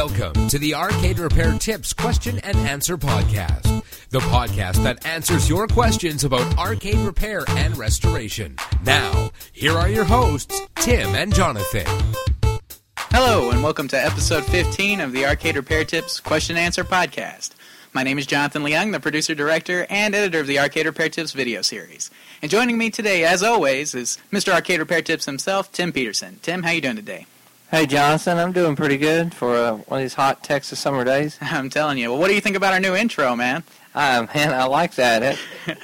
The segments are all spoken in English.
Welcome to the Arcade Repair Tips Question and Answer Podcast, the podcast that answers your questions about arcade repair and restoration. Now, here are your hosts, Tim and Jonathan. Hello, and welcome to episode 15 of the Arcade Repair Tips Question and Answer Podcast. My name is Jonathan Leung, the producer, director, and editor of the Arcade Repair Tips video series. And joining me today, as always, is Mr. Arcade Repair Tips himself, Tim Peterson. Tim, how you doing today? Hey, Jonathan, I'm doing pretty good for one of these hot Texas summer days. I'm telling you. Well, what do you think about our new intro, man? Man, I like that.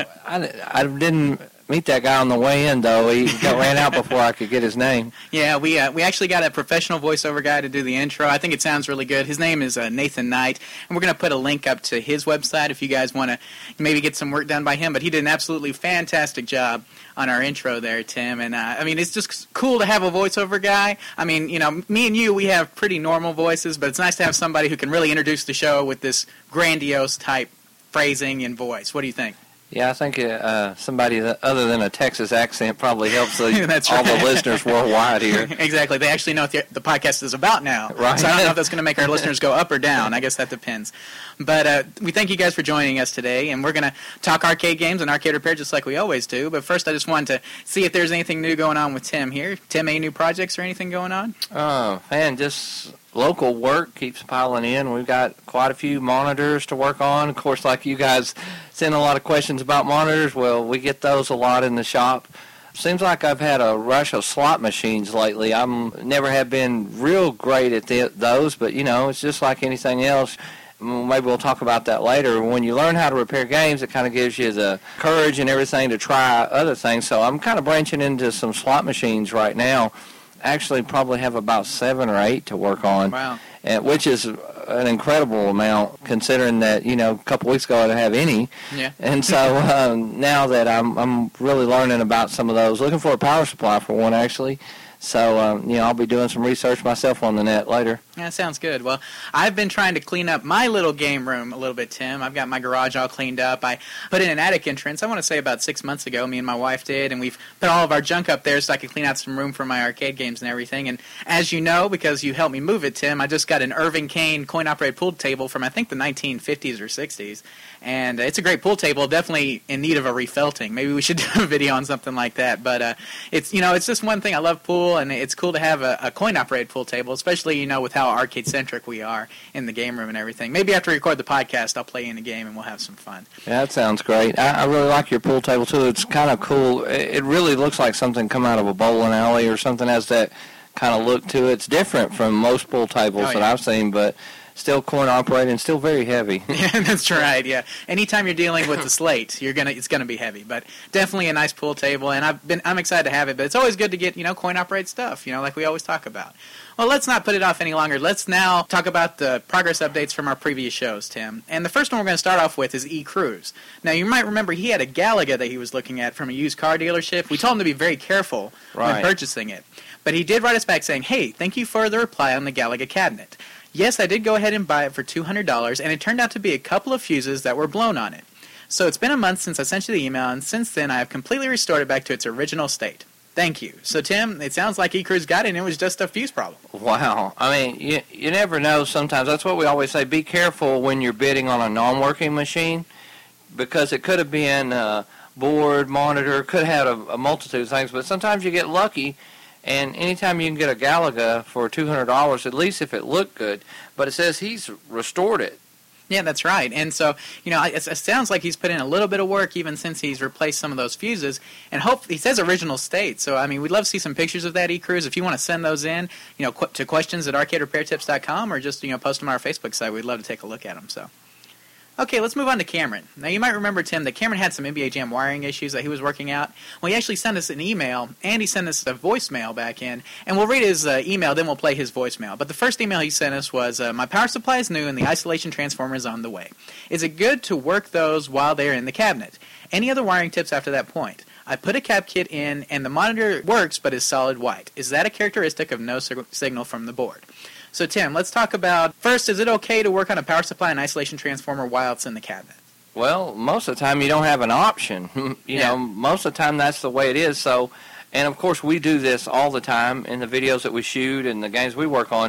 I didn't meet that guy on the way in, though. He ran out before I could get his name. Yeah, we actually got a professional voiceover guy to do the intro. I think it sounds really good. His name is Nathan Knight, and we're going to put a link up to his website if you guys want to maybe get some work done by him. But he did an absolutely fantastic job on our intro there, Tim. And, it's just cool to have a voiceover guy. I mean, me and you, we have pretty normal voices, but it's nice to have somebody who can really introduce the show with this grandiose type phrasing and voice. What do you think? Yeah, I think somebody other than a Texas accent probably helps all right. the listeners worldwide here. Exactly. They actually know what the podcast is about now. Right. So I don't know if that's going to make our listeners go up or down. I guess that depends. But we thank you guys for joining us today, and we're going to talk arcade games and arcade repair just like we always do. But first, I just wanted to see if there's anything new going on with Tim here. Tim, any new projects or anything going on? Oh, man, just local work keeps piling in. We've got quite a few monitors to work on. Of course, like you guys send a lot of questions about monitors. Well, we get those a lot in the shop. Seems like I've had a rush of slot machines lately. Never have been real great at those, but, it's just like anything else. Maybe we'll talk about that later. When you learn how to repair games, it kind of gives you the courage and everything to try other things. So I'm kind of branching into some slot machines right now. Actually probably have about 7 or 8 to work on. Wow. Which is an incredible amount considering that, a couple weeks ago I didn't have any. Yeah. And so now that I'm really learning about some of those, looking for a power supply for one actually. So, I'll be doing some research myself on the net later. Yeah, sounds good. Well, I've been trying to clean up my little game room a little bit, Tim. I've got my garage all cleaned up. I put in an attic entrance, I want to say about 6 months ago, me and my wife did, and we've put all of our junk up there so I could clean out some room for my arcade games and everything. And as you know, because you helped me move it, Tim, I just got an Irving Kane coin-operated pool table from, I think, the 1950s or 60s. And it's a great pool table, definitely in need of a refelting. Maybe we should do a video on something like that. But it's just one thing. I love pool, and it's cool to have a coin-operated pool table, especially, with how arcade-centric we are in the game room and everything. Maybe after we record the podcast, I'll play you in a game and we'll have some fun. Yeah, that sounds great. I really like your pool table, too. It's kind of cool. It really looks like something come out of a bowling alley or something, has that kind of look to it. It's different from most pool tables that I've seen, but still coin operated and still very heavy. Yeah, that's right. Yeah, anytime you're dealing with the slate, it's gonna be heavy. But definitely a nice pool table, and I'm excited to have it. But it's always good to get coin operated stuff. Like we always talk about. Well, let's not put it off any longer. Let's now talk about the progress updates from our previous shows, Tim. And the first one we're going to start off with is E-Cruise. Now, you might remember he had a Galaga that he was looking at from a used car dealership. We told him to be very careful when purchasing it. But he did write us back saying, hey, thank you for the reply on the Galaga cabinet. Yes, I did go ahead and buy it for $200, and it turned out to be a couple of fuses that were blown on it. So it's been a month since I sent you the email, and since then I have completely restored it back to its original state. Thank you. So, Tim, it sounds like E-Cruise got it, and it was just a fuse problem. Wow. I mean, you never know sometimes. That's what we always say. Be careful when you're bidding on a non-working machine, because it could have been a board, monitor, could have had a multitude of things, but sometimes you get lucky. And anytime you can get a Galaga for $200, at least if it looked good, but it says he's restored it. Yeah, that's right. And so, it sounds like he's put in a little bit of work even since he's replaced some of those fuses. And he says original state. So, we'd love to see some pictures of that, E-Cruise. If you want to send those in, to questions@arcaderepairtips.com or just, post them on our Facebook site. We'd love to take a look at them. So. Okay, let's move on to Cameron. Now, you might remember, Tim, that Cameron had some NBA Jam wiring issues that he was working out. Well, he actually sent us an email, and he sent us a voicemail back in. And we'll read his email, then we'll play his voicemail. But the first email he sent us was, my power supply is new and the isolation transformer is on the way. Is it good to work those while they're in the cabinet? Any other wiring tips after that point? I put a cap kit in, and the monitor works but is solid white. Is that a characteristic of no signal from the board? So, Tim, let's talk about, first, is it okay to work on a power supply and isolation transformer while it's in the cabinet? Well, most of the time you don't have an option. Most of the time that's the way it is. So, and, of course, we do this all the time in the videos that we shoot and the games we work on.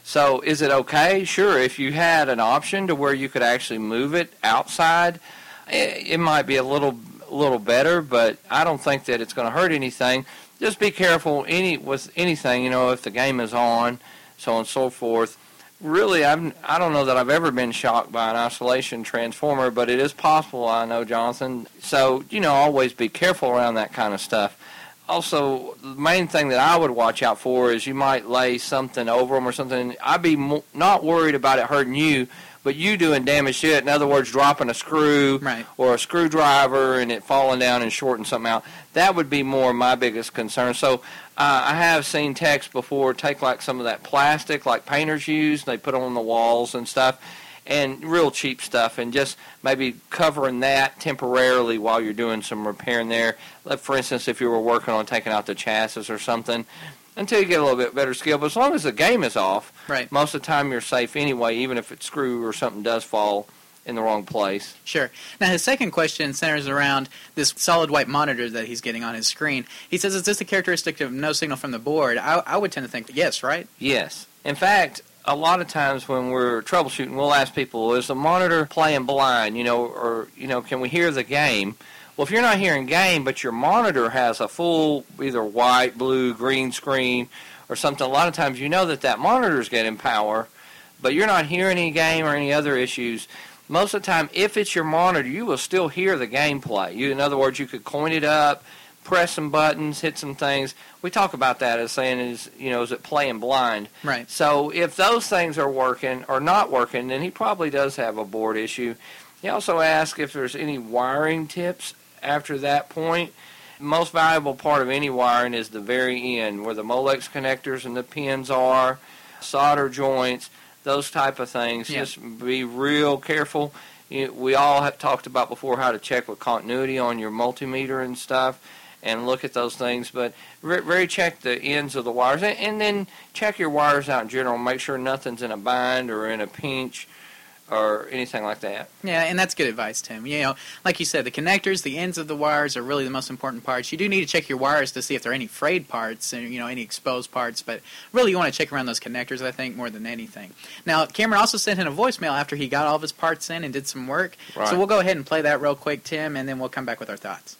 So is it okay? Sure, if you had an option to where you could actually move it outside, it might be a little better, but I don't think that it's going to hurt anything. Just be careful with anything, if the game is on, so on and so forth. Really, I don't know that I've ever been shocked by an isolation transformer, but it is possible, I know, Jonathan. So, always be careful around that kind of stuff. Also, the main thing that I would watch out for is you might lay something over them or something. I'd be not worried about it hurting you, but you doing damage to it. In other words, dropping a screw or a screwdriver and it falling down and shorting something out. That would be more my biggest concern. So I have seen techs before take like some of that plastic like painters use. They put on the walls and stuff, and real cheap stuff, and just maybe covering that temporarily while you're doing some repairing there. Like, for instance, if you were working on taking out the chassis or something, until you get a little bit better skill. But as long as the game is off, most of the time you're safe anyway, even if it's screw or something does fall in the wrong place. Sure. Now, his second question centers around this solid white monitor that he's getting on his screen. He says, is this a characteristic of no signal from the board? I would tend to think yes, right? Yes. In fact, a lot of times when we're troubleshooting, we'll ask people, is the monitor playing blind, or can we hear the game? Well, if you're not hearing game, but your monitor has a full either white, blue, green screen or something, a lot of times you know that monitor is getting power, but you're not hearing any game or any other issues. Most of the time, if it's your monitor, you will still hear the gameplay. In other words, you could coin it up, press some buttons, hit some things. We talk about that as saying, is it playing blind? Right. So if those things are working or not working, then he probably does have a board issue. He also asked if there's any wiring tips after that point. The most valuable part of any wiring is the very end, where the Molex connectors and the pins are, solder joints, those type of things. Yeah. Just be real careful. We all have talked about before how to check with continuity on your multimeter and stuff, and look at those things. But very check the ends of the wires, and then check your wires out in general. Make sure nothing's in a bind or in a pinch or anything like that. Yeah, and that's good advice, Tim. Like you said, the connectors, the ends of the wires are really the most important parts. You do need to check your wires to see if there are any frayed parts and, any exposed parts, but really you want to check around those connectors, I think, more than anything. Now, Cameron also sent in a voicemail after he got all of his parts in and did some work. Right. So we'll go ahead and play that real quick, Tim, and then we'll come back with our thoughts.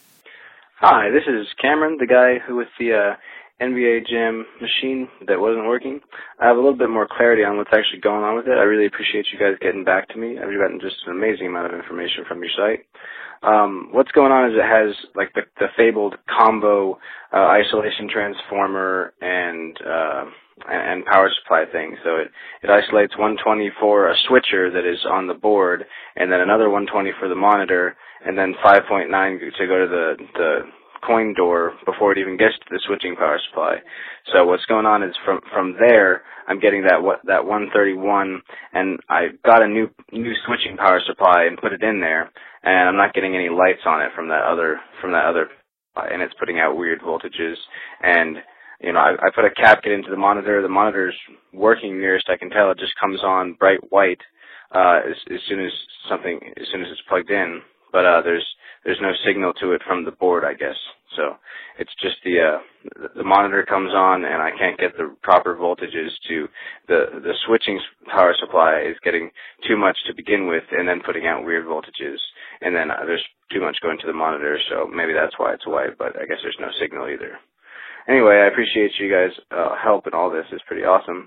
Hi, this is Cameron, the guy who with the NBA Jam machine that wasn't working. I have a little bit more clarity on what's actually going on with it. I really appreciate you guys getting back to me. I've gotten just an amazing amount of information from your site. What's going on is it has like the fabled combo isolation transformer and power supply thing. So it isolates 120 for a switcher that is on the board, and then another 120 for the monitor, and then 5.9 to go to the coin door before it even gets to the switching power supply. So what's going on is from there, I'm getting that 131, and I got a new switching power supply and put it in there, and I'm not getting any lights on it from that other, and it's putting out weird voltages. And I put a cap kit into the monitor. The monitor's working nearest I can tell. It just comes on bright white as soon as it's plugged in. But there's no signal to it from the board, I guess. So it's just the monitor comes on, and I can't get the proper voltages to the switching power supply is getting too much to begin with, and then putting out weird voltages, and then there's too much going to the monitor. So maybe that's why it's white, but I guess there's no signal either. Anyway, I appreciate you guys' help in all this. It's pretty awesome.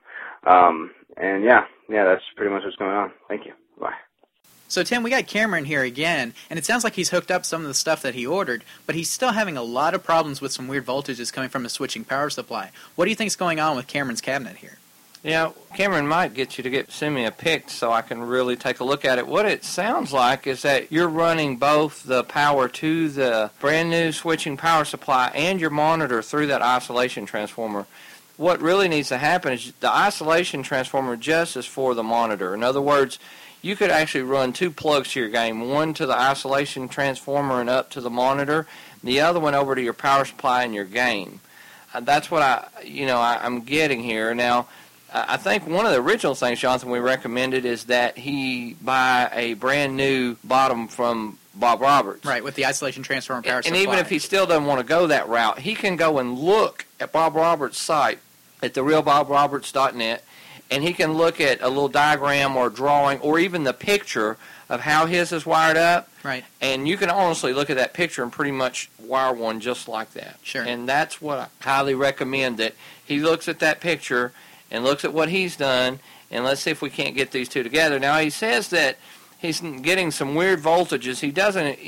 And yeah, that's pretty much what's going on. Thank you. Bye. So, Tim, we got Cameron here again, and it sounds like he's hooked up some of the stuff that he ordered, but he's still having a lot of problems with some weird voltages coming from the switching power supply. What do you think's going on with Cameron's cabinet here? Yeah, Cameron might get you to send me a pic so I can really take a look at it. What it sounds like is that you're running both the power to the brand new switching power supply and your monitor through that isolation transformer. What really needs to happen is the isolation transformer just is for the monitor. In other words, you could actually run two plugs to your game, one to the isolation transformer and up to the monitor, the other one over to your power supply and your game. That's what I'm getting here. Now, I think one of the original things, Jonathan, we recommended is that he buy a brand new bottom from Bob Roberts. Right, with the isolation transformer power supply. And even if he still doesn't want to go that route, he can go and look at Bob Roberts' site at therealbobroberts.net, and he can look at a little diagram or drawing or even the picture of how his is wired up. Right. And you can honestly look at that picture and pretty much wire one just like that. Sure. And that's what I highly recommend, that he looks at that picture and looks at what he's done, and let's see if we can't get these two together. Now, he says that he's getting some weird voltages. He doesn't,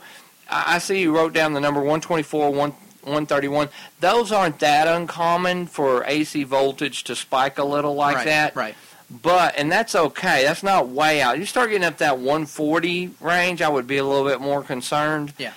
I see you wrote down the number 124, 131. Those aren't that uncommon for AC voltage to spike a little like that. Right. But, and that's okay. That's not way out. You start getting up that 140 range, I would be a little bit more concerned. Yeah.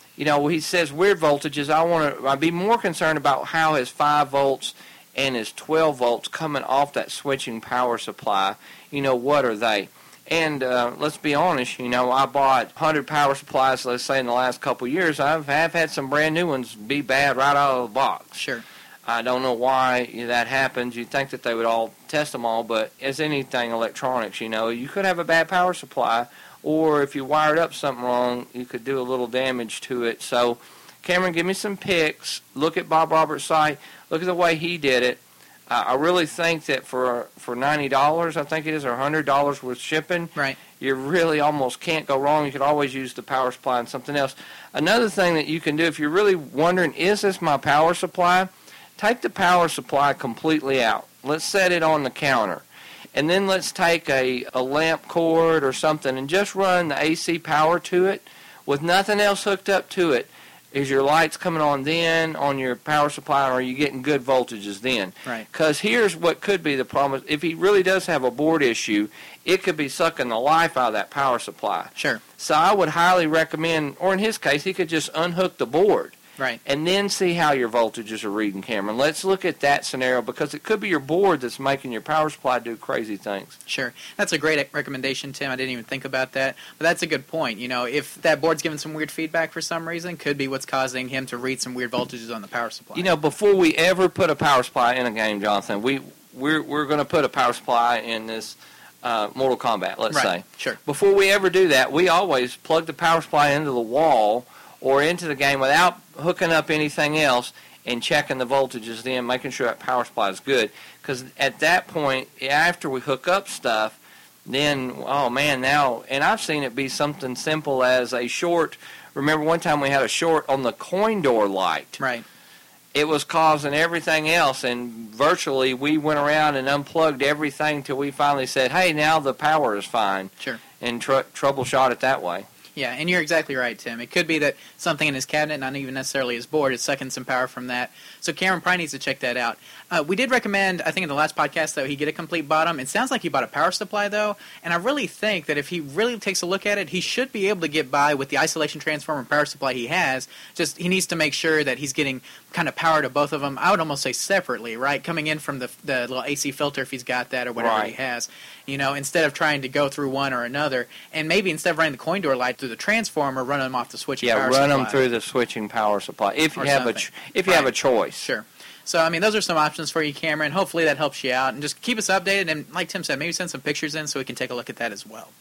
He says weird voltages. I'd be more concerned about how his 5 volts and his 12 volts coming off that switching power supply. What are they? And let's be honest, I bought 100 power supplies, let's say, in the last couple of years. I've had some brand new ones be bad right out of the box. Sure. I don't know why that happens. You'd think that they would all test them all, but as anything electronics, you could have a bad power supply, or if you wired up something wrong, you could do a little damage to it. So, Cameron, give me some pics. Look at Bob Roberts' site. Look at the way he did it. I really think that for $90, I think it is, or $100 with shipping, right, you really almost can't go wrong. You could always use the power supply and something else. Another thing that you can do, if you're really wondering, is this my power supply? Take the power supply completely out. Let's set it on the counter. And then let's take a lamp cord or something and just run the AC power to it with nothing else hooked up to it. Is your lights coming on then on your power supply, or are you getting good voltages then? Right. Because here's what could be the problem. If he really does have a board issue, it could be sucking the life out of that power supply. Sure. So I would highly recommend, or in his case, he could just unhook the board. Right. And then see how your voltages are reading, Cameron. Let's look at that scenario, because it could be your board that's making your power supply do crazy things. Sure. That's a great recommendation, Tim. I didn't even think about that. But that's a good point. If that board's giving some weird feedback for some reason, could be what's causing him to read some weird voltages on the power supply. Before we ever put a power supply in a game, Jonathan, we're going to put a power supply in this Mortal Kombat, let's say. Sure. Before we ever do that, we always plug the power supply into the wall or into the game without hooking up anything else and checking the voltages then, making sure that power supply is good. Because at that point, after we hook up stuff, then, oh man, now, and I've seen it be something simple as a short. Remember one time we had a short on the coin door light. Right. It was causing everything else, and virtually we went around and unplugged everything till we finally said, hey, now the power is fine. Sure. And troubleshot it that way. Yeah, and you're exactly right, Tim. It could be that something in his cabinet, not even necessarily his board, is sucking some power from that. So Cameron probably needs to check that out. We did recommend, I think in the last podcast, that he get a complete bottom. It sounds like he bought a power supply, though, and I really think that if he really takes a look at it, he should be able to get by with the isolation transformer power supply he has. Just he needs to make sure that he's getting kind of power to both of them. I would almost say separately, right? Coming in from the little AC filter if he's got that or whatever he has. Instead of trying to go through one or another. And maybe instead of running the coin door light through the transformer, run them off the switching power supply. Yeah, run them through the switching power supply if you have a choice. Sure. So, those are some options for you, Cameron. Hopefully that helps you out. And just keep us updated. And like Tim said, maybe send some pictures in so we can take a look at that as well.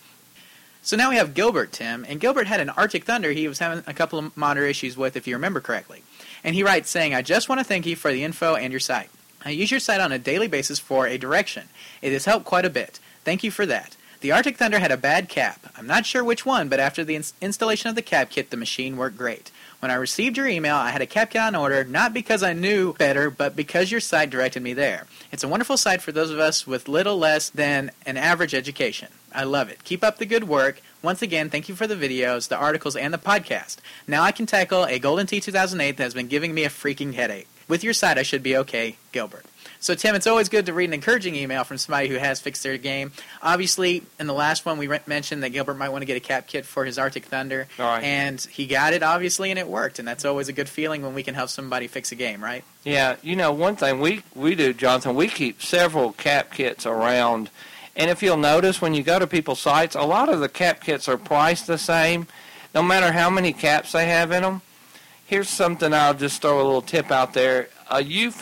So now we have Gilbert, Tim. And Gilbert had an Arctic Thunder he was having a couple of monitor issues with, if you remember correctly. And he writes saying, I just want to thank you for the info and your site. I use your site on a daily basis for a direction. It has helped quite a bit. Thank you for that. The Arctic Thunder had a bad cap. I'm not sure which one, but after the installation of the cap kit, the machine worked great. When I received your email, I had a cap kit on order, not because I knew better, but because your site directed me there. It's a wonderful site for those of us with little less than an average education. I love it. Keep up the good work. Once again, thank you for the videos, the articles, and the podcast. Now I can tackle a Golden Tee 2008 that has been giving me a freaking headache. With your site, I should be okay, Gilbert. So, Tim, it's always good to read an encouraging email from somebody who has fixed their game. Obviously, in the last one, we mentioned that Gilbert might want to get a cap kit for his Arctic Thunder. Right. And he got it, obviously, and it worked. And that's always a good feeling when we can help somebody fix a game, right? Yeah, one thing we do, Jonathan, we keep several cap kits around. And if you'll notice, when you go to people's sites, a lot of the cap kits are priced the same, no matter how many caps they have in them. Here's something I'll just throw a little tip out there. A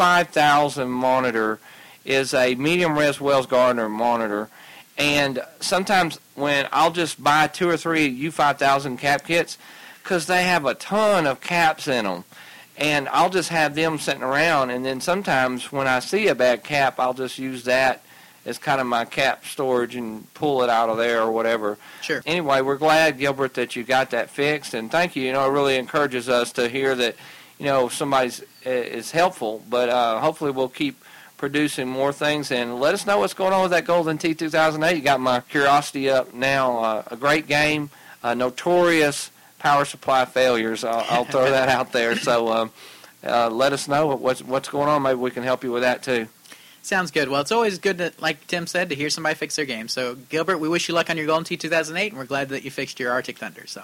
U5000 monitor is a medium-res Wells Gardner monitor, and sometimes when I'll just buy 2 or 3 U5000 cap kits because they have a ton of caps in them, and I'll just have them sitting around, and then sometimes when I see a bad cap, I'll just use that as kind of my cap storage and pull it out of there or whatever. Sure. Anyway, we're glad, Gilbert, that you got that fixed, and thank you. It really encourages us to hear that, somebody's is helpful, but hopefully we'll keep producing more things, and let us know what's going on with that Golden Tee 2008. You got my curiosity up now. A great game, notorious power supply failures. I'll throw that out there. So let us know what's going on. Maybe we can help you with that too. Sounds good. Well, it's always good, to, like Tim said, to hear somebody fix their game. So, Gilbert, we wish you luck on your Golden Tee 2008, and we're glad that you fixed your Arctic Thunder. So.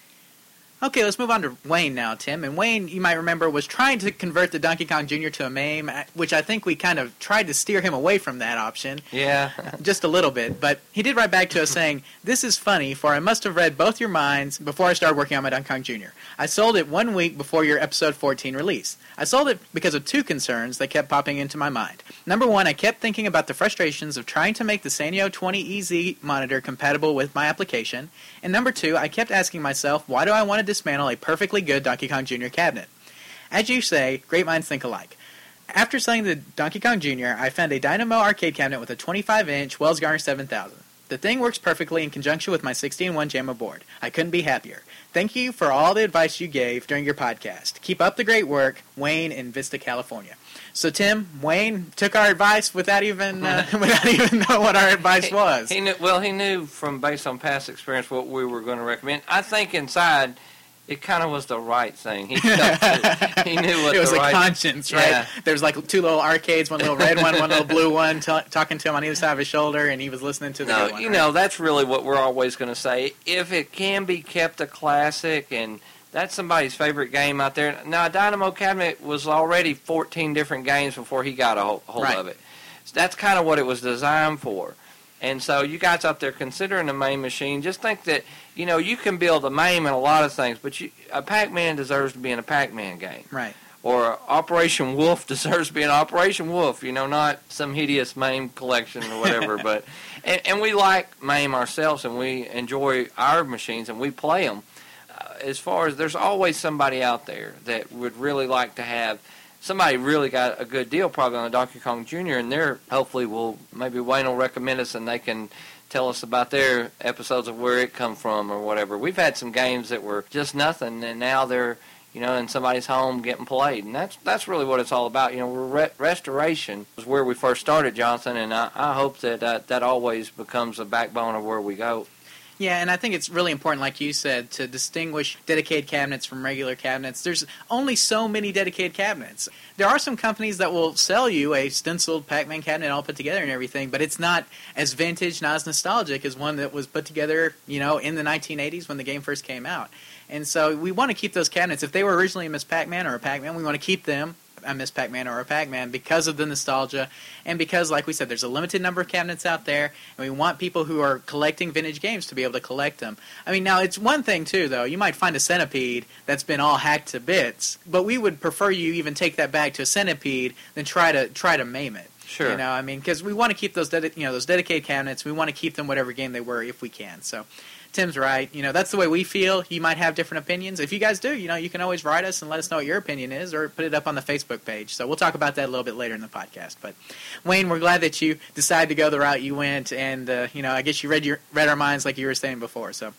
Okay, let's move on to Wayne now, Tim. And Wayne, you might remember, was trying to convert the Donkey Kong Jr. to a MAME, which I think we kind of tried to steer him away from that option. Yeah. Just a little bit. But he did write back to us saying, "This is funny, for I must have read both your minds before I started working on my Donkey Kong Jr. I sold it 1 week before your episode 14 release. I sold it because of 2 concerns that kept popping into my mind. Number 1, I kept thinking about the frustrations of trying to make the Sanyo 20EZ monitor compatible with my application. And number 2, I kept asking myself, why do I want to dismantle a perfectly good Donkey Kong Jr. cabinet? As you say, great minds think alike. After selling the Donkey Kong Jr., I found a Dynamo arcade cabinet with a 25-inch Wells Garner 7000. The thing works perfectly in conjunction with my 16-in-1 JAMA board. I couldn't be happier. Thank you for all the advice you gave during your podcast. Keep up the great work, Wayne in Vista, California." So, Tim, Wayne took our advice without even knowing what our advice was. He knew from based on past experience what we were going to recommend. I think inside it kind of was the right thing. He knew what it was the a conscience, right? Yeah. There's like 2 little arcades, one little red one little blue one, talking to him on either side of his shoulder, and he was listening to the good one. That's really what we're always going to say. If it can be kept a classic, and that's somebody's favorite game out there. Now, Dynamo Cabinet was already 14 different games before he got a hold of it. So that's kind of what it was designed for. And so you guys out there considering a MAME machine, just think that, you can build a MAME in a lot of things, but a Pac-Man deserves to be in a Pac-Man game. Right. Or Operation Wolf deserves to be an Operation Wolf, not some hideous MAME collection or whatever. But and we like MAME ourselves, and we enjoy our machines, and we play them. As far as there's always somebody out there that would really like to have, somebody really got a good deal probably on a Donkey Kong Jr. and they're hopefully maybe Wayne will recommend us and they can tell us about their episodes of where it come from or whatever. We've had some games that were just nothing and now they're in somebody's home getting played, and that's really what it's all about. Restoration was where we first started, Jonathan, and I hope that always becomes the backbone of where we go. Yeah, and I think it's really important, like you said, to distinguish dedicated cabinets from regular cabinets. There's only so many dedicated cabinets. There are some companies that will sell you a stenciled Pac-Man cabinet all put together and everything, but it's not as vintage, not as nostalgic as one that was put together, in the 1980s when the game first came out. And so we want to keep those cabinets. If they were originally a Miss Pac-Man or a Pac-Man, we want to keep them a Miss Pac-Man or a Pac-Man because of the nostalgia and because, like we said, there's a limited number of cabinets out there, and we want people who are collecting vintage games to be able to collect them. I mean, now it's one thing too, though. You might find a Centipede that's been all hacked to bits, but we would prefer you even take that back to a Centipede than try to MAME it. Sure. Because we want to keep those those dedicated cabinets. We want to keep them whatever game they were if we can. So Tim's right. That's the way we feel. You might have different opinions. If you guys do, you can always write us and let us know what your opinion is or put it up on the Facebook page. So we'll talk about that a little bit later in the podcast. But, Wayne, we're glad that you decided to go the route you went. And, I guess you read our minds like you were saying before. So,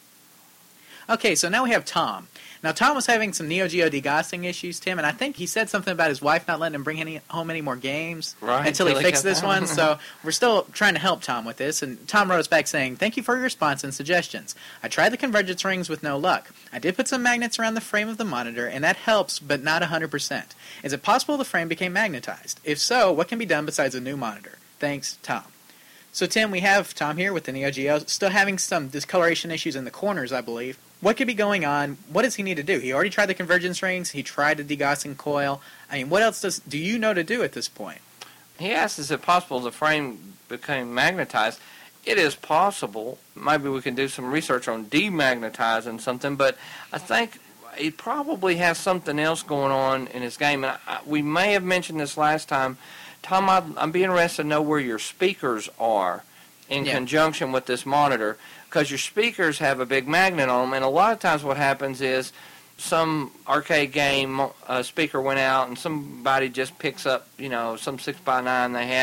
okay, so now we have Tom. Now, Tom was having some Neo Geo degaussing issues, Tim, and I think he said something about his wife not letting him bring home any more games until he fixed this one. So we're still trying to help Tom with this. And Tom wrote us back saying, "Thank you for your response and suggestions. I tried the convergence rings with no luck. I did put some magnets around the frame of the monitor, and that helps, but not 100%. Is it possible the frame became magnetized? If so, what can be done besides a new monitor? Thanks, Tom." So, Tim, we have Tom here with the Neo Geo, still having some discoloration issues in the corners, I believe. What could be going on? What does he need to do? He already tried the convergence rings. He tried the degaussing coil. I mean, what else do you know to do at this point? He asked, is it possible the frame became magnetized? It is possible. Maybe we can do some research on demagnetizing something, but I think he probably has something else going on in his game. And we may have mentioned this last time. Tom, I'm being interested to know where your speakers are in conjunction with this monitor, because your speakers have a big magnet on them, and a lot of times what happens is some arcade game speaker went out and somebody just picks up, some 6x9 they had,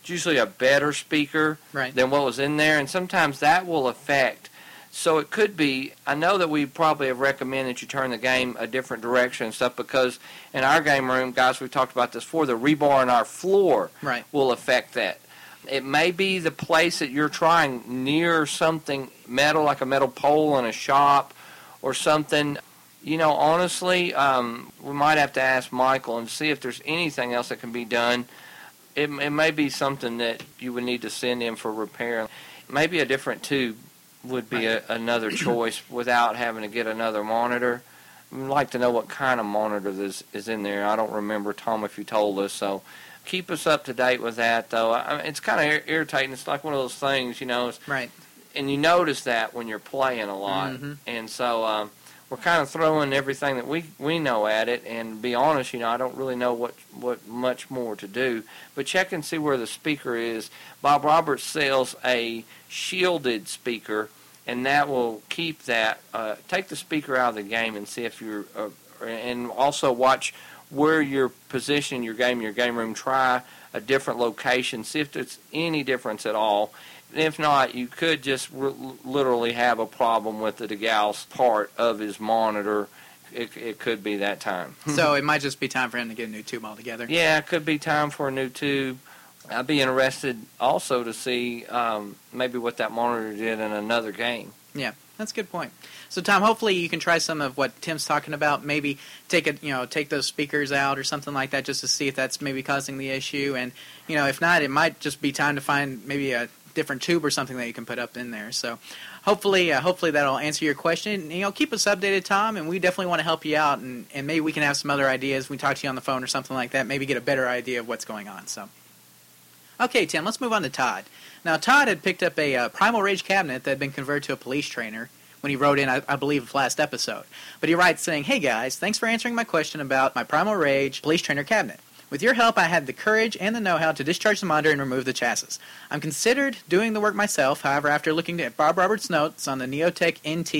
it's usually a better speaker Right. than what was in there, and sometimes that will affect. So it could be, I know that we probably have recommended that you turn the game a different direction and stuff, because in our game room, guys, we've talked about this before, the rebar in our floor Right. will affect that. It may be the place that you're trying near something metal, like a metal pole in a shop or something. You know, honestly, we might have to ask Michael and see if there's anything else that can be done. It may be something that you would need to send in for repair. Maybe a different tube would be another choice without having to get another monitor. I'd like to know what kind of monitor this is in there. I don't remember, Tom, if you told us. So keep us up to date with that, though. It's kind of irritating. It's like one of those things, you know. Right. And you notice that when you're playing a lot. Mm-hmm. And so we're kind of throwing everything that we know at it. And to be honest, you know, I don't really know what much more to do. But check and see where the speaker is. Bob Roberts sells a shielded speaker, and that will keep that. Take the speaker out of the game and see if you're, and also watch where you're positioning your game room. Try a different location, see if there's any difference at all. If not, you could just literally have a problem with the DeGauss part of his monitor. It could be that time. So it might just be time for him to get a new tube altogether. Yeah, it could be time for a new tube. I'd be interested also to see maybe what that monitor did in another game. Yeah, that's a good point. So, Tom, hopefully you can try some of what Tim's talking about. Maybe take those speakers out or something like that, just to see if that's maybe causing the issue. And if not, it might just be time to find maybe a different tube or something that you can put up in there. So, hopefully that'll answer your question. Keep us updated, Tom, and we definitely want to help you out. And maybe we can have some other ideas. We talk to you on the phone or something like that. Maybe get a better idea of what's going on. So, okay, Tim, let's move on to Todd. Now, Todd had picked up a Primal Rage cabinet that had been converted to a police trainer when he wrote in, I believe, last episode. But he writes saying, "Hey guys, thanks for answering my question about my Primal Rage police trainer cabinet. With your help, I had the courage and the know-how to discharge the monitor and remove the chassis. I'm considered doing the work myself. However, after looking at Bob Roberts' notes on the Neotech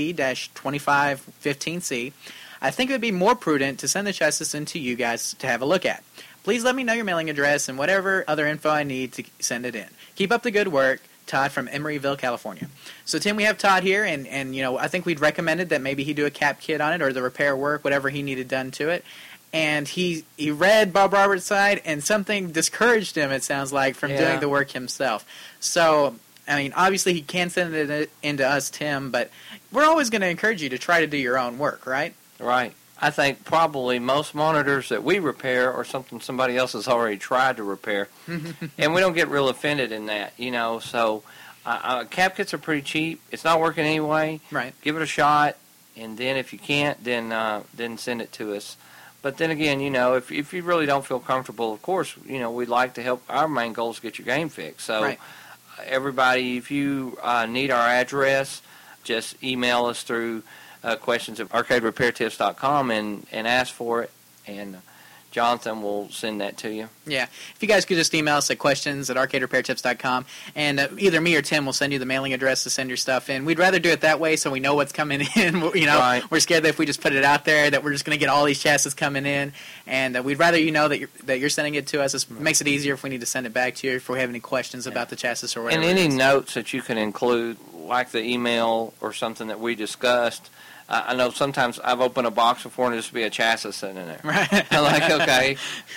NT-2515C, I think it would be more prudent to send the chassis in to you guys to have a look at. Please let me know your mailing address and whatever other info I need to send it in. Keep up the good work. Todd from Emeryville, California." So, Tim, we have Todd here, and I think we'd recommended that maybe he do a cap kit on it or the repair work, whatever he needed done to it. And he read Bob Roberts' side, and something discouraged him, it sounds like, from doing the work himself. So, I mean, obviously he can send it into us, Tim, but we're always going to encourage you to try to do your own work, right? Right. I think probably most monitors that we repair are something somebody else has already tried to repair. And we don't get real offended in that, So cap kits are pretty cheap. It's not working anyway. Right. Give it a shot, and then if you can't, then send it to us. But then again, if you really don't feel comfortable, of course, we'd like to help. Our main goal is to get your game fixed. So right. Everybody, if you need our address, just email us through questions at arcaderepairtips.com and ask for it, and Jonathan will send that to you. Yeah. If you guys could just email us at questions@arcaderepairtips.com, and either me or Tim will send you the mailing address to send your stuff in. We'd rather do it that way so we know what's coming in. Right. We're scared that if we just put it out there that we're just going to get all these chassis coming in, and we'd rather that you're sending it to us. It makes it easier if we need to send it back to you, if we have any questions about the chassis or whatever. And any notes that you can include, like the email or something that we discussed. I know sometimes I've opened a box before and there's just be a chassis sitting in there. Right. I'm like, okay.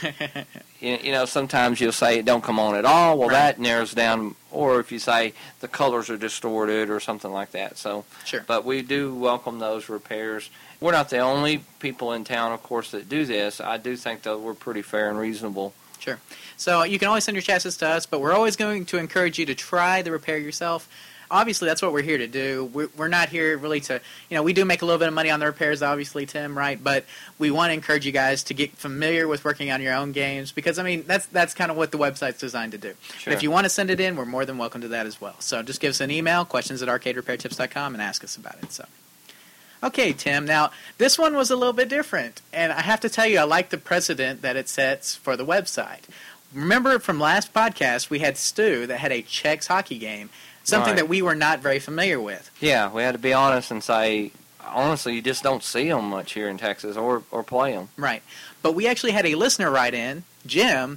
Sometimes you'll say it don't come on at all. Well, right. That narrows down. Or if you say the colors are distorted or something like that. So, sure. But we do welcome those repairs. We're not the only people in town, of course, that do this. I do think, though, we're pretty fair and reasonable. Sure. So you can always send your chassis to us, but we're always going to encourage you to try the repair yourself. Obviously, that's what we're here to do. We're not here really to, we do make a little bit of money on the repairs, obviously, Tim, right? But we want to encourage you guys to get familiar with working on your own games because, that's kind of what the website's designed to do. Sure. And if you want to send it in, we're more than welcome to that as well. So just give us an email, questions@arcaderepairtips.com, and ask us about it. So, okay, Tim. Now, this one was a little bit different, and I have to tell you, I like the precedent that it sets for the website. Remember from last podcast, we had Stu that had a Chex hockey game. Something right. that we were not very familiar with. Yeah, we had to be honest and say, honestly, you just don't see them much here in Texas or play them. Right. But we actually had a listener write in, Jim,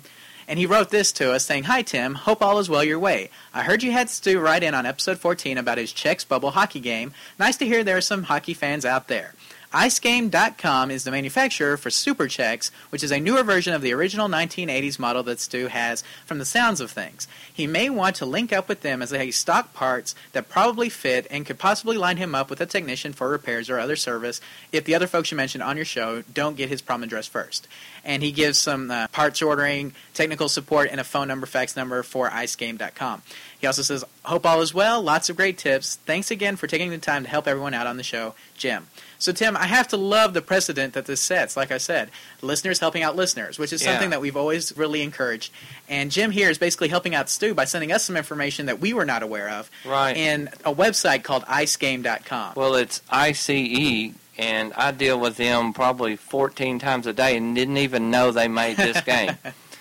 And he wrote this to us saying, "Hi, Tim. Hope all is well your way. I heard you had Stu write in on episode 14 about his Chex Bubble hockey game. Nice to hear there are some hockey fans out there. IceGame.com is the manufacturer for Super Chex, which is a newer version of the original 1980s model that Stu has from the sounds of things. He may want to link up with them as they have stock parts that probably fit and could possibly line him up with a technician for repairs or other service if the other folks you mentioned on your show don't get his problem addressed first." And he gives some parts ordering, technical support, and a phone number, fax number for IceGame.com. He also says, "Hope all is well. Lots of great tips. Thanks again for taking the time to help everyone out on the show, Jim." So, Tim, I have to love the precedent that this sets. Like I said, listeners helping out listeners, which is something that we've always really encouraged. And Jim here is basically helping out Stu by sending us some information that we were not aware of in a website called IceGame.com. Well, it's ICE, and I deal with them probably 14 times a day and didn't even know they made this game.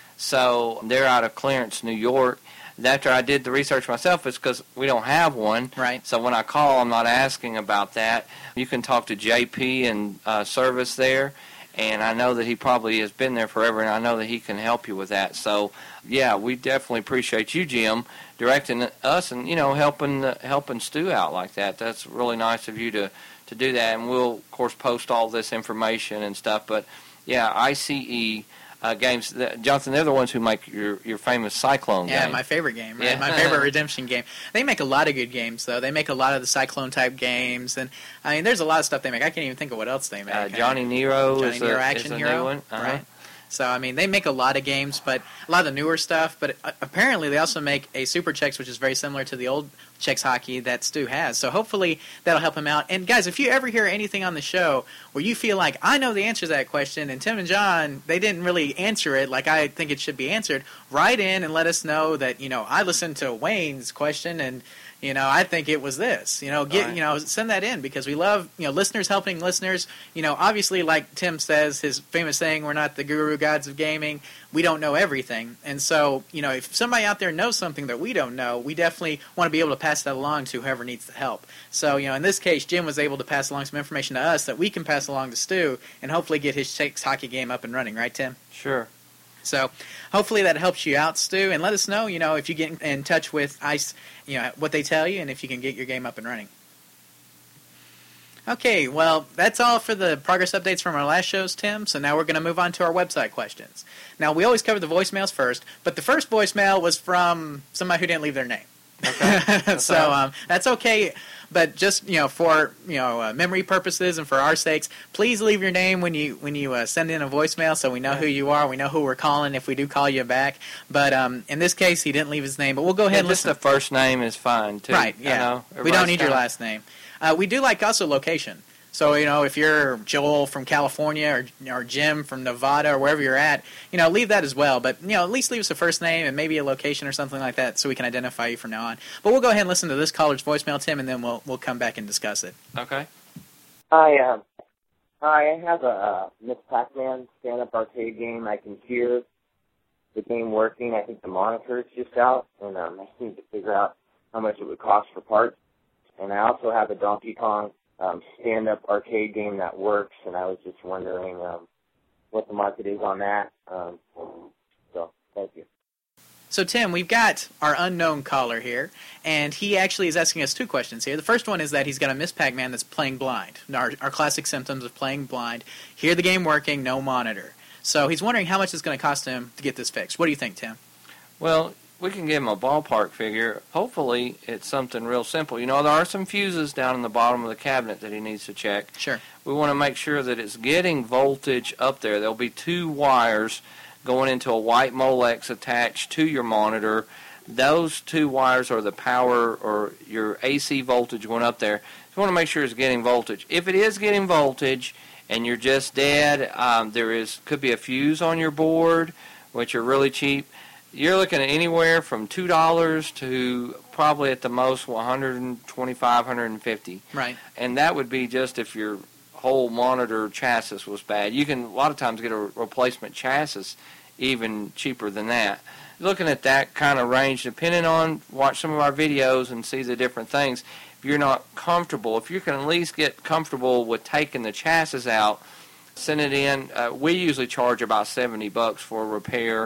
So they're out of Clarence, New York. After I did the research myself, it's because we don't have one. Right. So when I call, I'm not asking about that. You can talk to JP and service there, and I know that he probably has been there forever, and I know that he can help you with that. So, yeah, we definitely appreciate you, Jim, directing us and, helping Stu out like that. That's really nice of you to do that, and we'll, of course, post all this information and stuff. But, yeah, ICE games. Jonathan, they're the ones who make your famous Cyclone game. Yeah, my favorite game, right? Yeah. My favorite redemption game. They make a lot of good games, though. They make a lot of the Cyclone-type games, and, I mean, there's a lot of stuff they make. I can't even think of what else they make. Johnny Nero is Action a Hero, new one. right? So, I mean, they make a lot of games, but a lot of the newer stuff. But apparently they also make a Super Chex, which is very similar to the old Chex hockey that Stu has. So hopefully that'll help him out. And, guys, if you ever hear anything on the show where you feel like, I know the answer to that question, and Tim and John, they didn't really answer it like I think it should be answered, write in and let us know that, I listened to Wayne's question and, I think it was this. Send that in because we love, listeners helping listeners. Obviously, like Tim says, his famous saying, we're not the guru gods of gaming. We don't know everything. And so, if somebody out there knows something that we don't know, we definitely want to be able to pass that along to whoever needs the help. So, in this case, Jim was able to pass along some information to us that we can pass along to Stu and hopefully get his Chex hockey game up and running. Right, Tim? Sure. So hopefully that helps you out, Stu, and let us know, if you get in touch with ICE, what they tell you and if you can get your game up and running. Okay, well, that's all for the progress updates from our last shows, Tim, so now we're going to move on to our website questions. Now, we always cover the voicemails first, but the first voicemail was from somebody who didn't leave their name. Okay. So that's okay. But just for memory purposes and for our sakes, please leave your name when you send in a voicemail, so we know who you are, we know who we're calling if we do call you back. But in this case, he didn't leave his name. But we'll go ahead and listen. Just the first name is fine too. Right? Yeah. We don't need your last name. We do like also location. So, if you're Joel from California or Jim from Nevada or wherever you're at, leave that as well. But, at least leave us a first name and maybe a location or something like that so we can identify you from now on. But we'll go ahead and listen to this caller's voicemail, Tim, and then we'll come back and discuss it. Okay. Hi, I have a Miss Pac-Man stand-up arcade game. I can hear the game working. I think the monitor is just out, and I need to figure out how much it would cost for parts. And I also have a Donkey Kong stand-up arcade game that works, and I was just wondering what the market is on that. So, thank you. So, Tim, we've got our unknown caller here, and he actually is asking us two questions here. The first one is that he's got a Miss Pac-Man that's playing blind, our classic symptoms of playing blind. Hear the game working, no monitor. So he's wondering how much it's going to cost him to get this fixed. What do you think, Tim? Well, we can give him a ballpark figure. Hopefully, it's something real simple. There are some fuses down in the bottom of the cabinet that he needs to check. Sure. We want to make sure that it's getting voltage up there. There'll be two wires going into a white Molex attached to your monitor. Those two wires are the power or your AC voltage going up there. So you want to make sure it's getting voltage. If it is getting voltage and you're just dead, could be a fuse on your board, which are really cheap. You're looking at anywhere from $2 to probably at the most $125, $150. Right. And that would be just if your whole monitor chassis was bad. You can a lot of times get a replacement chassis even cheaper than that. Looking at that kind of range, depending on, watch some of our videos and see the different things. If you're not comfortable, if you can at least get comfortable with taking the chassis out, send it in. We usually charge about $70 for a repair.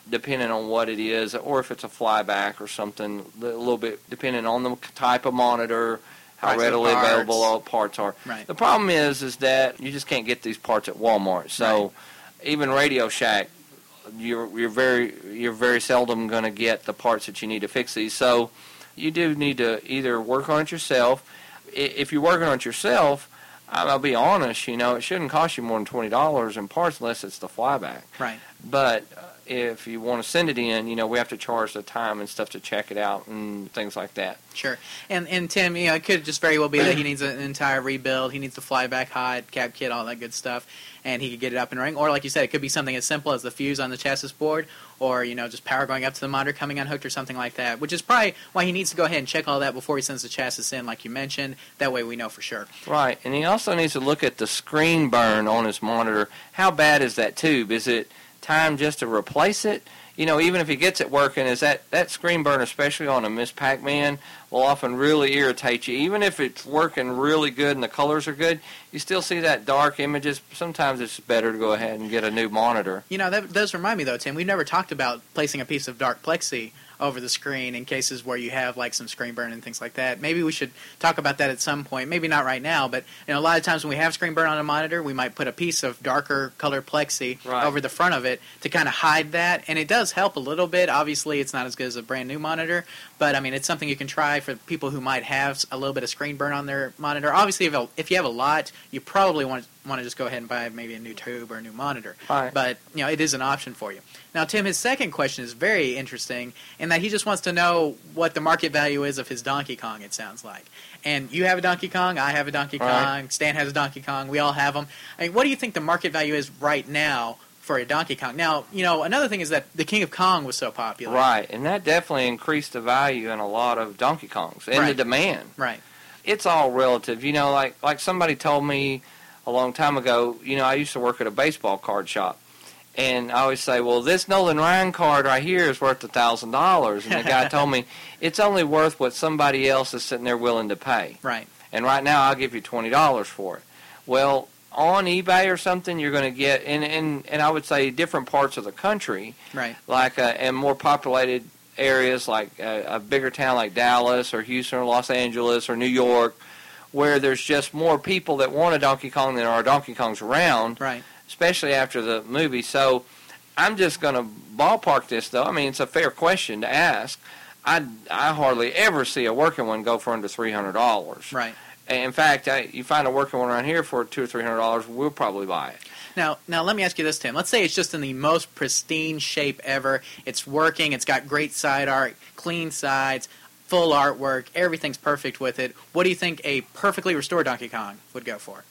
depending on what it is, or if it's a flyback or something, a little bit depending on the type of monitor, how Price of readily parts. available all parts are. Right. The problem is that you just can't get these parts at Walmart. So even Radio Shack, you're very seldom going to get the parts that you need to fix these. So you do need to either work on it yourself. If you're working on it yourself, I'll be honest, it shouldn't cost you more than $20 in parts unless it's the flyback. Right. But if you want to send it in, we have to charge the time and stuff to check it out and things like that. Sure. And Tim, it could just very well be that he needs an entire rebuild. He needs the flyback hide, cap kit, all that good stuff, and he could get it up and running. Or like you said, it could be something as simple as the fuse on the chassis board, or just power going up to the monitor, coming unhooked, or something like that. Which is probably why he needs to go ahead and check all that before he sends the chassis in, like you mentioned. That way we know for sure. Right, and he also needs to look at the screen burn on his monitor. How bad is that tube? Is it time just to replace it? Even if he gets it working, is that screen burn, especially on a Miss Pac-Man, will often really irritate you. Even if it's working really good and the colors are good, you still see that dark images. Sometimes it's better to go ahead and get a new monitor. That does remind me, though, Tim, we've never talked about placing a piece of dark plexi over the screen in cases where you have like some screen burn and things like that. Maybe we should talk about that at some point. Maybe not right now, but a lot of times when we have screen burn on a monitor, we might put a piece of darker color plexi over the front of it to kind of hide that, and it does help a little bit. Obviously, it's not as good as a brand new monitor, but it's something you can try for people who might have a little bit of screen burn on their monitor. Obviously, if you have a lot, you probably want to just go ahead and buy maybe a new tube or a new monitor. Right. But it is an option for you. Now, Tim, his second question is very interesting in that he just wants to know what the market value is of his Donkey Kong, it sounds like. And you have a Donkey Kong, I have a Donkey Kong, Stan has a Donkey Kong, we all have them. What do you think the market value is right now for a Donkey Kong? Now, another thing is that the King of Kong was so popular. Right, and that definitely increased the value in a lot of Donkey Kongs and the demand. Right. It's all relative. Like somebody told me a long time ago, I used to work at a baseball card shop. And I always say, well, this Nolan Ryan card right here is worth $1,000. And the guy told me, it's only worth what somebody else is sitting there willing to pay. Right. And right now I'll give you $20 for it. Well, on eBay or something, you're going to get, and I would say different parts of the country, right, like in more populated areas like a bigger town like Dallas or Houston or Los Angeles or New York, where there's just more people that want a Donkey Kong than are Donkey Kongs around. Right. Especially after the movie. So I'm just going to ballpark this, though. It's a fair question to ask. I hardly ever see a working one go for under $300. Right. In fact, you find a working one around here for $200 or $300, we'll probably buy it. Now let me ask you this, Tim. Let's say it's just in the most pristine shape ever. It's working. It's got great side art, clean sides, full artwork. Everything's perfect with it. What do you think a perfectly restored Donkey Kong would go for?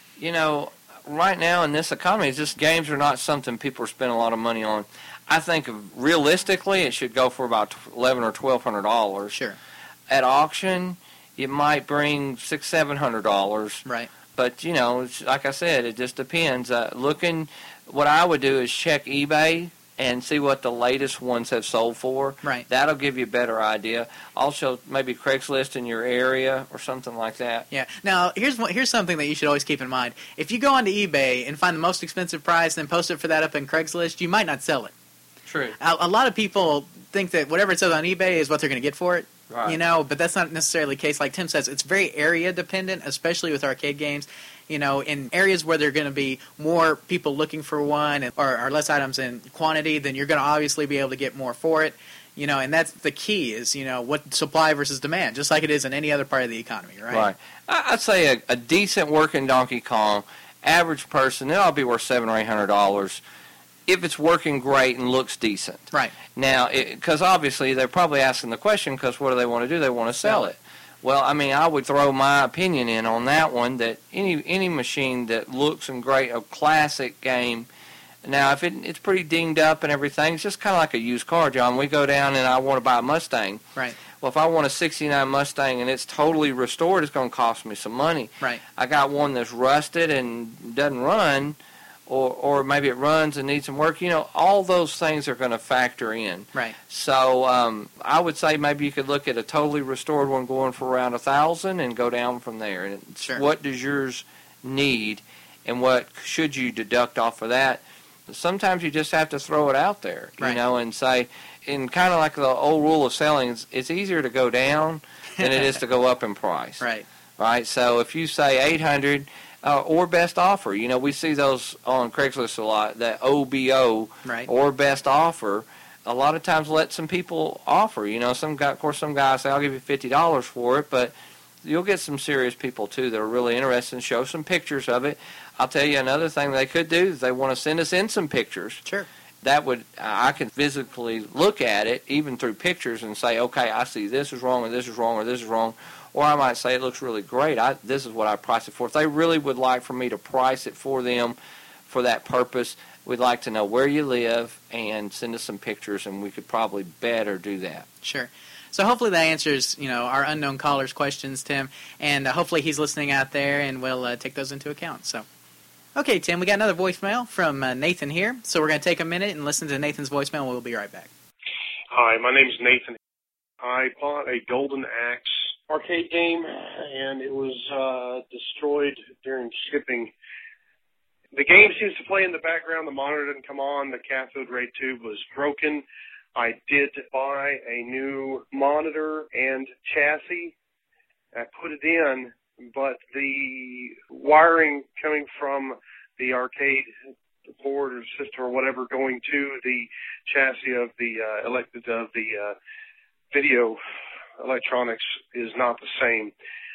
Right now in this economy, just games are not something people are spending a lot of money on. I think realistically, it should go for about $1,100 or $1,200. Sure. At auction, it might bring $600-$700. Right. But like I said, it just depends. What I would do is check eBay and see what the latest ones have sold for. Right. That'll give you a better idea. Also, maybe Craigslist in your area or something like that. Yeah. Now, here's something that you should always keep in mind. If you go onto eBay and find the most expensive price and then post it for that up in Craigslist, you might not sell it. True. A lot of people think that whatever it says on eBay is what they're going to get for it. Right. But that's not necessarily the case. Like Tim says, it's very area dependent, especially with arcade games. In areas where there are going to be more people looking for one or less items in quantity, then you're going to obviously be able to get more for it. And that's the key is, what supply versus demand, just like it is in any other part of the economy, right? Right. I'd say a decent working Donkey Kong, average person, it'll be worth $700 or $800 if it's working great and looks decent. Right. Now, because obviously they're probably asking the question because what do they want to do? They want to sell it. Well, I would throw my opinion in on that one, that any machine that looks and great, a classic game. Now, if it's pretty dinged up and everything, it's just kind of like a used car, John. We go down and I want to buy a Mustang. Right. Well, if I want a 69 Mustang and it's totally restored, it's going to cost me some money. Right. I got one that's rusted and doesn't run, or maybe it runs and needs some work. All those things are going to factor in. Right. So I would say maybe you could look at a totally restored one going for around $1,000 and go down from there. And sure. What does yours need, and what should you deduct off of that? sometimes you just have to throw it out there, you Right. know, and say, and kind of like the old rule of selling, it's easier to go down than it is to go up in price. Right. Right? So if you say $800 or best offer, you know, we see those on Craigslist a lot, that OBO Right. or best offer. A lot of times let some people offer, you know, of course some guys say, I'll give you $50 for it, but you'll get some serious people too that are really interested and show some pictures of it. I'll tell you another thing they could do is they want to send us in some pictures. Sure. That would, I can physically look at it, even through pictures, and say, okay, I see this is wrong, or this is wrong, or this is wrong. Or I might say, it looks really great. This is what I price it for. If they really would like for me to price it for them for that purpose, we'd like to know where you live and send us some pictures, and we could probably better do that. Sure. So hopefully that answers, our unknown caller's questions, Tim, and hopefully he's listening out there, and we'll take those into account. So, okay, Tim, we got another voicemail from Nathan here, so we're going to take a minute and listen to Nathan's voicemail, and we'll be right back. Hi, my name's Nathan. I bought a Golden Axe arcade game, and it was destroyed during shipping. The game seems to play in the background. The monitor didn't come on. The cathode ray tube was broken. I did buy a new monitor and chassis. I put it in, but the wiring coming from the arcade board or system or whatever going to the chassis of the video electronics is not the same.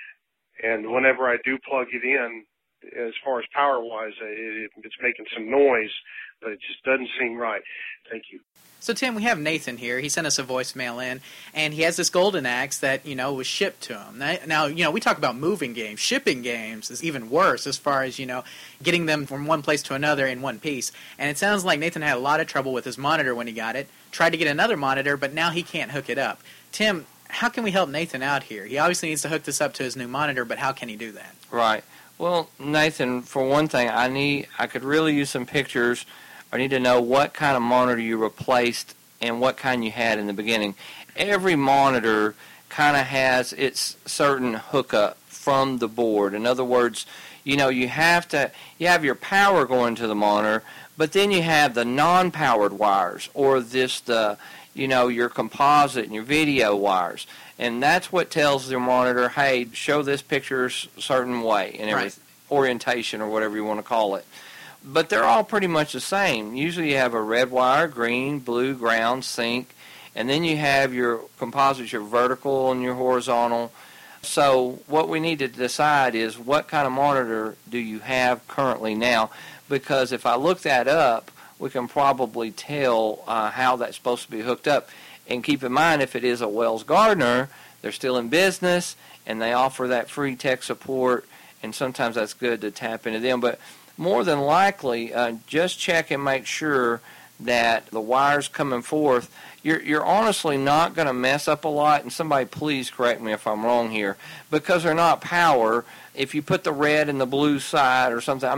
And whenever I do plug it in, as far as power-wise, it's making some noise, but it just doesn't seem right. Thank you. So, Tim, we have Nathan here. He sent us a voicemail in, and he has this Golden Axe that, was shipped to him. Now, we talk about moving games. Shipping games is even worse as far as, getting them from one place to another in one piece. And it sounds like Nathan had a lot of trouble with his monitor when he got it, tried to get another monitor, but now he can't hook it up. Tim, how can we help Nathan out here? He obviously needs to hook this up to his new monitor, but how can he do that? Right. Well, Nathan, for one thing, I could really use some pictures. I need to know what kind of monitor you replaced and what kind you had in the beginning. Every monitor kind of has its certain hookup from the board. In other words, you have your power going to the monitor, but then you have the non-powered wires, or your composite and your video wires. And that's what tells your monitor, hey, show this picture a certain way, and Right. orientation or whatever you want to call it. But they're all pretty much the same. Usually you have a red wire, green, blue, ground, sync, and then you have your composites, your vertical and your horizontal. So what we need to decide is what kind of monitor do you have currently now, because if I look that up, we can probably tell how that's supposed to be hooked up. And keep in mind, if it is a Wells Gardner, they're still in business, and they offer that free tech support, and sometimes that's good to tap into them. But more than likely, just check and make sure that the wires coming forth, you're honestly not going to mess up a lot, and somebody please correct me if I'm wrong here, because they're not power. If you put the red and the blue side or something,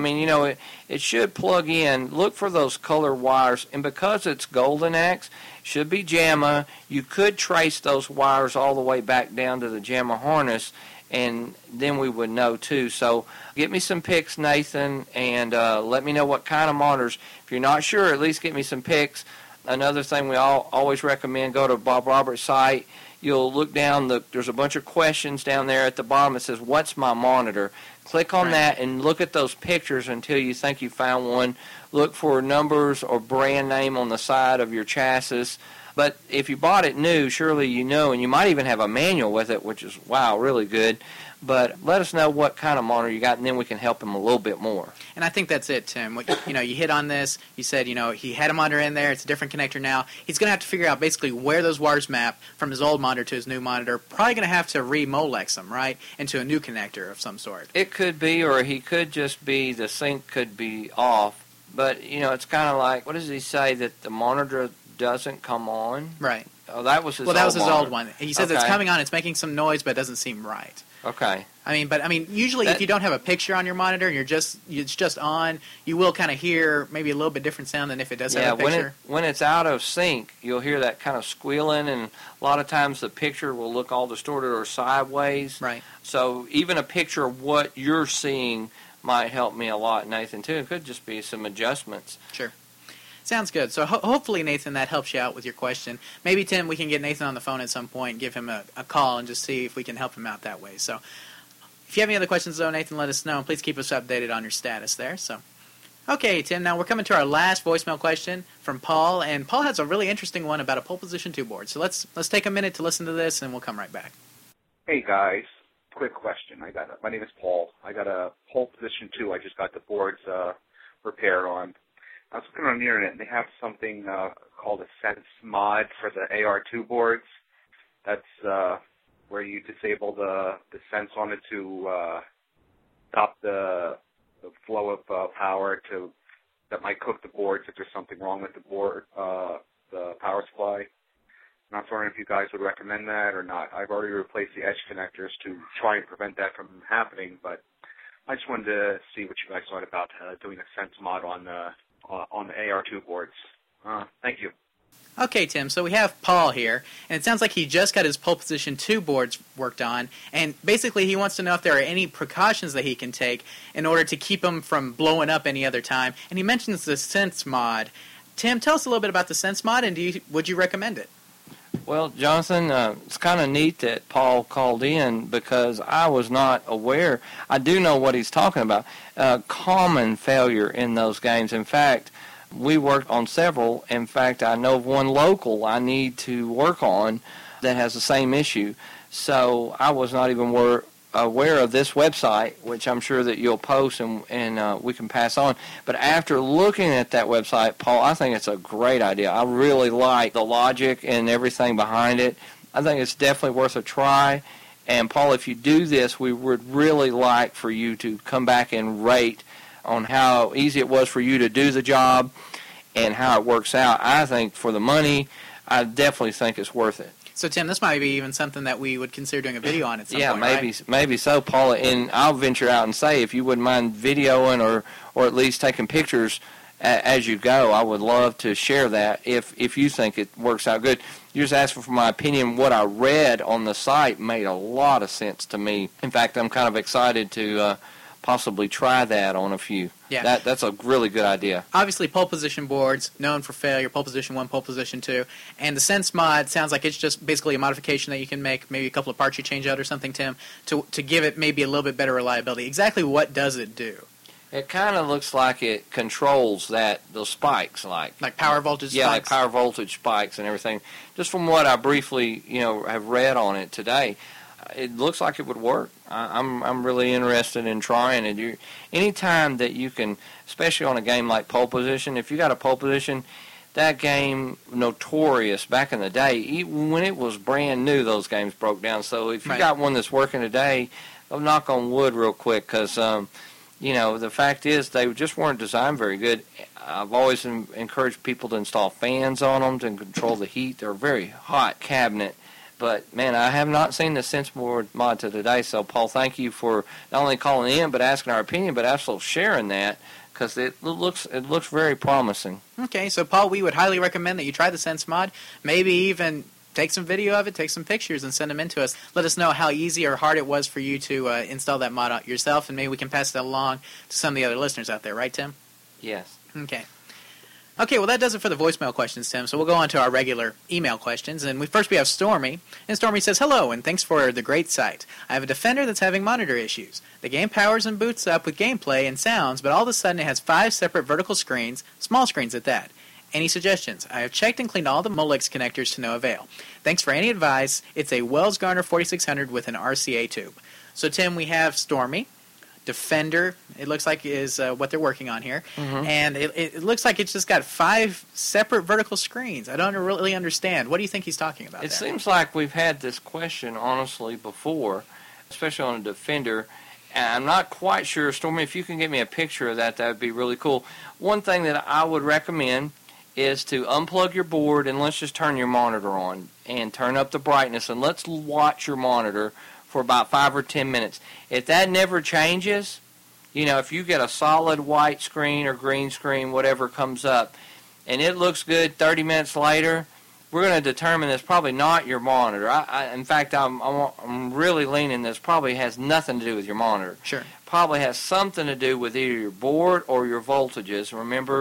it should plug in. Look for those color wires, and because it's Golden Axe, should be JAMA. You could trace those wires all the way back down to the JAMA harness, and then we would know too. So get me some pics, Nathan, and let me know what kind of monitors. If you're not sure, at least get me some pics. Another thing we always recommend, go to Bob Roberts' site. You'll look down, there's a bunch of questions down there at the bottom. It says, what's my monitor? Click on that and look at those pictures until you think you found one. Look for numbers or brand name on the side of your chassis. But if you bought it new, surely you know, and you might even have a manual with it, which is, wow, really good. But let us know what kind of monitor you got, and then we can help him a little bit more. And I think that's it, Tim. You hit on this. You said, he had a monitor in there. It's a different connector now. He's going to have to figure out basically where those wires map from his old monitor to his new monitor. Probably going to have to re-Molex them, right, into a new connector of some sort. It could be, or he could just be, the sync could be off. But, it's kind of like, what does he say, that the monitor doesn't come on? Right. Oh, that was his old Well, that was his monitor. old one. He says it's coming on, it's making some noise, but it doesn't seem right. Okay. Usually if you don't have a picture on your monitor and it's just on, you will kind of hear maybe a little bit different sound than if it does have a picture. When it's out of sync, you'll hear that kind of squealing, and a lot of times the picture will look all distorted or sideways. Right. So even a picture of what you're seeing might help me a lot, Nathan, too. It could just be some adjustments. Sure. Sounds good. So hopefully, Nathan, that helps you out with your question. Maybe, Tim, we can get Nathan on the phone at some point and give him a call and just see if we can help him out that way. So if you have any other questions, though, Nathan, let us know. And please keep us updated on your status there. So, okay, Tim, now we're coming to our last voicemail question from Paul. And Paul has a really interesting one about a pole position 2 board. So let's take a minute to listen to this, and we'll come right back. Hey, guys. Quick question. My name is Paul. I got a pole position 2. I just got the boards repaired on. I was looking on the internet, and they have something called a Sense mod for the AR2 boards. That's where you disable the sense on it to stop the flow of power that might cook the boards if there's something wrong with the board, the power supply. And I was wondering if you guys would recommend that or not. I've already replaced the edge connectors to try and prevent that from happening, but I just wanted to see what you guys thought about doing a Sense mod on the AR2 boards. Thank you. Okay, Tim, so we have Paul here, and it sounds like he just got his pole position 2 boards worked on, and basically he wants to know if there are any precautions that he can take in order to keep them from blowing up any other time, and he mentions the Sense mod. Tim, tell us a little bit about the Sense mod, and would you recommend it? Well, Jonathan, it's kind of neat that Paul called in because I was not aware. I do know what he's talking about. Common failure in those games. In fact, we worked on several. In fact, I know of one local I need to work on that has the same issue. So I was not even aware of this website, which I'm sure that you'll post and we can pass on. But after looking at that website, Paul, I think it's a great idea. I really like the logic and everything behind it. I think it's definitely worth a try. And, Paul, if you do this, we would really like for you to come back and rate on how easy it was for you to do the job and how it works out. I think for the money, I definitely think it's worth it. So, Tim, this might be even something that we would consider doing a video on at some point, maybe so, Paula. And I'll venture out and say, if you wouldn't mind videoing or at least taking pictures as you go, I would love to share that if you think it works out good. You're just asking for my opinion. What I read on the site made a lot of sense to me. In fact, I'm kind of excited to possibly try that on a few. Yeah. That's a really good idea. Obviously, pole position boards, known for failure, pole position 1, pole position 2. And the Sense mod sounds like it's just basically a modification that you can make, maybe a couple of parts you change out or something, Tim, to give it maybe a little bit better reliability. Exactly what does it do? It kind of looks like it controls those spikes, like power voltage spikes? Yeah, like power voltage spikes and everything. Just from what I briefly, have read on it today, it looks like it would work. I'm really interested in trying it. Anytime that you can, especially on a game like pole position, if you got a pole position, that game, notorious back in the day, when it was brand new, those games broke down. So if you got one that's working today, I'll knock on wood real quick because, the fact is they just weren't designed very good. I've always encouraged people to install fans on them to control the heat. They're a very hot cabinet. But, man, I have not seen the Sense mod to today. So, Paul, thank you for not only calling in but asking our opinion, but also sharing that because it looks very promising. Okay, so, Paul, we would highly recommend that you try the Sense mod. Maybe even take some video of it, take some pictures, and send them in to us. Let us know how easy or hard it was for you to install that mod yourself, and maybe we can pass that along to some of the other listeners out there. Right, Tim? Yes. Okay, well, that does it for the voicemail questions, Tim, so we'll go on to our regular email questions. And we have Stormy, and Stormy says, "Hello, and thanks for the great site. I have a Defender that's having monitor issues. The game powers and boots up with gameplay and sounds, but all of a sudden it has 5 separate vertical screens, small screens at that. Any suggestions? I have checked and cleaned all the Molex connectors to no avail. Thanks for any advice. It's a Wells Garner 4600 with an RCA tube." So, Tim, we have Stormy. Defender, it looks like, is what they're working on here. Mm-hmm. And it looks like it's just got 5 separate vertical screens. I don't really understand. What do you think he's talking about? It seems like we've had this question, honestly, before, especially on a Defender. And I'm not quite sure. Stormy, if you can get me a picture of that, that would be really cool. One thing that I would recommend is to unplug your board and let's just turn your monitor on and turn up the brightness and let's watch your monitor for about 5 or 10 minutes. If that never changes, if you get a solid white screen or green screen, whatever comes up, and it looks good 30 minutes later, we're going to determine it's probably not your monitor. In fact, I'm really leaning this probably has nothing to do with your monitor. Sure. Probably has something to do with either your board or your voltages. Remember,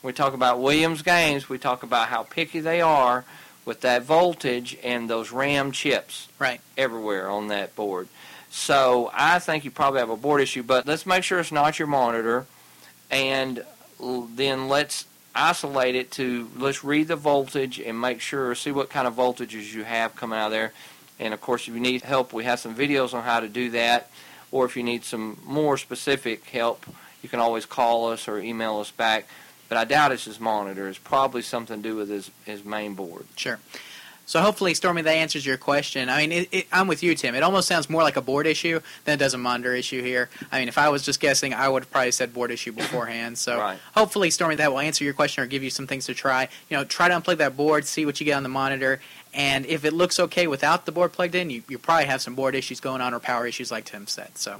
we talk about Williams games, we talk about how picky they are with that voltage and those RAM chips everywhere on that board. So I think you probably have a board issue, but let's make sure it's not your monitor, and then let's isolate it to, let's read the voltage and make sure, see what kind of voltages you have coming out of there. And of course, if you need help, we have some videos on how to do that, or if you need some more specific help, you can always call us or email us back. But I doubt it's his monitor. It's probably something to do with his main board. Sure. So hopefully, Stormy, that answers your question. I mean, I'm with you, Tim. It almost sounds more like a board issue than it does a monitor issue here. I mean, if I was just guessing, I would have probably said board issue beforehand. So hopefully, Stormy, that will answer your question or give you some things to try. You know, try to unplug that board, see what you get on the monitor, and if it looks okay without the board plugged in, you probably have some board issues going on or power issues like Tim said. So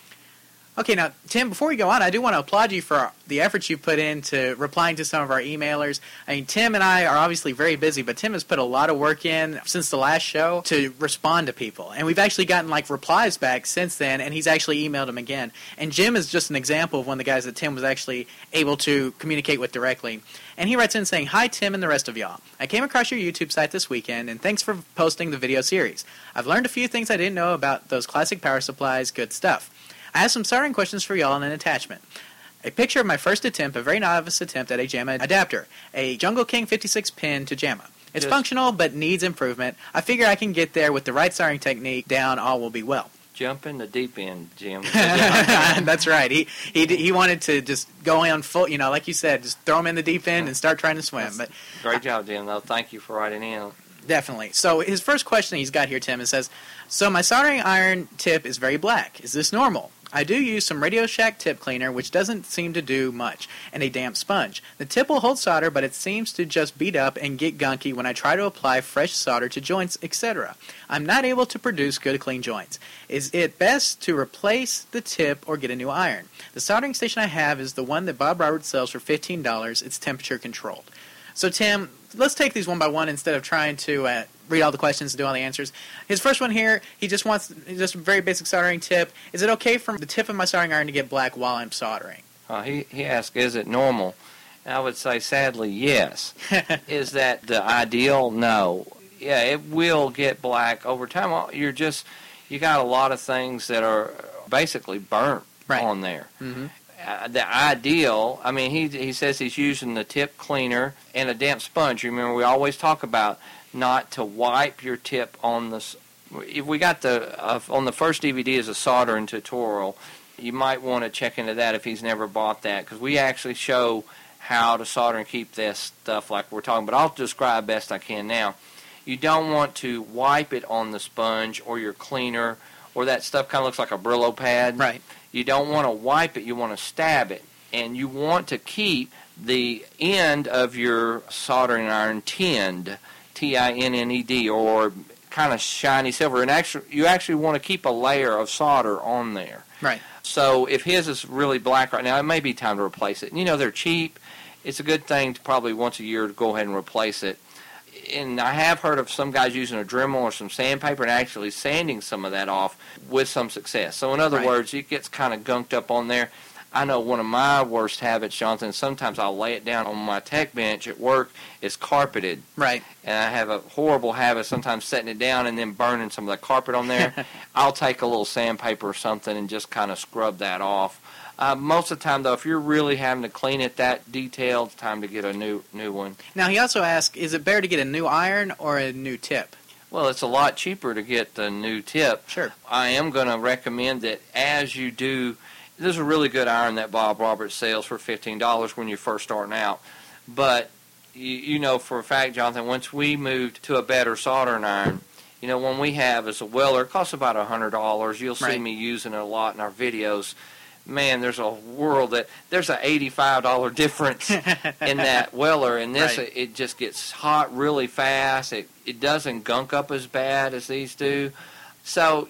Okay, now, Tim, before we go on, I do want to applaud you for the efforts you've put into replying to some of our emailers. I mean, Tim and I are obviously very busy, but Tim has put a lot of work in since the last show to respond to people. And we've actually gotten, replies back since then, and he's actually emailed them again. And Jim is just an example of one of the guys that Tim was actually able to communicate with directly. And he writes in saying, "Hi, Tim and the rest of y'all. I came across your YouTube site this weekend, and thanks for posting the video series. I've learned a few things I didn't know about those classic power supplies, good stuff. I have some soldering questions for y'all and an attachment. A picture of my first attempt, a very novice attempt at a JAMA adapter, a Jungle King 56 pin to JAMA. It's functional, but needs improvement. I figure I can get there with the right soldering technique down, all will be well." Jump in the deep end, Jim. That's right. He wanted to just go on full, like you said, just throw him in the deep end and start trying to swim. But great job, Jim, though. Thank you for writing in. Definitely. So his first question he's got here, Tim, it says, "So my soldering iron tip is very black. Is this normal? I do use some Radio Shack tip cleaner, which doesn't seem to do much, and a damp sponge. The tip will hold solder, but it seems to just beat up and get gunky when I try to apply fresh solder to joints, etc. I'm not able to produce good clean joints. Is it best to replace the tip or get a new iron? The soldering station I have is the one that Bob Roberts sells for $15. It's temperature controlled." So, Tim, let's take these one by one instead of trying to read all the questions and do all the answers. His first one here, he just wants just a very basic soldering tip. Is it okay for the tip of my soldering iron to get black while I'm soldering? He asked, is it normal? And I would say, sadly, yes. Is that the ideal? No. Yeah, it will get black over time. You got a lot of things that are basically burnt on there. Mm-hmm. The ideal, I mean, he says he's using the tip cleaner and a damp sponge. Remember, we always talk about not to wipe your tip on the. If we got on the first DVD is a soldering tutorial, you might want to check into that if he's never bought that, because we actually show how to solder and keep this stuff like we're talking. But I'll describe best I can now. You don't want to wipe it on the sponge or your cleaner, or that stuff kind of looks like a Brillo pad. Right. You don't want to wipe it, you want to stab it. And you want to keep the end of your soldering iron tinned, T-I-N-N-E-D, or kind of shiny silver. And you actually want to keep a layer of solder on there. Right. So if his is really black right now, it may be time to replace it. And, they're cheap. It's a good thing to probably once a year to go ahead and replace it. And I have heard of some guys using a Dremel or some sandpaper and actually sanding some of that off with some success. So in other words, it gets kind of gunked up on there. I know one of my worst habits, Jonathan, sometimes I'll lay it down on my tech bench at work. It's carpeted. Right. And I have a horrible habit sometimes setting it down and then burning some of the carpet on there. I'll take a little sandpaper or something and just kind of scrub that off. Most of the time, though, if you're really having to clean it that detailed, it's time to get a new one. Now, he also asked, is it better to get a new iron or a new tip? Well, it's a lot cheaper to get the new tip. Sure. I am going to recommend that as you do, there's a really good iron that Bob Roberts sells for $15 when you're first starting out. But, you know for a fact, Jonathan, once we moved to a better soldering iron, one we have is a Weller. It costs about $100. You'll see me using it a lot in our videos. Man, there's a world there's an $85 difference in that Weller, and this it just gets hot really fast. It doesn't gunk up as bad as these do. So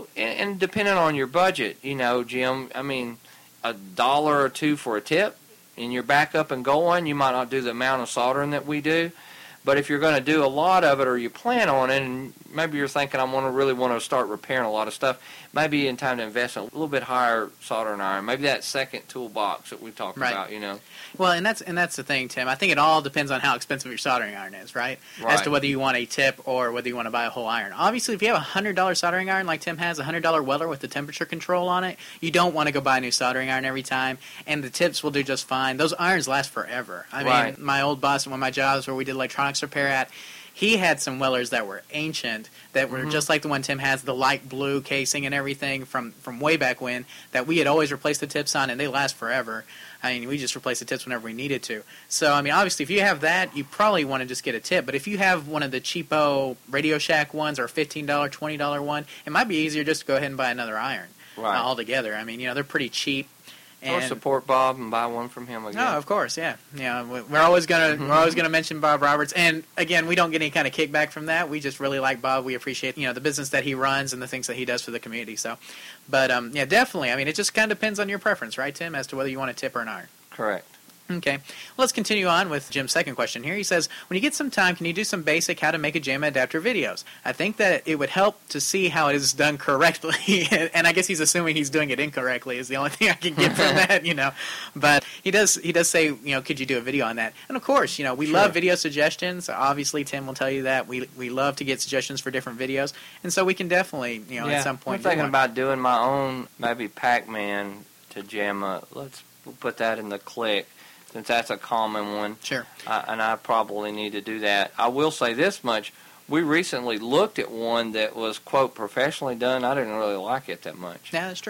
and depending on your budget, Jim, I mean, $1 or $2 for a tip, and you're back up and going. You might not do the amount of soldering that we do, But if you're going to do a lot of it, or you plan on it, and maybe you're thinking, really want to start repairing a lot of stuff, maybe in time to invest in a little bit higher soldering iron. Maybe that second toolbox that we talked about, Well, and that's the thing, Tim. I think it all depends on how expensive your soldering iron is, right? As to whether you want a tip or whether you want to buy a whole iron. Obviously, if you have a $100 soldering iron like Tim has, a $100 welder with the temperature control on it, you don't want to go buy a new soldering iron every time, and the tips will do just fine. Those irons last forever. I mean, my old boss at one of my jobs where we did electronics repair at, he had some welders that were ancient, that were just like the one Tim has, the light blue casing and everything from way back when, that we had always replaced the tips on, and they last forever. I mean, we just replaced the tips whenever we needed to. So, I mean, obviously, if you have that, you probably want to just get a tip. But if you have one of the cheapo Radio Shack ones or a $15, $20 one, it might be easier just to go ahead and buy another iron altogether. I mean, they're pretty cheap. Or support Bob and buy one from him again. No, of course, yeah. We're always gonna mention Bob Roberts, and again, we don't get any kind of kickback from that. We just really like Bob. We appreciate the business that he runs and the things that he does for the community. So, but definitely. I mean, it just kind of depends on your preference, right, Tim, as to whether you want a tip or an iron. Correct. Okay, let's continue on with Jim's second question here. He says, when you get some time, can you do some basic how to make a JAMA adapter videos? I think that it would help to see how it is done correctly, and I guess he's assuming he's doing it incorrectly is the only thing I can get from that, But he does say, could you do a video on that? And of course, we love video suggestions. Obviously, Tim will tell you that. We love to get suggestions for different videos, and so we can definitely, at some point. I'm thinking about doing my own, maybe Pac-Man to JAMA. We'll put that in the click, since that's a common one. Sure. And I probably need to do that. I will say this much. We recently looked at one that was, quote, professionally done. I didn't really like it that much. Yeah, that's true.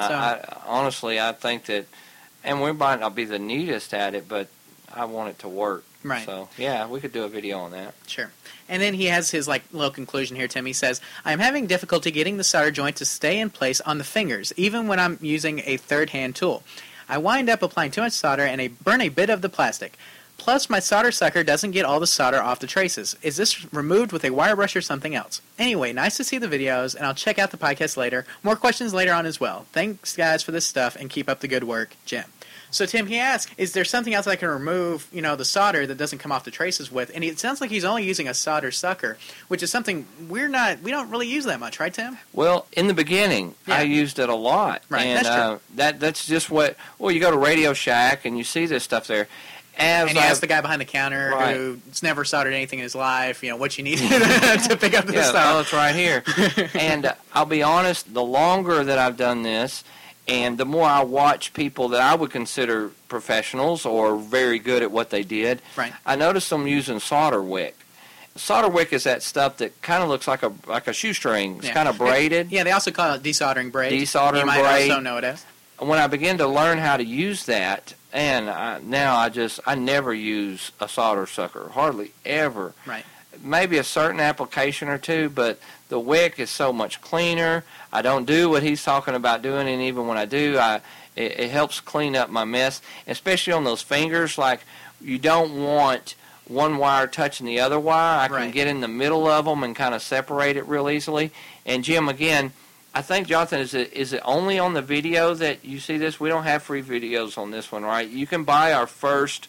Honestly, I think that, and we might not be the neatest at it, but I want it to work. Right. So, yeah, we could do a video on that. Sure. And then he has his little conclusion here, Tim. He says, I am having difficulty getting the solder joint to stay in place on the fingers, even when I'm using a third-hand tool. I wind up applying too much solder and burn a bit of the plastic. Plus, my solder sucker doesn't get all the solder off the traces. Is this removed with a wire brush or something else? Anyway, nice to see the videos, and I'll check out the podcast later. More questions later on as well. Thanks, guys, for this stuff, and keep up the good work, Jim. So, Tim, he asks, is there something else I can remove, the solder that doesn't come off the traces with? And it sounds like he's only using a solder sucker, which is something we don't really use that much, right, Tim? Well, in the beginning, I used it a lot. Right, and that's true. That's just you go to Radio Shack and you see this stuff there. And you ask the guy behind the counter who's never soldered anything in his life, what you need to pick up the solder. Yeah, it's right here. And I'll be honest, the longer that I've done this, and the more I watch people that I would consider professionals or very good at what they did, I noticed them using solder wick. Solder wick is that stuff that kind of looks like a shoestring. It's kind of braided. Yeah, they also call it desoldering braid. Desoldering braid. You might also know it as. When I began to learn how to use that, and now I never use a solder sucker, hardly ever. Right. Maybe a certain application or two, but the wick is so much cleaner. I don't do what he's talking about doing, and even when I do, it helps clean up my mess, especially on those fingers. Like, you don't want one wire touching the other wire. I can get in the middle of them and kind of separate it real easily. And Jim, again, I think, Jonathan, is it only on the video that you see this? We don't have free videos on this one, right? You can buy our first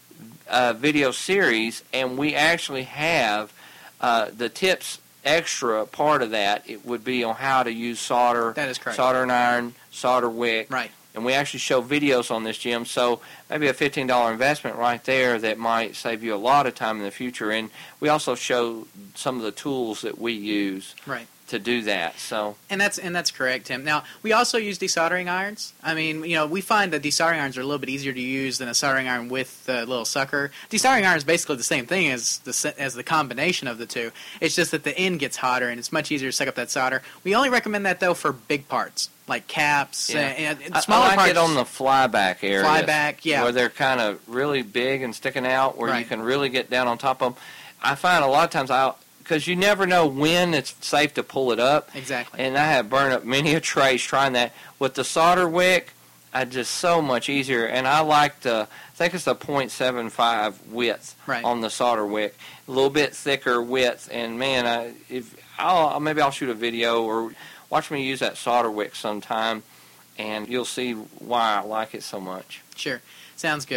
video series, and we actually have the tips extra part of that. It would be on how to use solder, that is correct, soldering iron, solder wick. Right. And we actually show videos on this, Jim, so maybe a $15 investment right there that might save you a lot of time in the future. And we also show some of the tools that we use to do that. So and that's correct, Tim. Now, we also use desoldering irons. I mean, we find that desoldering irons are a little bit easier to use than a soldering iron with the little sucker. Desoldering iron is basically the same thing as the combination of the two. It's just that the end gets hotter and it's much easier to suck up that solder. We only recommend that, though, for big parts like caps and smaller I like parts. It on the flyback area. Flyback, yeah. Where they're kind of really big and sticking out, where you can really get down on top of them. I find a lot of times because you never know when it's safe to pull it up. Exactly. And I have burned up many a trace trying that. With the solder wick, it's just so much easier. And I like I think it's a .75 width on the solder wick. A little bit thicker width. And, man, maybe I'll shoot a video or watch me use that solder wick sometime, and you'll see why I like it so much. Sure. Sounds good.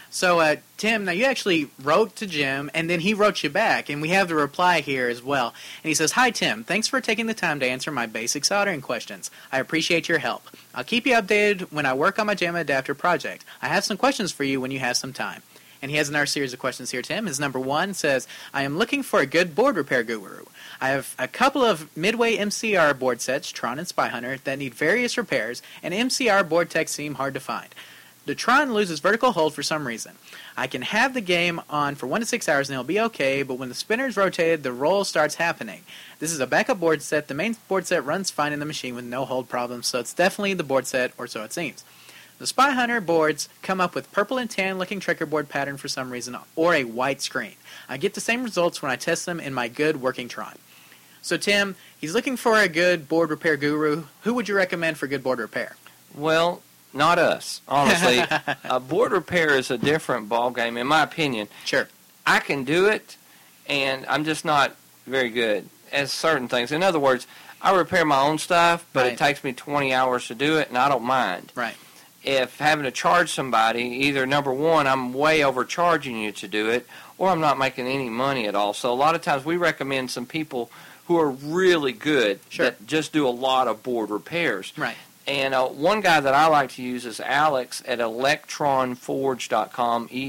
So, Tim, now you actually wrote to Jim, and then he wrote you back, and we have the reply here as well. And he says, "Hi, Tim. Thanks for taking the time to answer my basic soldering questions. I appreciate your help. I'll keep you updated when I work on my JAMA adapter project. I have some questions for you when you have some time." And he has another series of questions here, Tim. His number one says, "I am looking for a good board repair guru. I have a couple of Midway MCR board sets, Tron and Spy Hunter, that need various repairs, and MCR board techs seem hard to find. The Tron loses vertical hold for some reason. I can have the game on for 1 to 6 hours and it'll be okay, but when the spinner's rotated, the roll starts happening. This is a backup board set. The main board set runs fine in the machine with no hold problems, so it's definitely the board set, or so it seems. The Spy Hunter boards come up with purple and tan looking checkerboard pattern for some reason, or a white screen. I get the same results when I test them in my good working Tron." So, Tim, he's looking for a good board repair guru. Who would you recommend for good board repair? Well, not us, honestly. Board repair is a different ball game, in my opinion. Sure. I can do it, and I'm just not very good at certain things. In other words, I repair my own stuff, but Right. it takes me 20 hours to do it, and I don't mind. Right. If having to charge somebody, either number one, I'm way overcharging you to do it, or I'm not making any money at all. So a lot of times we recommend some people who are really good Sure. that just do a lot of board repairs. Right. And one guy that I like to use is Alex at electronforge.com,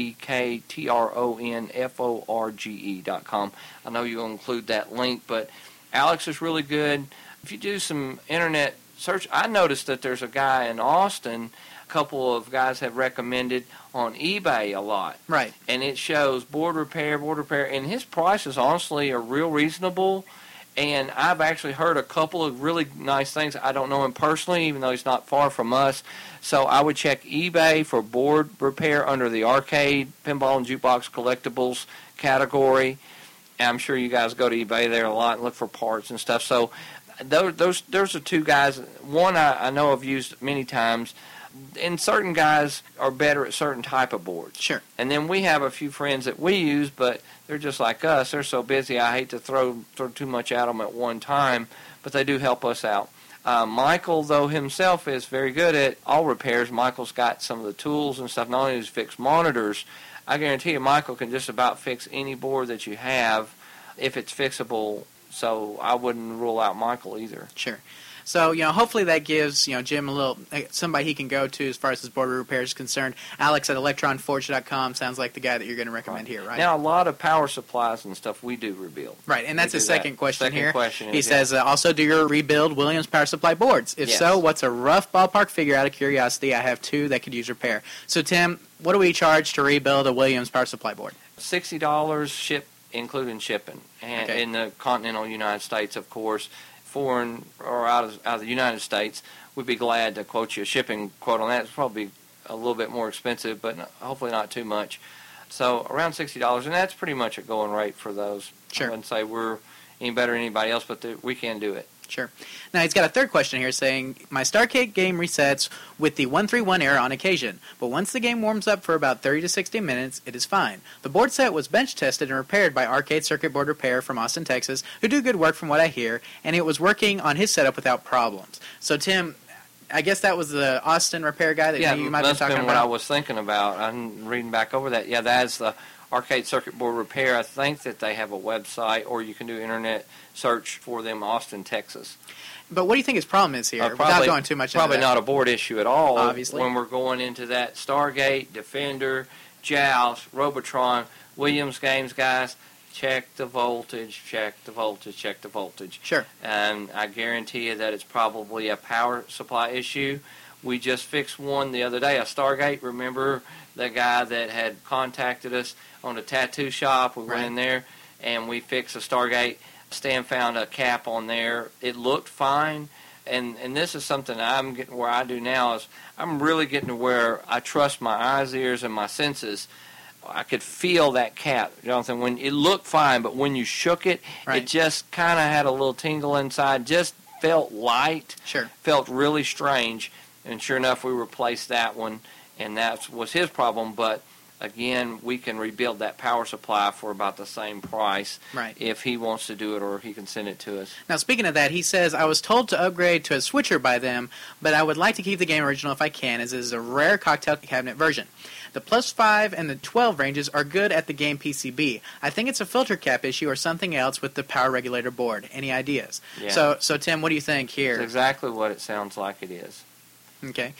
ELEKTRONFORGE.com. I know you'll include that link, but Alex is really good. If you do some internet search, I noticed that there's a guy in Austin, a couple of guys have recommended on eBay a lot. Right. And it shows board repair, and his prices honestly are real reasonable. And I've actually heard a couple of really nice things. I don't know him personally, even though he's not far from us. So I would check eBay for board repair under the arcade, pinball, and jukebox collectibles category. And I'm sure you guys go to eBay there a lot and look for parts and stuff. So those are two guys. One I know I've used many times. And certain guys are better at certain type of boards. Sure. And then we have a few friends that we use, but they're just like us. They're so busy, I hate to throw too much at them at one time, but they do help us out. Michael, though, himself is very good at all repairs. Michael's got some of the tools and stuff. Not only does he fix monitors, I guarantee you Michael can just about fix any board that you have if it's fixable. So I wouldn't rule out Michael either. Sure. So, hopefully that gives, Jim a little, somebody he can go to as far as his board repair is concerned. Alex at electronforge.com sounds like the guy that you're going to recommend here, right? Now, a lot of power supplies and stuff we do rebuild. Right, and that's his second question here. Question he is, says, also, do you rebuild Williams power supply boards? If Yes. so, what's a rough ballpark figure out of curiosity? I have two that could use repair. So, Tim, what do we charge to rebuild a Williams power supply board? $60 ship, including shipping, and Okay. in the continental United States, of course. Foreign or out of the United States, we'd be glad to quote you a shipping quote on that. It's probably a little bit more expensive, but hopefully not too much. So around $60, and that's pretty much a going rate for those. Sure. I wouldn't say we're any better than anybody else, but we can do it. Sure. Now, he's got a third question here saying, my Starcade game resets with the 131 error on occasion, but once the game warms up for about 30 to 60 minutes, it is fine. The board set was bench tested and repaired by Arcade Circuit Board Repair from Austin, Texas, who do good work from what I hear, and it was working on his setup without problems. So, Tim, I guess that was the Austin repair guy that you might be that's talking been about? what I was thinking about. I'm reading back over that. Yeah, that's the Arcade Circuit Board Repair. I think that they have a website, or you can do internet search for them, Austin, Texas. But what do you think his problem is here, without Probably- going too much into Probably that? not a board issue at all. Obviously. When we're going into that Stargate, Defender, Joust, Robotron, Williams games, guys, check the voltage, check the voltage, check the voltage. Sure. And I guarantee you that it's probably a power supply issue. We just fixed one the other day, a Stargate. Remember the guy that had contacted us on a tattoo shop? We went in there and we fixed a Stargate. Stan found a cap on there. It looked fine. And this is something I'm getting where I do now is I'm really getting to where I trust my eyes, ears, and my senses. I could feel that cap, Jonathan. When it looked fine, but when you shook it, Right. it just kind of had a little tingle inside. Just felt light. Sure. Felt really strange. And sure enough, we replaced that one, and that was his problem. But again, we can rebuild that power supply for about the same price if he wants to do it, or he can send it to us. Now, speaking of that, he says, I was told to upgrade to a switcher by them, but I would like to keep the game original if I can, as it is a rare cocktail cabinet version. The +5 and the 12 ranges are good at the game PCB. I think it's a filter cap issue or something else with the power regulator board. Any ideas? Yeah. So Tim, what do you think here? It's exactly what it sounds like it is. Okay.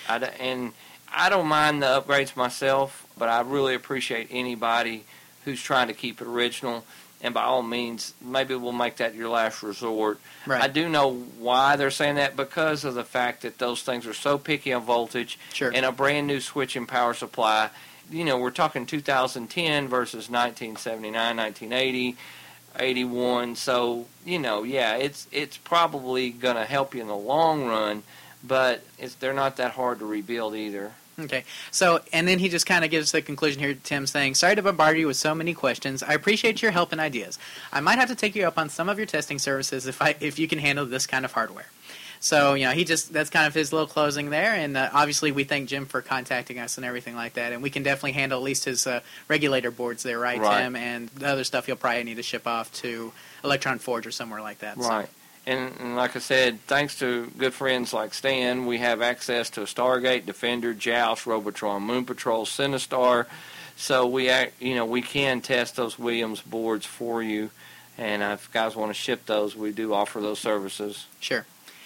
I don't mind the upgrades myself, but I really appreciate anybody who's trying to keep it original. And by all means, maybe we'll make that your last resort. Right. I do know why they're saying that, because of the fact that those things are so picky on voltage. Sure. And a brand new switch and power supply. You know, we're talking 2010 versus 1979, 1980, 81. So, you know, yeah, it's probably going to help you in the long run, but they're not that hard to rebuild either. Okay. So, and then he just kind of gives the conclusion here, Tim, saying, sorry to bombard you with so many questions. I appreciate your help and ideas. I might have to take you up on some of your testing services if you can handle this kind of hardware. So, you know, that's kind of his little closing there. And obviously we thank Jim for contacting us and everything like that. And we can definitely handle at least his regulator boards there, right, Tim? And the other stuff he'll probably need to ship off to Electron Forge or somewhere like that. Right. So. And like I said, thanks to good friends like Stan, we have access to Stargate, Defender, Joust, Robotron, Moon Patrol, Sinistar. So we can test those Williams boards for you. And if guys want to ship those, we do offer those services. Sure.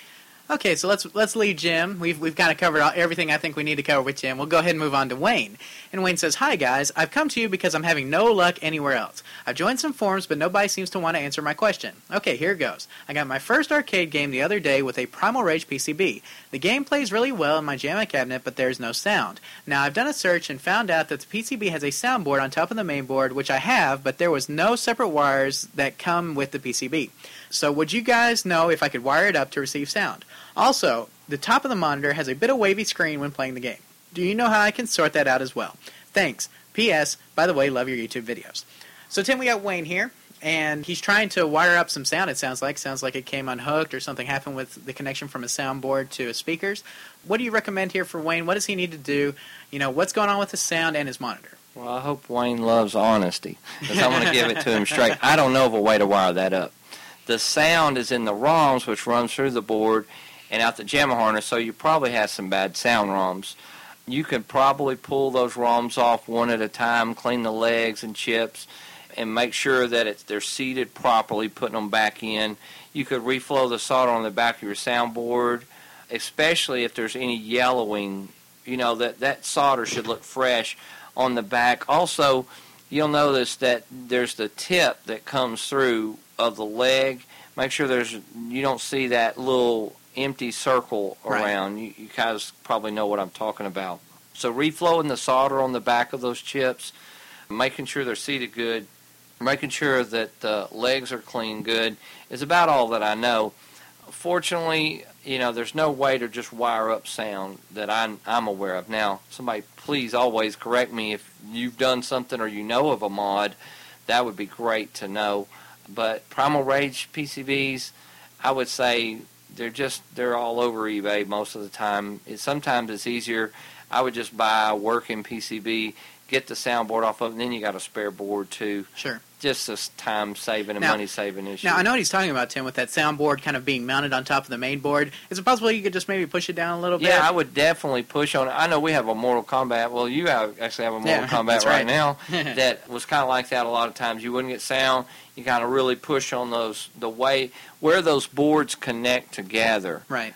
Okay, so let's leave Jim. We've kind of covered everything I think we need to cover with Jim. We'll go ahead and move on to Wayne. And Wayne says, hi guys, I've come to you because I'm having no luck anywhere else. I've joined some forums, but nobody seems to want to answer my question. Okay, here goes. I got my first arcade game the other day with a Primal Rage PCB. The game plays really well in my JAMA cabinet, but there's no sound. Now, I've done a search and found out that the PCB has a soundboard on top of the main board, which I have, but there was no separate wires that come with the PCB. So would you guys know if I could wire it up to receive sound? Also, the top of the monitor has a bit of wavy screen when playing the game. Do you know how I can sort that out as well? Thanks. P.S. By the way, love your YouTube videos. So, Tim, we got Wayne here, and he's trying to wire up some sound, it sounds like. Sounds like it came unhooked or something happened with the connection from his soundboard to his speakers. What do you recommend here for Wayne? What does he need to do? You know, what's going on with his sound and his monitor? Well, I hope Wayne loves honesty, because I'm going to give it to him straight. I don't know of a way to wire that up. The sound is in the ROMs, which runs through the board and out the JAMA harness, so you probably have some bad sound ROMs. You could probably pull those ROMs off one at a time, clean the legs and chips, and make sure that they're seated properly, putting them back in. You could reflow the solder on the back of your soundboard, especially if there's any yellowing. You know, that solder should look fresh on the back. Also, you'll notice that there's the tip that comes through of the leg. Make sure you don't see that little empty circle around. Right. You guys probably know what I'm talking about. So reflowing the solder on the back of those chips, making sure they're seated good, making sure that the legs are clean good is about all that I know. Fortunately, you know, there's no way to just wire up sound that I'm aware of. Now, somebody please always correct me if you've done something or you know of a mod. That would be great to know. But Primal Rage PCBs, I would say they're all over eBay most of the time. Sometimes it's easier. I would just buy a working PCB, get the soundboard off of it, and then you got a spare board too. Sure. Just a time-saving and money-saving issue. Now, I know what he's talking about, Tim, with that soundboard kind of being mounted on top of the main board. Is it possible you could just maybe push it down a little bit? Yeah, I would definitely push on it. I know we have a Mortal Kombat. Well, you actually have a Mortal Kombat right now that was kind of like that a lot of times. You wouldn't get sound. You kind of really push on the way where those boards connect together. Right.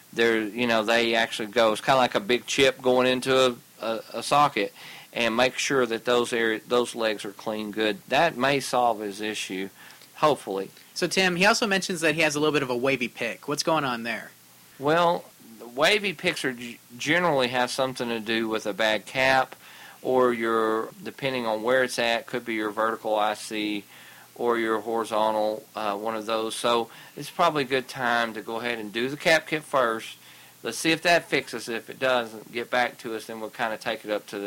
They actually go. It's kind of like a big chip going into a socket. And make sure that those legs are clean good. That may solve his issue, hopefully. So, Tim, he also mentions that he has a little bit of a wavy pick. What's going on there? Well, the wavy picks generally have something to do with a bad cap, or depending on where it's at, could be your vertical IC or your horizontal, one of those. So it's probably a good time to go ahead and do the cap kit first. Let's see if that fixes it. If it doesn't, get back to us, then we'll kind of take it up to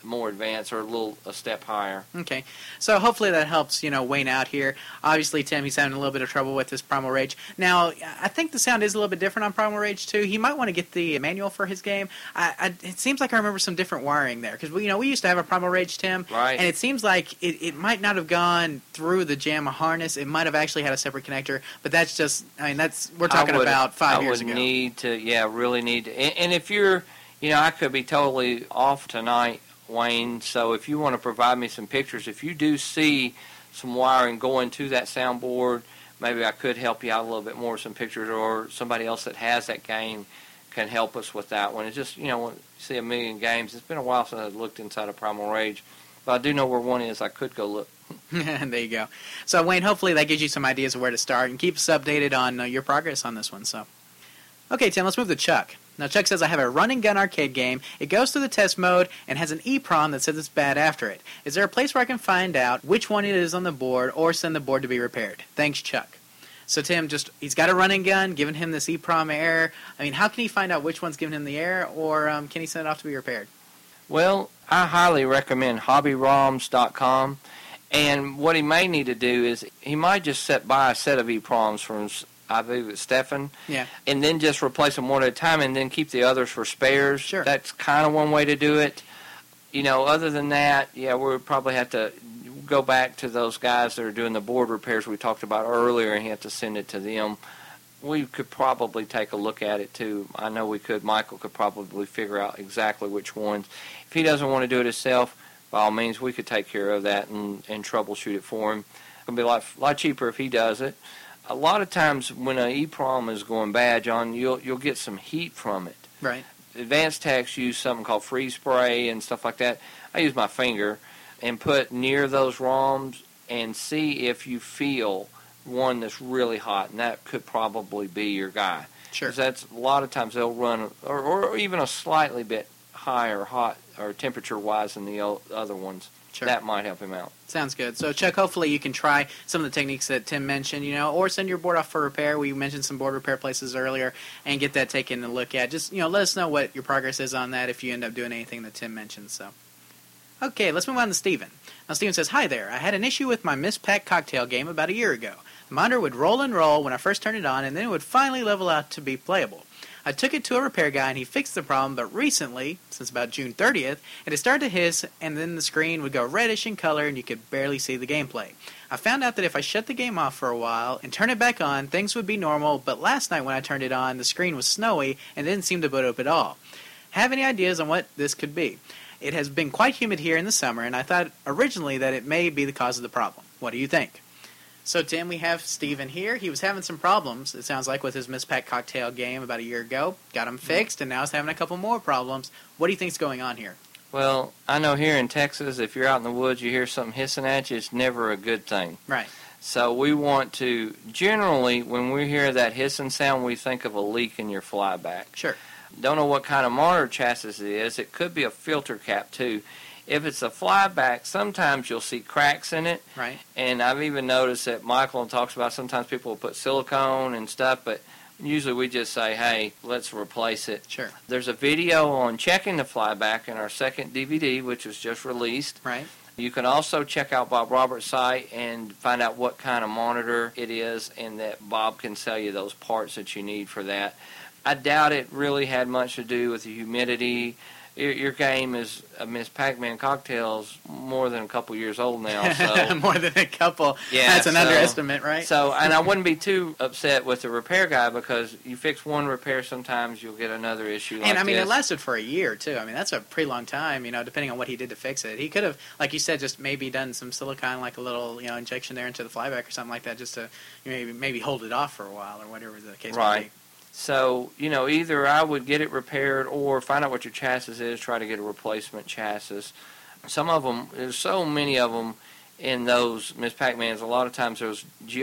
more advanced or a step higher. Okay, so hopefully that helps, Wayne out here. Obviously, Tim, he's having a little bit of trouble with his Primal Rage. Now, I think the sound is a little bit different on Primal Rage 2. He might want to get the manual for his game. It seems like I remember some different wiring there, because we used to have a Primal Rage, Tim, right? And it seems like it might not have gone through the JAMA harness. It might have actually had a separate connector, but that's just, we're talking about 5 years ago. I would really need to. And if you're, I could be totally off tonight, Wayne, so if you want to provide me some pictures, if you do see some wiring going to that soundboard, maybe I could help you out a little bit more with some pictures, or somebody else that has that game can help us with that one. It's just, when you see a million games, it's been a while since I've looked inside of Primal Rage, but I do know where one is. I could go look. There you go. So, Wayne, hopefully that gives you some ideas of where to start, and keep us updated on your progress on this one. So, okay, Tim, let's move to Chuck. Now, Chuck says, I have a run-and-gun arcade game. It goes through the test mode and has an EEPROM that says it's bad after it. Is there a place where I can find out which one it is on the board or send the board to be repaired? Thanks, Chuck. So, Tim, he's got a run-and-gun, giving him this EEPROM error. How can he find out which one's giving him the error, or can he send it off to be repaired? Well, I highly recommend hobbyroms.com. And what he may need to do is he might just buy a set of EEPROMs from, I believe it's Stefan. Yeah. And then just replace them one at a time and then keep the others for spares. Sure. That's kind of one way to do it. Other than that, we would probably have to go back to those guys that are doing the board repairs we talked about earlier and have to send it to them. We could probably take a look at it, too. I know we could. Michael could probably figure out exactly which ones. If he doesn't want to do it himself, by all means, we could take care of that and troubleshoot it for him. It'll be a lot cheaper if he does it. A lot of times when an EEPROM is going bad, John, you'll get some heat from it. Right. Advanced techs use something called freeze spray and stuff like that. I use my finger and put near those ROMs and see if you feel one that's really hot, and that could probably be your guy. Sure. 'Cause that's a lot of times they'll run, or even a slightly bit higher hot or temperature-wise than the other ones. Sure. That might help him out. Sounds good. So, Chuck, hopefully you can try some of the techniques that Tim mentioned, or send your board off for repair. We mentioned some board repair places earlier, and get that taken a look at. Just, let us know what your progress is on that if you end up doing anything that Tim mentioned. So, okay, let's move on to Steven. Now, Steven says, hi there. I had an issue with my Mispack cocktail game about a year ago. The monitor would roll and roll when I first turned it on, and then it would finally level out to be playable. I took it to a repair guy, and he fixed the problem, but recently, since about June 30th, it had started to hiss, and then the screen would go reddish in color, and you could barely see the gameplay. I found out that if I shut the game off for a while and turn it back on, things would be normal, but last night when I turned it on, the screen was snowy and didn't seem to boot up at all. Have any ideas on what this could be? It has been quite humid here in the summer, and I thought originally that it may be the cause of the problem. What do you think? So, Tim, we have Steven here. He was having some problems, it sounds like, with his Mispack cocktail game about a year ago. Got him fixed, and now he's having a couple more problems. What do you think's going on here? Well, I know here in Texas, if you're out in the woods, you hear something hissing at you, it's never a good thing. Right. So we want to, generally, when we hear that hissing sound, we think of a leak in your flyback. Sure. Don't know what kind of monitor chassis it is. It could be a filter cap, too. If it's a flyback, sometimes you'll see cracks in it. Right. And I've even noticed that Michael talks about sometimes people will put silicone and stuff, but usually we just say, hey, let's replace it. Sure. There's a video on checking the flyback in our second DVD, which was just released. Right. You can also check out Bob Roberts' site and find out what kind of monitor it is, and that Bob can sell you those parts that you need for that. I doubt it really had much to do with the humidity. Your game is Miss Pac-Man Cocktails more than a couple years old now. So. More than a couple. Yeah, that's an underestimate, right? So, and I wouldn't be too upset with the repair guy because you fix one repair, sometimes you'll get another issue like And, I mean, this. it lasted for a year, too. I mean, that's a pretty long time, depending on what he did to fix it. He could have, like you said, just maybe done some silicone, like a little, injection there into the flyback or something like that just to maybe hold it off for a while or whatever the case might be. So, either I would get it repaired or find out what your chassis is, try to get a replacement chassis. Some of them, there's so many of them in those Miss Pac-Mans. A lot of times those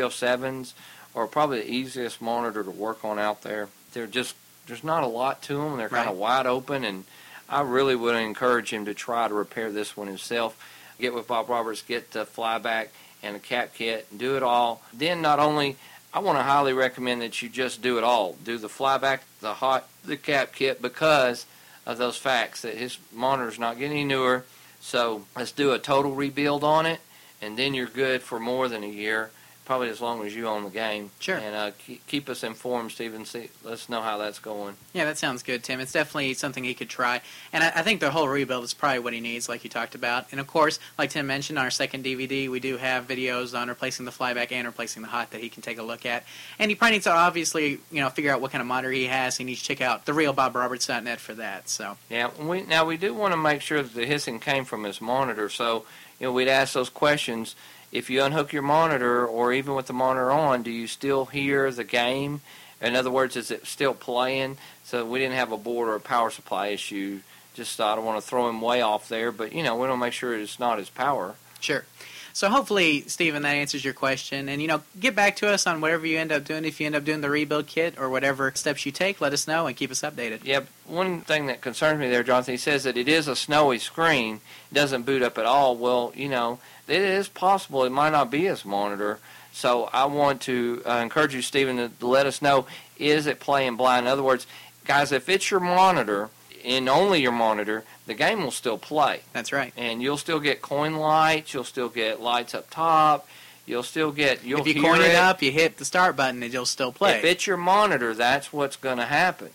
GL7s are probably the easiest monitor to work on out there. There's not a lot to them. They're kind of wide open, and I really would encourage him to try to repair this one himself. Get with Bob Roberts, get the flyback and a cap kit, and do it all. Then not only... I want to highly recommend that you just do it all. Do the flyback, the cap kit, because of those facts that his monitor's not getting any newer. So let's do a total rebuild on it, and then you're good for more than a year, probably as long as you own the game. Sure. And keep us informed, Stephen. Let us know how that's going. Yeah, that sounds good, Tim. It's definitely something he could try. And I think the whole rebuild is probably what he needs, like you talked about. And, of course, like Tim mentioned, on our second DVD, we do have videos on replacing the flyback and replacing the hot that he can take a look at. And he probably needs to obviously, figure out what kind of monitor he has. He needs to check out therealbobroberts.net for that. So yeah, we do want to make sure that the hissing came from his monitor. So, we'd ask those questions. If you unhook your monitor, or even with the monitor on, do you still hear the game? In other words, is it still playing? So we didn't have a board or a power supply issue. Just I don't want to throw him way off there, but, we want to make sure it's not his power. Sure. So hopefully, Stephen, that answers your question. And, get back to us on whatever you end up doing. If you end up doing the rebuild kit or whatever steps you take, let us know and keep us updated. Yep. One thing that concerns me there, Jonathan, he says that it is a snowy screen. It doesn't boot up at all. Well, it is possible it might not be his monitor. So I want to encourage you, Stephen, to let us know, is it playing blind? In other words, guys, if it's your monitor, and only your monitor, the game will still play. That's right. And you'll still get coin lights. You'll still get lights up top. You'll still get. If you coin it up, you hit the start button, and you'll still play. If it's your monitor, that's what's going to happen.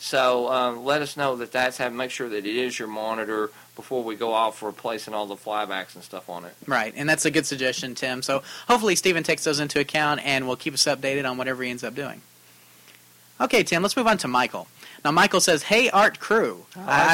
So let us know that make sure that it is your monitor before we go off for replacing all the flybacks and stuff on it. Right, and that's a good suggestion, Tim. So hopefully Stephen takes those into account and will keep us updated on whatever he ends up doing. Okay, Tim, let's move on to Michael. Now, Michael says, "Hey, Art Crew."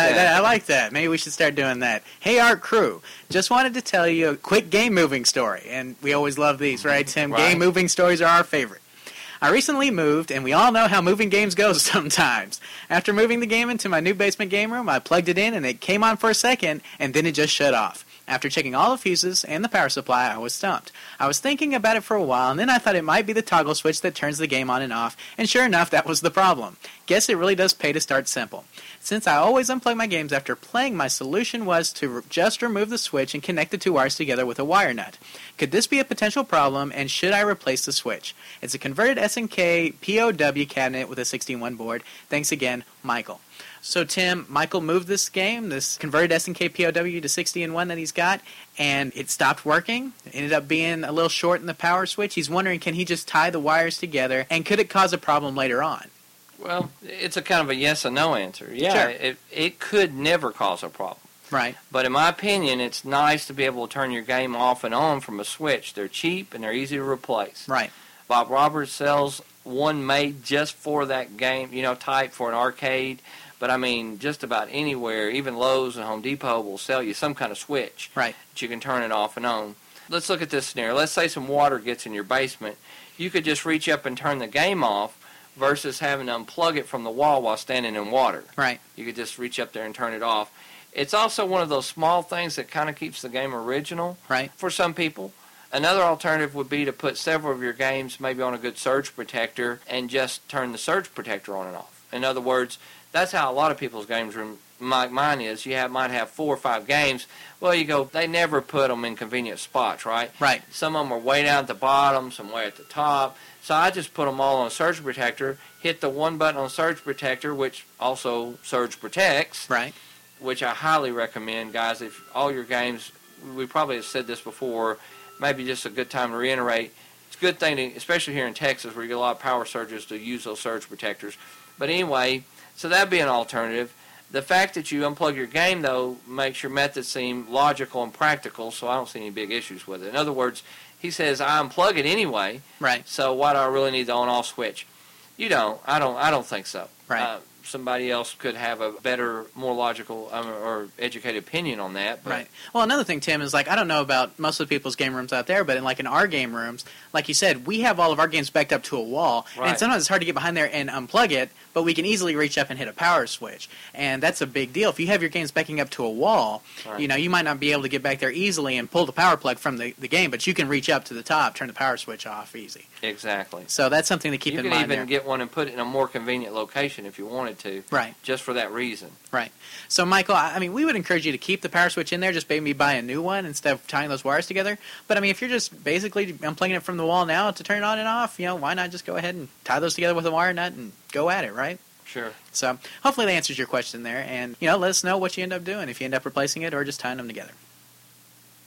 I like that. Maybe we should start doing that. "Hey, Art Crew. Just wanted to tell you a quick game-moving story." And we always love these, right, Tim? Right. Game-moving stories are our favorite. I recently moved, and we all know how moving games go sometimes. After moving the game into my new basement game room, I plugged it in, and it came on for a second, and then it just shut off. After checking all the fuses and the power supply, I was stumped. I was thinking about it for a while, and then I thought it might be the toggle switch that turns the game on and off, and sure enough, that was the problem. Guess it really does pay to start simple. Since I always unplug my games after playing, my solution was to just remove the switch and connect the two wires together with a wire nut. Could this be a potential problem, and should I replace the switch? It's a converted SNK POW cabinet with a 16-1 board. Thanks again, Michael. So, Tim, Michael moved this game, this converted SNK POW to 60-1 that he's got, and it stopped working. It ended up being a little short in the power switch. He's wondering, can he just tie the wires together, and could it cause a problem later on? Well, it's a kind of a yes or no answer. Yeah, sure. It could never cause a problem. Right. But in my opinion, it's nice to be able to turn your game off and on from a switch. They're cheap and they're easy to replace. Right. Bob Roberts sells one made just for that game, type for an arcade. But, I mean, just about anywhere, even Lowe's and Home Depot will sell you some kind of switch that you can turn it off and on. Let's look at this scenario. Let's say some water gets in your basement. You could just reach up and turn the game off versus having to unplug it from the wall while standing in water. Right. You could just reach up there and turn it off. It's also one of those small things that kind of keeps the game original for some people. Another alternative would be to put several of your games maybe on a good surge protector and just turn the surge protector on and off. In other words, that's how a lot of people's games room, like mine is. You might have 4 or 5 games. Well, they never put them in convenient spots, right? Right. Some of them are way down at the bottom, some way at the top. So I just put them all on a surge protector, hit the one button on surge protector, which also surge protects. Right. Which I highly recommend, guys. If all your games, we probably have said this before, maybe just a good time to reiterate. It's a good thing, especially here in Texas where you get a lot of power surges, to use those surge protectors. But anyway, so that'd be an alternative. The fact that you unplug your game, though, makes your method seem logical and practical, so I don't see any big issues with it. In other words, he says, I unplug it anyway, right? So why do I really need the on-off switch? You don't. I don't think so. Right. Somebody else could have a better, more logical or educated opinion on that. But. Right. Well, another thing, Tim, is I don't know about most of the people's game rooms out there, but in our game rooms, like you said, we have all of our games backed up to a wall, and sometimes it's hard to get behind there and unplug it, but we can easily reach up and hit a power switch, and that's a big deal. If you have your games backing up to a wall, you might not be able to get back there easily and pull the power plug from the game, but you can reach up to the top, turn the power switch off easy. Exactly. So that's something to keep in mind. You can even get one and put it in a more convenient location if you wanted to. Right. Just for that reason. Right. So, Michael, we would encourage you to keep the power switch in there, just maybe buy a new one instead of tying those wires together. But, if you're just basically unplugging it from the wall now to turn it on and off, why not just go ahead and tie those together with a wire nut and go at it, right? Sure. So, hopefully that answers your question there. And, let us know what you end up doing, if you end up replacing it or just tying them together.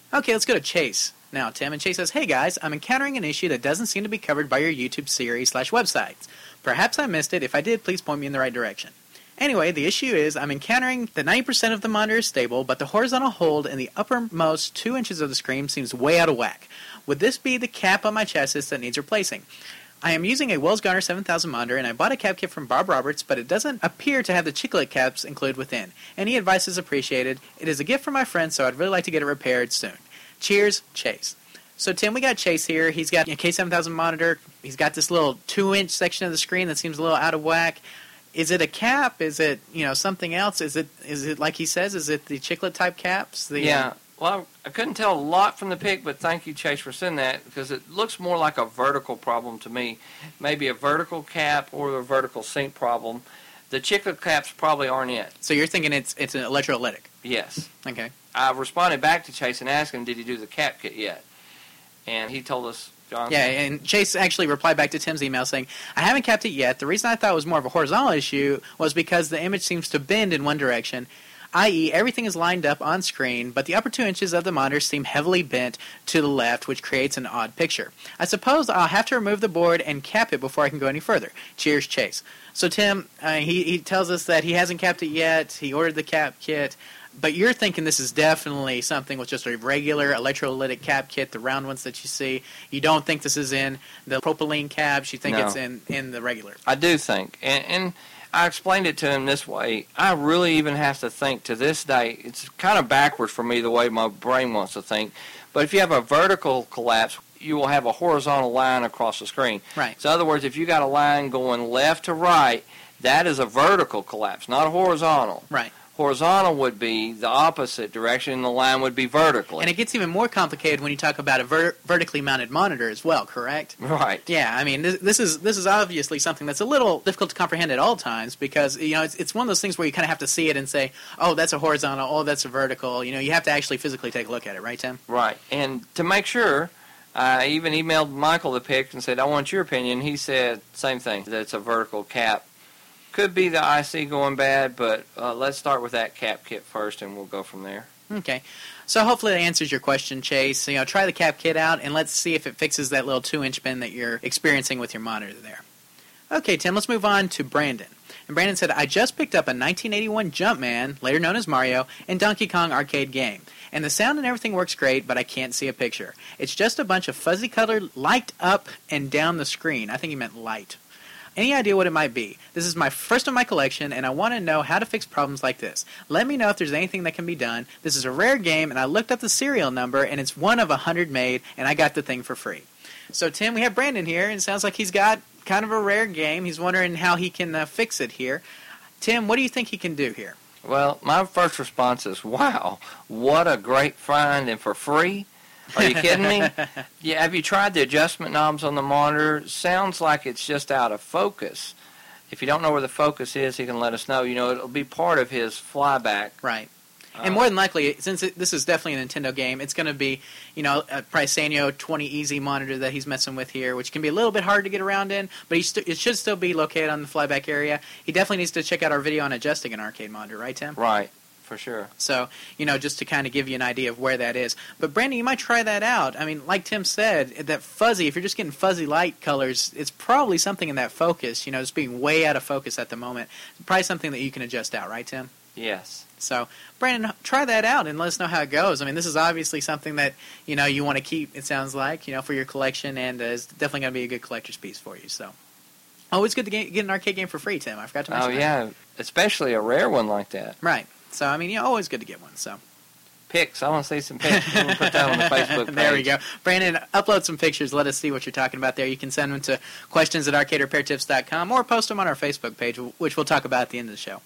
Okay, let's go to Chase now, Tim. And Chase says, hey guys, I'm encountering an issue that doesn't seem to be covered by your YouTube series/websites. Perhaps I missed it. If I did, please point me in the right direction. Anyway, the issue is I'm encountering that 90% of the monitor is stable, but the horizontal hold in the uppermost 2 inches of the screen seems way out of whack. Would this be the cap on my chassis that needs replacing? I am using a Wells Garner 7000 monitor, and I bought a cap kit from Bob Roberts, but it doesn't appear to have the chiclet caps included within. Any advice is appreciated. It is a gift from my friend, so I'd really like to get it repaired soon. Cheers, Chase. So, Tim, we got Chase here. He's got a K7000 monitor. He's got this little 2-inch section of the screen that seems a little out of whack. Is it a cap? Is it, something else? Is it like he says? Is it the chiclet type caps? Yeah. Well, I couldn't tell a lot from the pic, but thank you, Chase, for sending that, because it looks more like a vertical problem to me. Maybe a vertical cap or a vertical sink problem. The chiclet caps probably aren't it. So you're thinking it's an electrolytic? Yes. Okay. I responded back to Chase and asked him, did he do the cap kit yet? And he told us, John. Yeah, and Chase actually replied back to Tim's email saying, I haven't capped it yet. The reason I thought it was more of a horizontal issue was because the image seems to bend in one direction, i.e. everything is lined up on screen, but the upper 2 inches of the monitor seem heavily bent to the left, which creates an odd picture. I suppose I'll have to remove the board and cap it before I can go any further. Cheers, Chase. So, Tim, he tells us that he hasn't capped it yet. He ordered the cap kit. But you're thinking this is definitely something with just a regular electrolytic cap kit, the round ones that you see. You don't think this is in the propylene caps. You think it's in the regular. I do think. And I explained it to him this way. I really even have to think to this day. It's kind of backwards for me the way my brain wants to think. But if you have a vertical collapse, you will have a horizontal line across the screen. Right. So in other words, if you got a line going left to right, that is a vertical collapse, not a horizontal. Right. Horizontal would be the opposite direction, and the line would be vertically. And it gets even more complicated when you talk about a vertically mounted monitor as well, correct? Right. Yeah, I mean, this is obviously something that's a little difficult to comprehend at all times because, it's one of those things where you kind of have to see it and say, oh, that's a horizontal, oh, that's a vertical. You have to actually physically take a look at it, right, Tim? Right. And to make sure, I even emailed Michael the pic and said, I want your opinion. He said, same thing, that it's a vertical cap. Could be the IC going bad, but let's start with that cap kit first, and we'll go from there. Okay. So hopefully that answers your question, Chase. Try the cap kit out, and let's see if it fixes that little 2-inch bend that you're experiencing with your monitor there. Okay, Tim, let's move on to Brandon. And Brandon said, I just picked up a 1981 Jumpman, later known as Mario, and Donkey Kong arcade game. And the sound and everything works great, but I can't see a picture. It's just a bunch of fuzzy color light up and down the screen. I think he meant light. Any idea what it might be? This is my first of my collection, and I want to know how to fix problems like this. Let me know if there's anything that can be done. This is a rare game, and I looked up the serial number, and it's one of 100 made, and I got the thing for free. So, Tim, we have Brandon here, and it sounds like he's got kind of a rare game. He's wondering how he can fix it here. Tim, what do you think he can do here? Well, my first response is, wow, what a great find, and for free? Are you kidding me? Yeah, have you tried the adjustment knobs on the monitor? Sounds like it's just out of focus. If you don't know where the focus is, he can let us know. It'll be part of his flyback. Right. And more than likely, since this is definitely a Nintendo game, it's going to be, a Sanyo 20 Easy monitor that he's messing with here, which can be a little bit hard to get around in, but it should still be located on the flyback area. He definitely needs to check out our video on adjusting an arcade monitor, right, Tim? Right. For sure. So, just to kind of give you an idea of where that is. But, Brandon, you might try that out. I mean, like Tim said, that fuzzy, if you're just getting fuzzy light colors, it's probably something in that focus, it's being way out of focus at the moment. Probably something that you can adjust out, right, Tim? Yes. So, Brandon, try that out and let us know how it goes. I mean, this is obviously something that, you want to keep, it sounds like, for your collection, and it's definitely going to be a good collector's piece for you, so. Oh, it's good to get an arcade game for free, Tim. I forgot to mention that. Oh, yeah, especially a rare one like that. Right. So, I mean, always good to get one, so. Pics. I want to see some pics. We'll put that on the Facebook page. There we go. Brandon, upload some pictures. Let us see what you're talking about there. You can send them to questions@arcaderepairtips.com or post them on our Facebook page, which we'll talk about at the end of the show.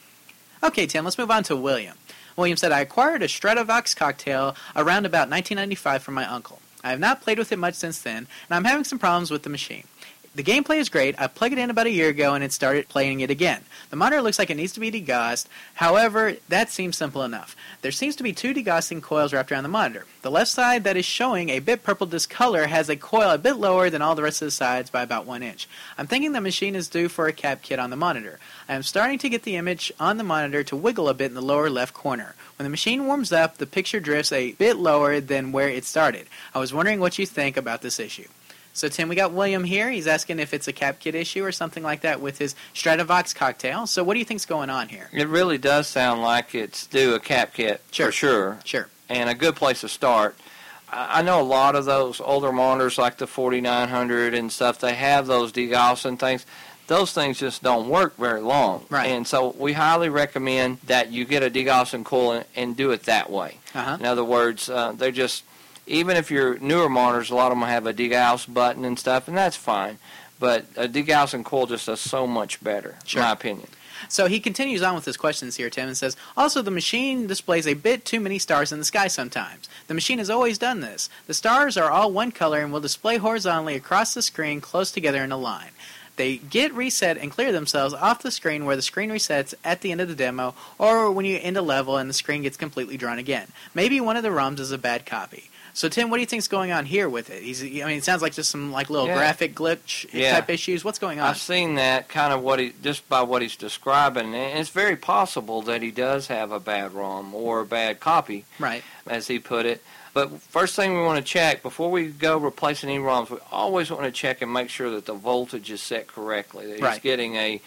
Okay, Tim, let's move on to William. William said, I acquired a Stratovox cocktail around about 1995 from my uncle. I have not played with it much since then, and I'm having some problems with the machine. The gameplay is great. I plugged it in about a year ago and it started playing it again. The monitor looks like it needs to be degaussed. However, that seems simple enough. There seems to be 2 degaussing coils wrapped around the monitor. The left side that is showing a bit purple discolor has a coil a bit lower than all the rest of the sides by about 1 inch. I'm thinking the machine is due for a cap kit on the monitor. I am starting to get the image on the monitor to wiggle a bit in the lower left corner. When the machine warms up, the picture drifts a bit lower than where it started. I was wondering what you think about this issue. So, Tim, we got William here. He's asking if it's a cap kit issue or something like that with his Stratovox cocktail. So what do you think's going on here? It really does sound like it's due a cap kit, for sure. Sure. And a good place to start. I know a lot of those older monitors like the 4900 and stuff, they have those degaussing things. Those things just don't work very long. Right. And so we highly recommend that you get a degaussing coil and do it that way. Uh-huh. In other words, they're just... Even if your newer monitors, a lot of them have a degauss button and stuff, and that's fine. But a degaussing coil just does so much better, in my opinion. So he continues on with his questions here, Tim, and says, also the machine displays a bit too many stars in the sky sometimes. The machine has always done this. The stars are all one color and will display horizontally across the screen close together in a line. They get reset and clear themselves off the screen where the screen resets at the end of the demo or when you end a level and the screen gets completely drawn again. Maybe one of the ROMs is a bad copy. So, Tim, what do you think's going on here with it? It sounds like just some little graphic glitch type issues. What's going on? I've seen that kind of just by what he's describing, and it's very possible that he does have a bad ROM or a bad copy, right, as he put it. But first thing we want to check, before we go replacing any ROMs, we always want to check and make sure that the voltage is set correctly. That he's getting a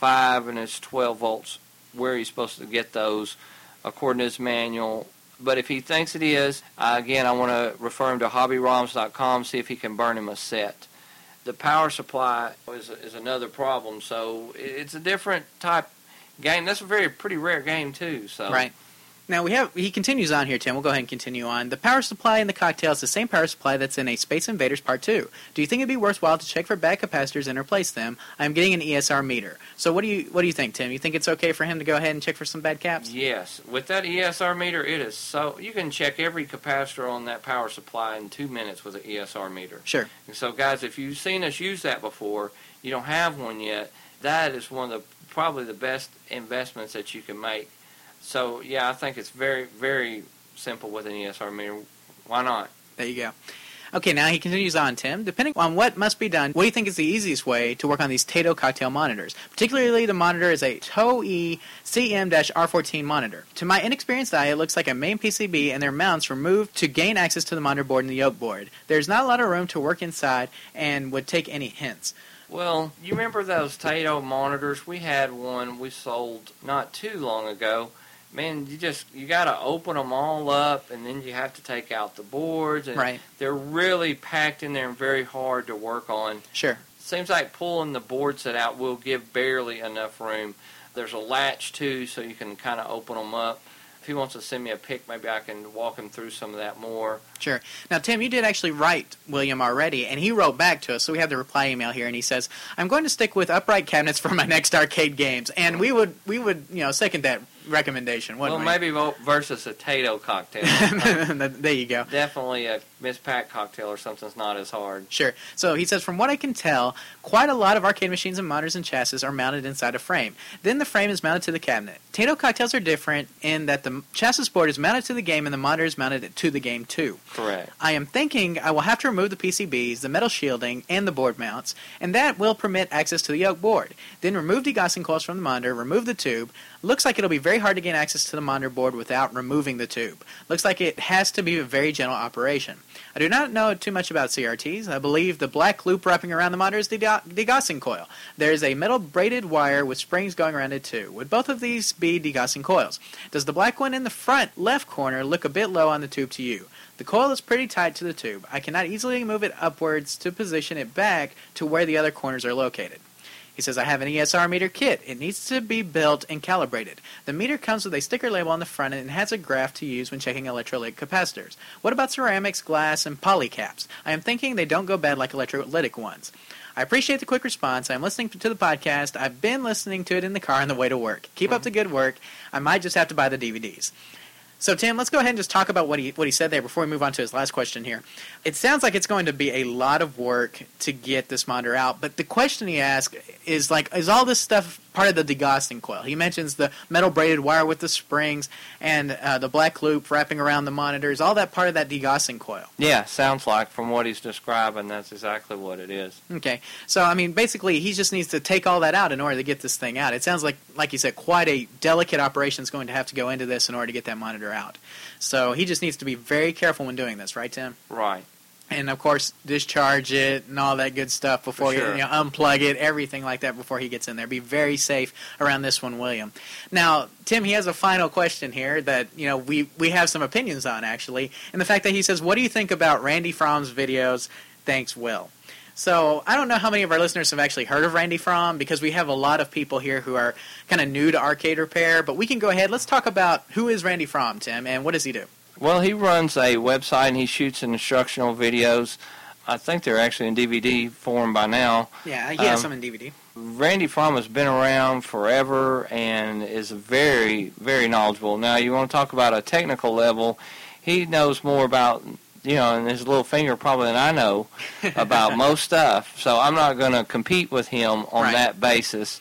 5 and it's 12 volts where he's supposed to get those according to his manual. But if he thinks it is, again, I want to refer him to hobbyroms.com, see if he can burn him a set. The power supply is another problem, so it's a different type game. That's a pretty rare game, too. So. Right. Now, he continues on here, Tim. We'll go ahead and continue on. The power supply in the cocktail is the same power supply that's in a Space Invaders Part 2. Do you think it'd be worthwhile to check for bad capacitors and replace them? I'm getting an ESR meter. So what do you think, Tim? You think it's okay for him to go ahead and check for some bad caps? Yes. With that ESR meter, it is so... You can check every capacitor on that power supply in 2 minutes with an ESR meter. Sure. And so, guys, if you've seen us use that before, you don't have one yet, that is one of probably the best investments that you can make. So, yeah, I think it's very, very simple with an ESR meter. Why not? There you go. Okay, now he continues on, Tim. Depending on what must be done, what do you think is the easiest way to work on these Taito cocktail monitors? Particularly, the monitor is a Toei CM-R14 monitor. To my inexperienced eye, it looks like a main PCB and their mounts removed to gain access to the monitor board and the yoke board. There's not a lot of room to work inside and would take any hints. Well, you remember those Taito monitors? We had one we sold not too long ago. Man, you got to open them all up, and then you have to take out the boards. And they're really packed in there and very hard to work on. Sure. Seems like pulling the board set out will give barely enough room. There's a latch, too, so you can kind of open them up. If he wants to send me a pic, maybe I can walk him through some of that more. Sure. Now, Tim, you did actually write William already, and he wrote back to us, so we have the reply email here, and he says, I'm going to stick with upright cabinets for my next arcade games. And we would second that recommendation, wouldn't we? Well, maybe versus a Taito cocktail. There you go. Definitely a Miss Pac cocktail or something's not as hard. Sure. So he says, from what I can tell, quite a lot of arcade machines and monitors and chassis are mounted inside a frame. Then the frame is mounted to the cabinet. Taito cocktails are different in that the chassis board is mounted to the game and the monitor is mounted to the game too. Correct. I am thinking I will have to remove the PCBs, the metal shielding, and the board mounts, and that will permit access to the yoke board. Then remove degaussing coils from the monitor, remove the tube. Looks like it'll be very hard to gain access to the monitor board without removing the tube. Looks like it has to be a very gentle operation. I do not know too much about CRTs. I believe the black loop wrapping around the monitor is the degaussing coil. There is a metal braided wire with springs going around it too. Would both of these be degaussing coils? Does the black one in the front left corner look a bit low on the tube to you? The coil is pretty tight to the tube. I cannot easily move it upwards to position it back to where the other corners are located. He says, I have an ESR meter kit. It needs to be built and calibrated. The meter comes with a sticker label on the front and has a graph to use when checking electrolytic capacitors. What about ceramics, glass, and polycaps? I am thinking they don't go bad like electrolytic ones. I appreciate the quick response. I'm listening to the podcast. I've been listening to it in the car on the way to work. Keep up the good work. I might just have to buy the DVDs. So, Tim, let's go ahead and just talk about what he said there before we move on to his last question here. It sounds like it's going to be a lot of work to get this monitor out, but the question he asked is, is all this stuff part of the degaussing coil? He mentions the metal braided wire with the springs and the black loop wrapping around the monitor. Is all that part of that degaussing coil? Yeah, sounds like from what he's describing, that's exactly what it is. Okay. So, I mean, basically, he just needs to take all that out in order to get this thing out. It sounds like you said, quite a delicate operation is going to have to go into this in order to get that monitor out. So he just needs to be very careful when doing this, right, Tim? Right. And, of course, discharge it and all that good stuff before you unplug it, everything like that before he gets in there. Be very safe around this one, William. Now, Tim, he has a final question here that, we have some opinions on, actually. And the fact that he says, what do you think about Randy Fromm's videos? Thanks, Will. So I don't know how many of our listeners have actually heard of Randy Fromm, because we have a lot of people here who are kind of new to arcade repair. But we can go ahead. Let's talk about who is Randy Fromm, Tim, and what does he do? Well, he runs a website and he shoots instructional videos. I think they're actually in DVD form by now. Yeah, he has some in DVD. Randy Fromm has been around forever and is very, very knowledgeable. Now, you want to talk about a technical level, he knows more about, and his little finger probably than I know about most stuff. So I'm not going to compete with him on that basis.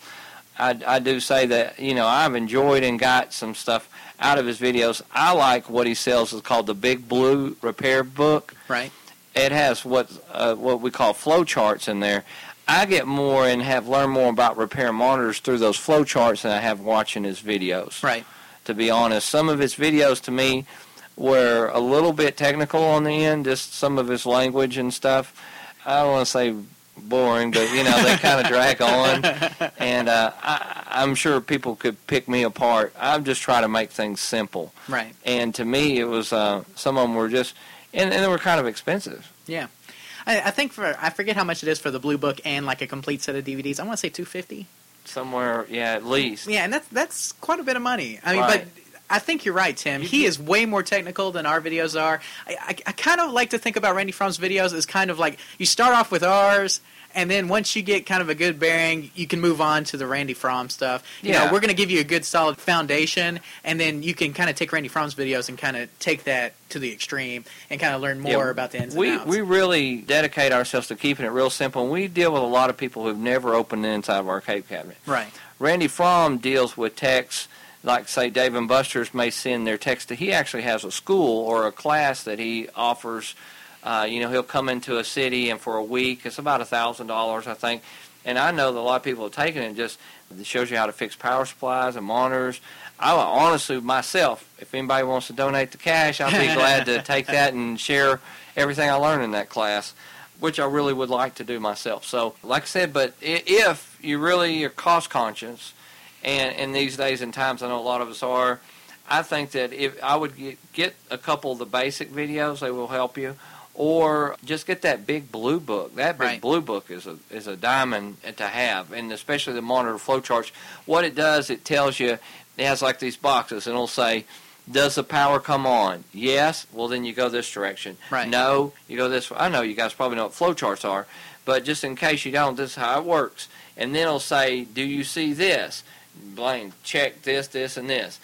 I do say that, I've enjoyed and got some stuff out of his videos. I like what he sells is called the Big Blue Repair Book. Right. It has what we call flow charts in there. I get more and have learned more about repair monitors through those flow charts than I have watching his videos. Right. To be honest, some of his videos to me were a little bit technical on the end, just some of his language and stuff. I don't want to say boring, but they kind of drag on, and I'm sure people could pick me apart. I'm just trying to make things simple. Right. And to me, it was some of them were just, and they were kind of expensive. Yeah. I think I forget how much it is for the Blue Book and like a complete set of DVDs. I want to say $250. Somewhere, at least. Yeah, and that's quite a bit of money. I mean, right. But I think you're right, Tim. He is way more technical than our videos are. I kind of like to think about Randy Fromm's videos as kind of like you start off with ours, and then once you get kind of a good bearing, you can move on to the Randy Fromm stuff. You know, we're going to give you a good solid foundation, and then you can kind of take Randy Fromm's videos and kind of take that to the extreme and kind of learn more about the ins and outs. We really dedicate ourselves to keeping it real simple, and we deal with a lot of people who've never opened the inside of our arcade cabinet. Right. Randy Fromm deals with techs, like, say, Dave & Buster's may send their techs to, he actually has a school or a class that he offers. He'll come into a city, and for a week, it's about $1,000, I think. And I know that a lot of people have taken it, just it shows you how to fix power supplies and monitors. I will honestly, myself, if anybody wants to donate the cash, I'll be glad to take that and share everything I learned in that class, which I really would like to do myself. So, like I said, but if you really are cost conscious, and in these days and times, I know a lot of us are, I think that if I would get a couple of the basic videos, they will help you. Or just get that Big Blue Book. That Big Blue Book is a diamond to have, and especially the monitor flow charts. What it does, it tells you, it has like these boxes, and it'll say, does the power come on? Yes? Well, then you go this direction. Right. No? You go this way. I know you guys probably know what flow charts are, but just in case you don't, this is how it works. And then it'll say, do you see this? Blaine, check this, this, and this.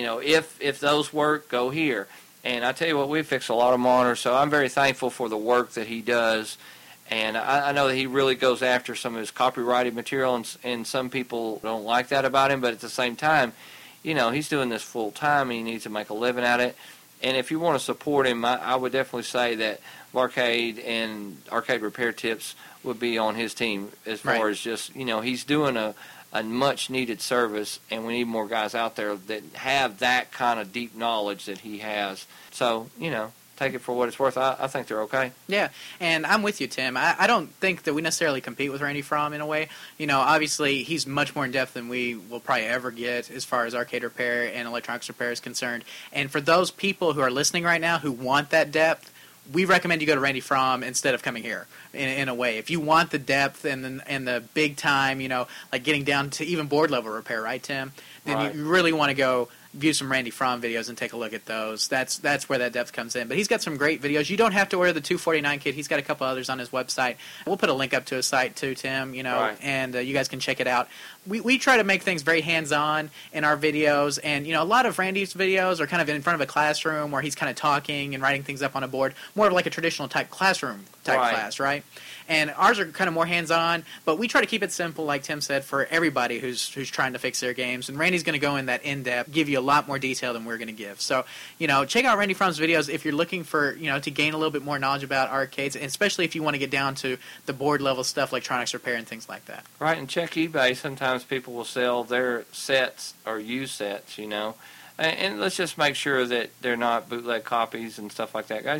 If those work, go here. And I tell you what, we fix a lot of monitors, so I'm very thankful for the work that he does. And I know that he really goes after some of his copyrighted material, and some people don't like that about him. But at the same time, he's doing this full time, and he needs to make a living at it. And if you want to support him, I would definitely say that Arcade and Arcade Repair Tips would be on his team as far as just, he's doing a much-needed service, and we need more guys out there that have that kind of deep knowledge that he has. So, take it for what it's worth. I think they're okay. Yeah, and I'm with you, Tim. I don't think that we necessarily compete with Randy Fromm in a way. Obviously, he's much more in-depth than we will probably ever get as far as arcade repair and electronics repair is concerned. And for those people who are listening right now who want that depth, we recommend you go to Randy Fromm instead of coming here, in a way. If you want the depth and the big time, like getting down to even board level repair, right, Tim? Then you really want to go view some Randy Fromm videos and take a look at those. That's where that depth comes in. But he's got some great videos. You don't have to order the 249 kit. He's got a couple others on his website. We'll put a link up to his site too, Tim. Right. And you guys can check it out. We try to make things very hands-on in our videos, and a lot of Randy's videos are kind of in front of a classroom where he's kind of talking and writing things up on a board, more of like a traditional type classroom type class, right? And ours are kind of more hands-on, but we try to keep it simple, like Tim said, for everybody who's trying to fix their games. And Randy's going to go in that in-depth, give you a lot more detail than we're going to give. So, check out Randy Fromm's videos if you're looking for, to gain a little bit more knowledge about arcades, and especially if you want to get down to the board-level stuff, electronics repair and things like that. Right, and check eBay. Sometimes people will sell their sets or used sets, And let's just make sure that they're not bootleg copies and stuff like that. Guys,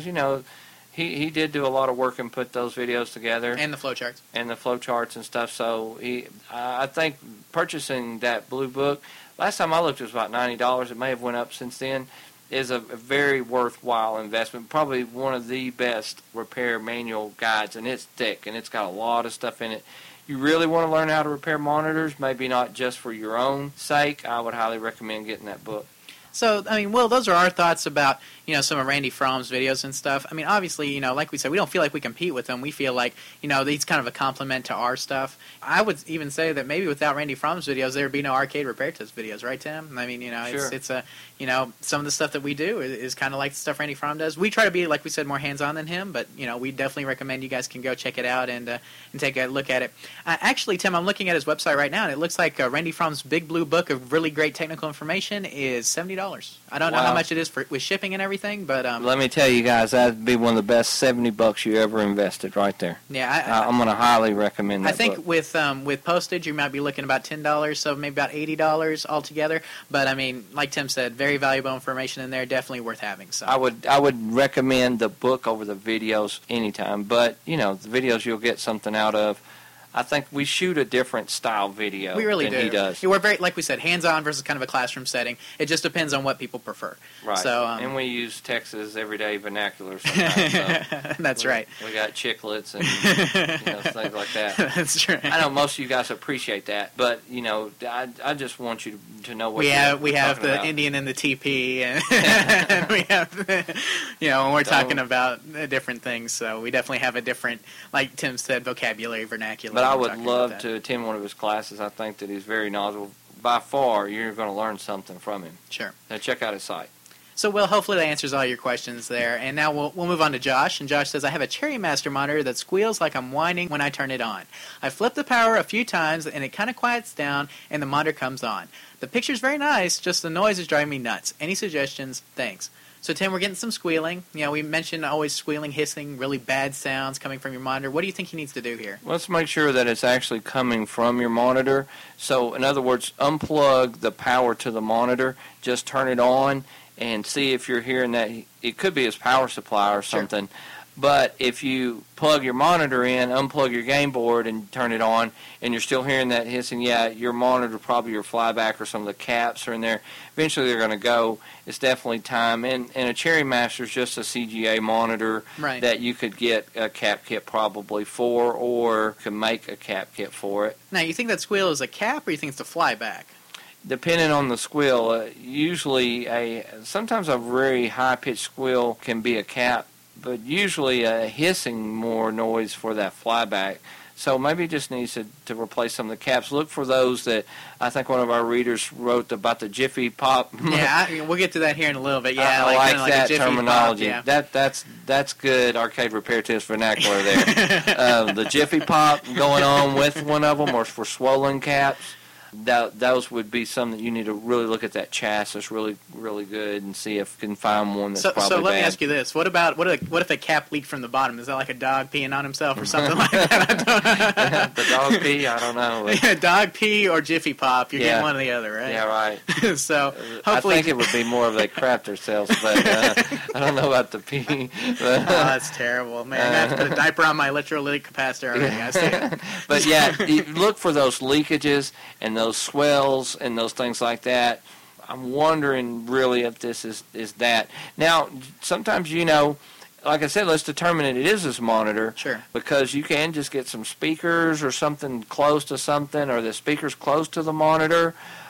He did do a lot of work and put those videos together. And the flowcharts. And the flowcharts and stuff. So I think purchasing that blue book, last time I looked it was about $90. It may have went up since then, is a very worthwhile investment. Probably one of the best repair manual guides. And it's thick and it's got a lot of stuff in it. You really want to learn how to repair monitors, maybe not just for your own sake. I would highly recommend getting that book. So, Will, those are our thoughts about, some of Randy Fromm's videos and stuff. Obviously, like we said, we don't feel like we compete with him. We feel like, he's kind of a compliment to our stuff. I would even say that maybe without Randy Fromm's videos, there would be no Arcade Repair Tips videos, right, Tim? Sure. It's some of the stuff that we do is kind of like the stuff Randy Fromm does. We try to be, like we said, more hands-on than him, but, we definitely recommend you guys can go check it out and take a look at it. Actually, Tim, I'm looking at his website right now, and it looks like Randy Fromm's big blue book of really great technical information is $70. I don't know how much it is with shipping and everything, but let me tell you guys, that'd be one of the best $70 you ever invested right there. Yeah, I'm going to highly recommend that. I think book. with postage, you might be looking about $10, so maybe about $80 altogether. But like Tim said, very valuable information in there, definitely worth having. So I would recommend the book over the videos anytime. But the videos you'll get something out of. I think we shoot a different style video we really than do. he does. We're very, like we said, hands-on versus kind of a classroom setting. It just depends on what people prefer. Right. So, and we use Texas everyday vernacular sometimes. So That's right. We got chiclets and things like that. That's right. I know most of you guys appreciate that, but I just want you to know what we have the about. Indian and the TP, and we have when we're talking about different things. So we definitely have a different, like Tim said, vocabulary, vernacular. But I would love to attend one of his classes. I think that he's very knowledgeable. By far, you're going to learn something from him. Sure. Now check out his site. So, Will, hopefully that answers all your questions there. And now we'll move on to Josh. And Josh says, I have a Cherry Master monitor that squeals like I'm whining when I turn it on. I flip the power a few times, and it kind of quiets down, and the monitor comes on. The picture's very nice, just the noise is driving me nuts. Any suggestions? Thanks. So, Tim, we're getting some squealing. We mentioned always squealing, hissing, really bad sounds coming from your monitor. What do you think he needs to do here? Let's make sure that it's actually coming from your monitor. So, in other words, unplug the power to the monitor, just turn it on, and see if you're hearing that. It could be his power supply or something. Sure. But if you plug your monitor in, unplug your game board, and turn it on, and you're still hearing that hissing, your monitor, probably your flyback or some of the caps are in there. Eventually they're going to go. It's definitely time. And a Cherry Master is just a CGA monitor that you could get a cap kit probably for, or could make a cap kit for it. Now, you think that squeal is a cap, or you think it's a flyback? Depending on the squeal, sometimes a very high-pitched squeal can be a cap, but usually a hissing more noise for that flyback. So maybe it just needs to replace some of the caps. Look for those that I think one of our readers wrote about the Jiffy Pop. Yeah, we'll get to that here in a little bit. Yeah, I like that a Jiffy terminology. Pop, yeah. That's good Arcade Repair Tips vernacular there. The Jiffy Pop going on with one of them, or for swollen caps. Those would be some that you need to really look at that chassis really, really good and see if you can find one that's probably bad. So let me ask you this: what if a cap leaked from the bottom? Is that like a dog peeing on himself or something like that? The dog pee? I don't know. Yeah, dog pee or Jiffy Pop? You're getting one or the other, right? Yeah, right. So hopefully, I think it would be more of they crap themselves, but I don't know about the pee. That's terrible, man. I have to put a diaper on my electrolytic capacitor already. I see it. But you look for those leakages and those swells and those things like that. I'm wondering really if this is that. Now, sometimes, like I said, let's determine it is this monitor. Sure. Because you can just get some speakers or something close to something, or the speakers close to the monitor.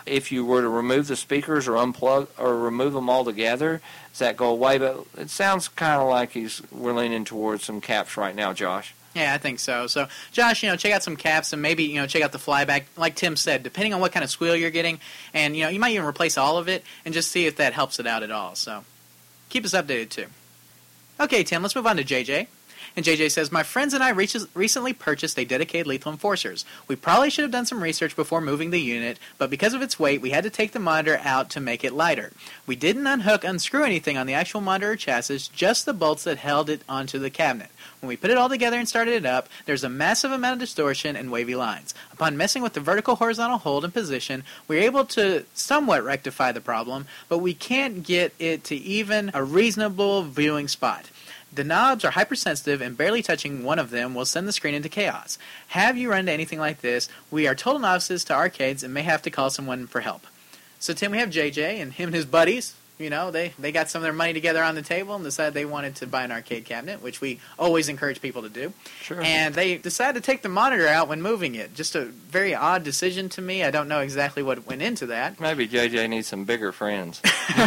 If you were to remove the speakers or unplug or remove them altogether, does that go away? But it sounds kind of like we're leaning towards some caps right now, Josh. Yeah, I think so. So, Josh, check out some caps and maybe, check out the flyback. Like Tim said, depending on what kind of squeal you're getting, and, you might even replace all of it and just see if that helps it out at all. So, keep us updated, too. Okay, Tim, let's move on to JJ. And JJ says, my friends and I recently purchased a dedicated Lethal Enforcers. We probably should have done some research before moving the unit, but because of its weight, we had to take the monitor out to make it lighter. We didn't unscrew anything on the actual monitor or chassis, just the bolts that held it onto the cabinet. When we put it all together and started it up, there's a massive amount of distortion and wavy lines. Upon messing with the vertical horizontal hold and position, we were able to somewhat rectify the problem, but we can't get it to even a reasonable viewing spot. The knobs are hypersensitive, and barely touching one of them will send the screen into chaos. Have you run into anything like this? We are total novices to arcades and may have to call someone for help. So, Tim, we have JJ and him and his buddies. They got some of their money together on the table and decided they wanted to buy an arcade cabinet, which we always encourage people to do. Sure. And they decided to take the monitor out when moving it. Just a very odd decision to me. I don't know exactly what went into that. Maybe JJ needs some bigger friends.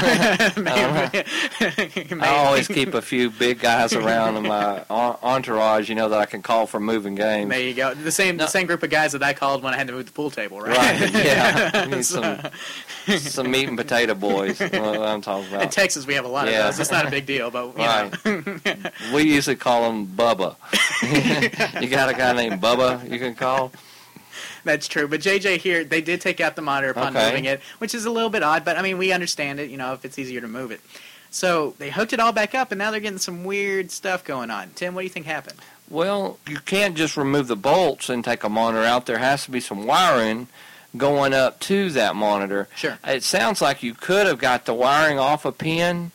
Maybe. I always keep a few big guys around in my entourage, that I can call for moving games. There you go. The same group of guys that I called when I had to move the pool table, right? Right, yeah. I need some meat and potato boys. I'm talking about. In Texas, we have a lot of those. It's not a big deal, but right. We usually call them Bubba. You got a guy named Bubba you can call? That's true. But JJ here, they did take out the monitor upon moving it, which is a little bit odd, but we understand it, if it's easier to move it. So they hooked it all back up, and now they're getting some weird stuff going on. Tim, what do you think happened? Well, you can't just remove the bolts and take a monitor out. There has to be some wiring going up to that monitor. Sure. It sounds like you could have got the wiring off a pin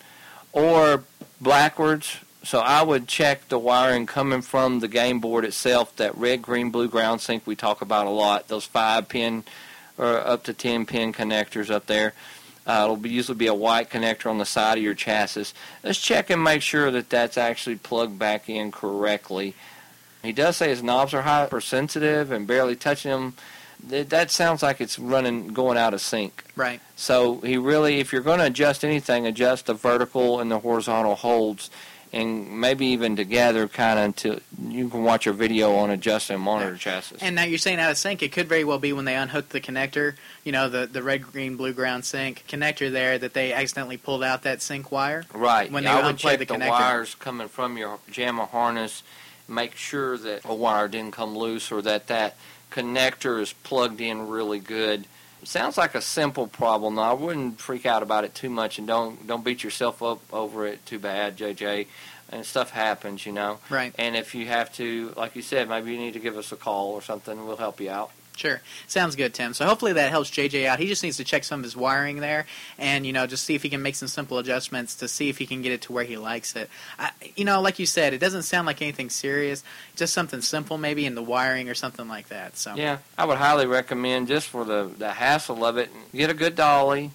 or backwards. So I would check the wiring coming from the game board itself, that red, green, blue ground sync we talk about a lot, those 5-pin or up to 10-pin connectors up there. It'll usually be a white connector on the side of your chassis. Let's check and make sure that that's actually plugged back in correctly. He does say his knobs are hypersensitive and barely touching them. That sounds like it's going out of sync. Right. So if you're going to adjust anything, adjust the vertical and the horizontal holds, and maybe even together kind of until you can watch a video on adjusting monitor chassis. And now you're saying out of sync, it could very well be when they unhook the connector, the red, green, blue ground sync connector there, that they accidentally pulled out that sync wire. Right. When they I would unplugged check the connector. wires coming from your JAMA harness, make sure that a wire didn't come loose or that connector is plugged in really good. It sounds like a simple problem. I wouldn't freak out about it too much, and don't beat yourself up over it too bad, JJ. And stuff happens, Right. And if you have to, like you said, maybe you need to give us a call or something. We'll help you out. Sure. Sounds good, Tim. So hopefully that helps JJ out. He just needs to check some of his wiring there and, just see if he can make some simple adjustments to see if he can get it to where he likes it. Like you said, it doesn't sound like anything serious, just something simple maybe in the wiring or something like that. So yeah, I would highly recommend, just for the hassle of it, get a good dolly,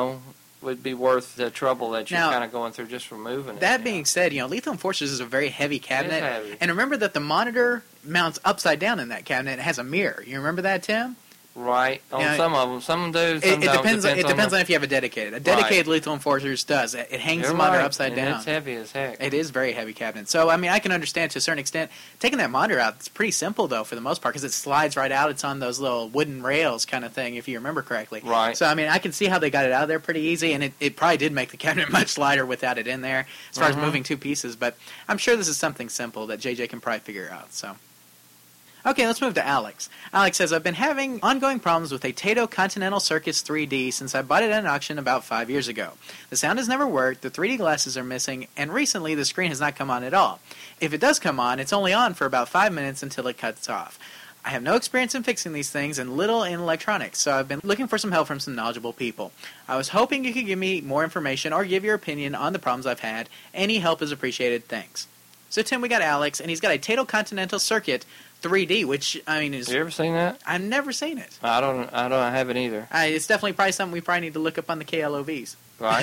would be worth the trouble that you're kind of going through just removing it. That being said, Lethal Enforcers is a very heavy cabinet. It is heavy. And remember that the monitor mounts upside down in that cabinet. It has a mirror. You remember that, Tim? Right. On some of them. Some do, some don't. It depends on if you have a dedicated. A dedicated Lethal Enforcers does. It hangs the monitor upside down. It's heavy as heck. It is very heavy cabinet. So, I can understand to a certain extent. Taking that monitor out, it's pretty simple, though, for the most part, because it slides right out. It's on those little wooden rails kind of thing, if you remember correctly. Right. So, I can see how they got it out of there pretty easy, and it probably did make the cabinet much lighter without it in there, as far as moving two pieces. But I'm sure this is something simple that JJ can probably figure out, so... Okay, let's move to Alex. Alex says, I've been having ongoing problems with a Taito Continental Circus 3D since I bought it at an auction about 5 years ago. The sound has never worked, the 3D glasses are missing, and recently the screen has not come on at all. If it does come on, it's only on for about 5 minutes until it cuts off. I have no experience in fixing these things and little in electronics, so I've been looking for some help from some knowledgeable people. I was hoping you could give me more information or give your opinion on the problems I've had. Any help is appreciated. Thanks. So, Tim, we got Alex, and he's got a Taito Continental Circuit 3D, which, is... Have you ever seen that? I've never seen it. I don't have it either. It's definitely probably something we probably need to look up on the KLOVs. Right.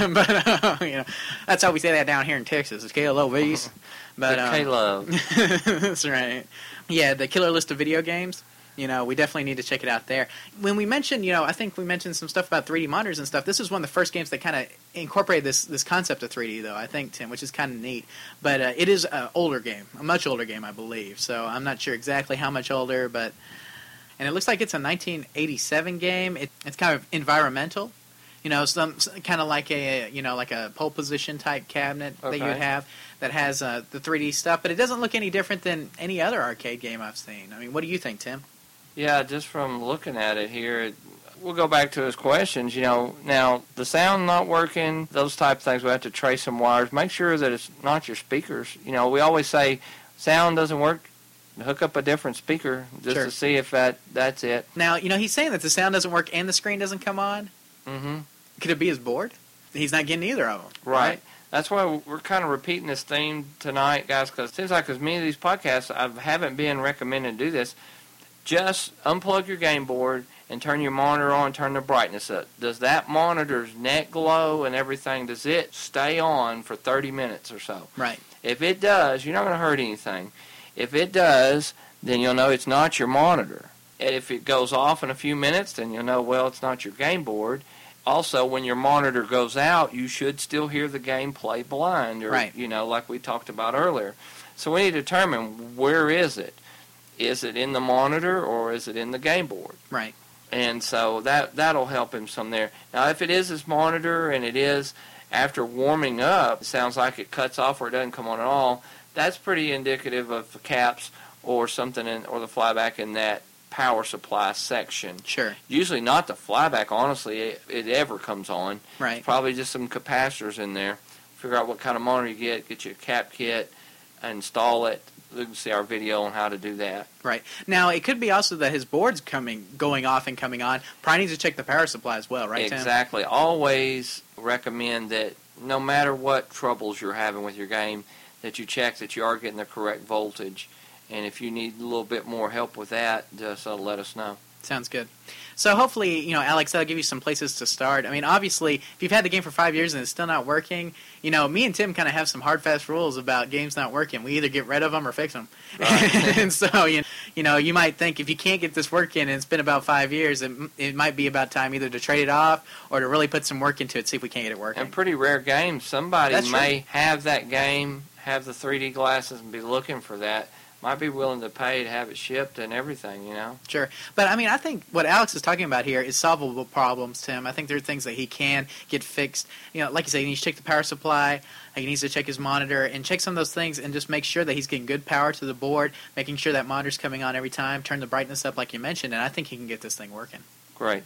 But, that's how we say that down here in Texas, is KLOVs. But, K-Love. That's right. Yeah, the killer list of video games. we definitely need to check it out there. When we mentioned, I think we mentioned some stuff about 3D monitors and stuff. This was one of the first games that kind of incorporated this concept of 3D, though, I think, Tim, which is kind of neat. But it is an older game, a much older game, I believe. So I'm not sure exactly how much older, but... And it looks like it's a 1987 game. It's kind of environmental. Some kind of like a pole position type cabinet that you would have that has the 3D stuff, but it doesn't look any different than any other arcade game I've seen. I mean, what do you think, Tim? Yeah, just from looking at it here, we'll go back to his questions. Now the sound not working, those type of things, we have to trace some wires. Make sure that it's not your speakers. We always say sound doesn't work. Hook up a different speaker just to see if that's it. Now, he's saying that the sound doesn't work and the screen doesn't come on. Mm-hmm. Could it be his board? He's not getting either of them. Right. That's why we're kind of repeating this theme tonight, guys, because it seems like as many of these podcasts, I haven't been recommended to do this. Just unplug your game board and turn your monitor on, turn the brightness up. Does that monitor's net glow and everything, does it stay on for 30 minutes or so? Right. If it does, you're not going to hurt anything. If it does, then you'll know it's not your monitor. And if it goes off in a few minutes, then you'll know, well, it's not your game board. Also, when your monitor goes out, you should still hear the game play blind, or, right. Like we talked about earlier. So we need to determine, where is it? Is it in the monitor or is it in the game board? Right. And so that'll help him some there. Now, if it is his monitor and it is after warming up, it sounds like it cuts off or it doesn't come on at all, that's pretty indicative of the caps or something or the flyback in that power supply section. Sure. Usually not the flyback, honestly, it ever comes on. Right. It's probably just some capacitors in there. Figure out what kind of monitor you get you a cap kit, install it. You can see our video on how to do that. Right. Now, it could be also that his board's going off and coming on. Probably needs to check the power supply as well, right, Tim? Exactly. Always recommend that no matter what troubles you're having with your game, that you check that you are getting the correct voltage. And if you need a little bit more help with that, just let us know. Sounds good. So hopefully, Alex, that'll give you some places to start. I mean, obviously, if you've had the game for 5 years and it's still not working, me and Tim kind of have some hard, fast rules about games not working. We either get rid of them or fix them. Right. And so, you might think if you can't get this working and it's been about 5 years, it might be about time either to trade it off or to really put some work into it, see if we can't get it working. And pretty rare games. Somebody That's may true. have that game, have the 3D glasses, and be looking for that. Might be willing to pay to have it shipped and everything, Sure. But, I think what Alex is talking about here is solvable problems, Tim. I think there are things that he can get fixed. Like you say, he needs to check the power supply. He needs to check his monitor and check some of those things and just make sure that he's getting good power to the board, making sure that monitor's coming on every time, turn the brightness up like you mentioned, and I think he can get this thing working. Great.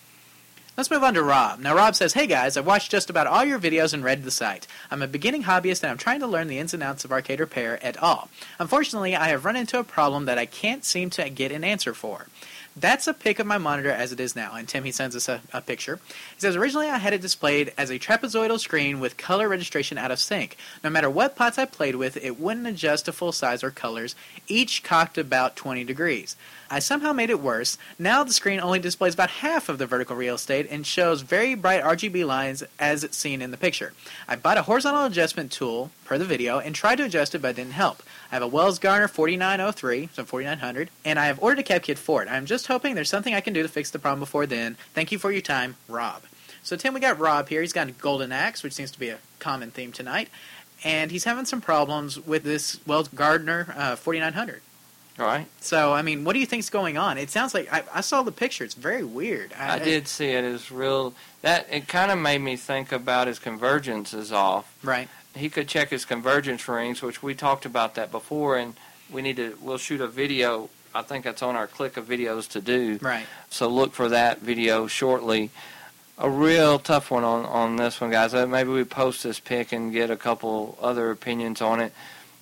Let's move on to Rob. Now, Rob says, hey guys, I've watched just about all your videos and read the site. I'm a beginning hobbyist and I'm trying to learn the ins and outs of arcade repair at all. Unfortunately, I have run into a problem that I can't seem to get an answer for. That's a pic of my monitor as it is now. And Tim, he sends us a picture. He says, originally I had it displayed as a trapezoidal screen with color registration out of sync. No matter what pots I played with, it wouldn't adjust to full size or colors, each cocked about 20 degrees. I somehow made it worse. Now the screen only displays about half of the vertical real estate and shows very bright RGB lines as it's seen in the picture. I bought a horizontal adjustment tool, per the video, and tried to adjust it, but it didn't help. I have a Wells Garner 4903, so 4900, and I have ordered a cap kit for it. I'm just hoping there's something I can do to fix the problem before then. Thank you for your time, Rob. So, Tim, we got Rob here. He's got a golden axe, which seems to be a common theme tonight, and he's having some problems with this Wells Garner 4900. All right. So, what do you think's going on? It sounds like I saw the picture. It's very weird. I did see it. It's real. It kind of made me think about his convergence is off. Right. He could check his convergence rings, which we talked about that before, and we'll shoot a video. I think that's on our click of videos to do. Right. So look for that video shortly. A real tough one on this one, guys. Maybe we post this pic and get a couple other opinions on it.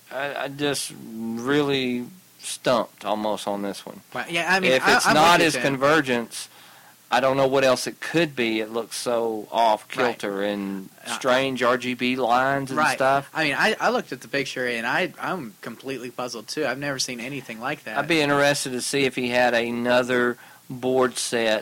I just really stumped almost on this one. Well, yeah, if it's not his convergence, I don't know what else it could be. It looks so off kilter and strange RGB lines and stuff. I looked at the picture and I'm completely puzzled too. I've never seen anything like that. I'd be interested to see if he had another board set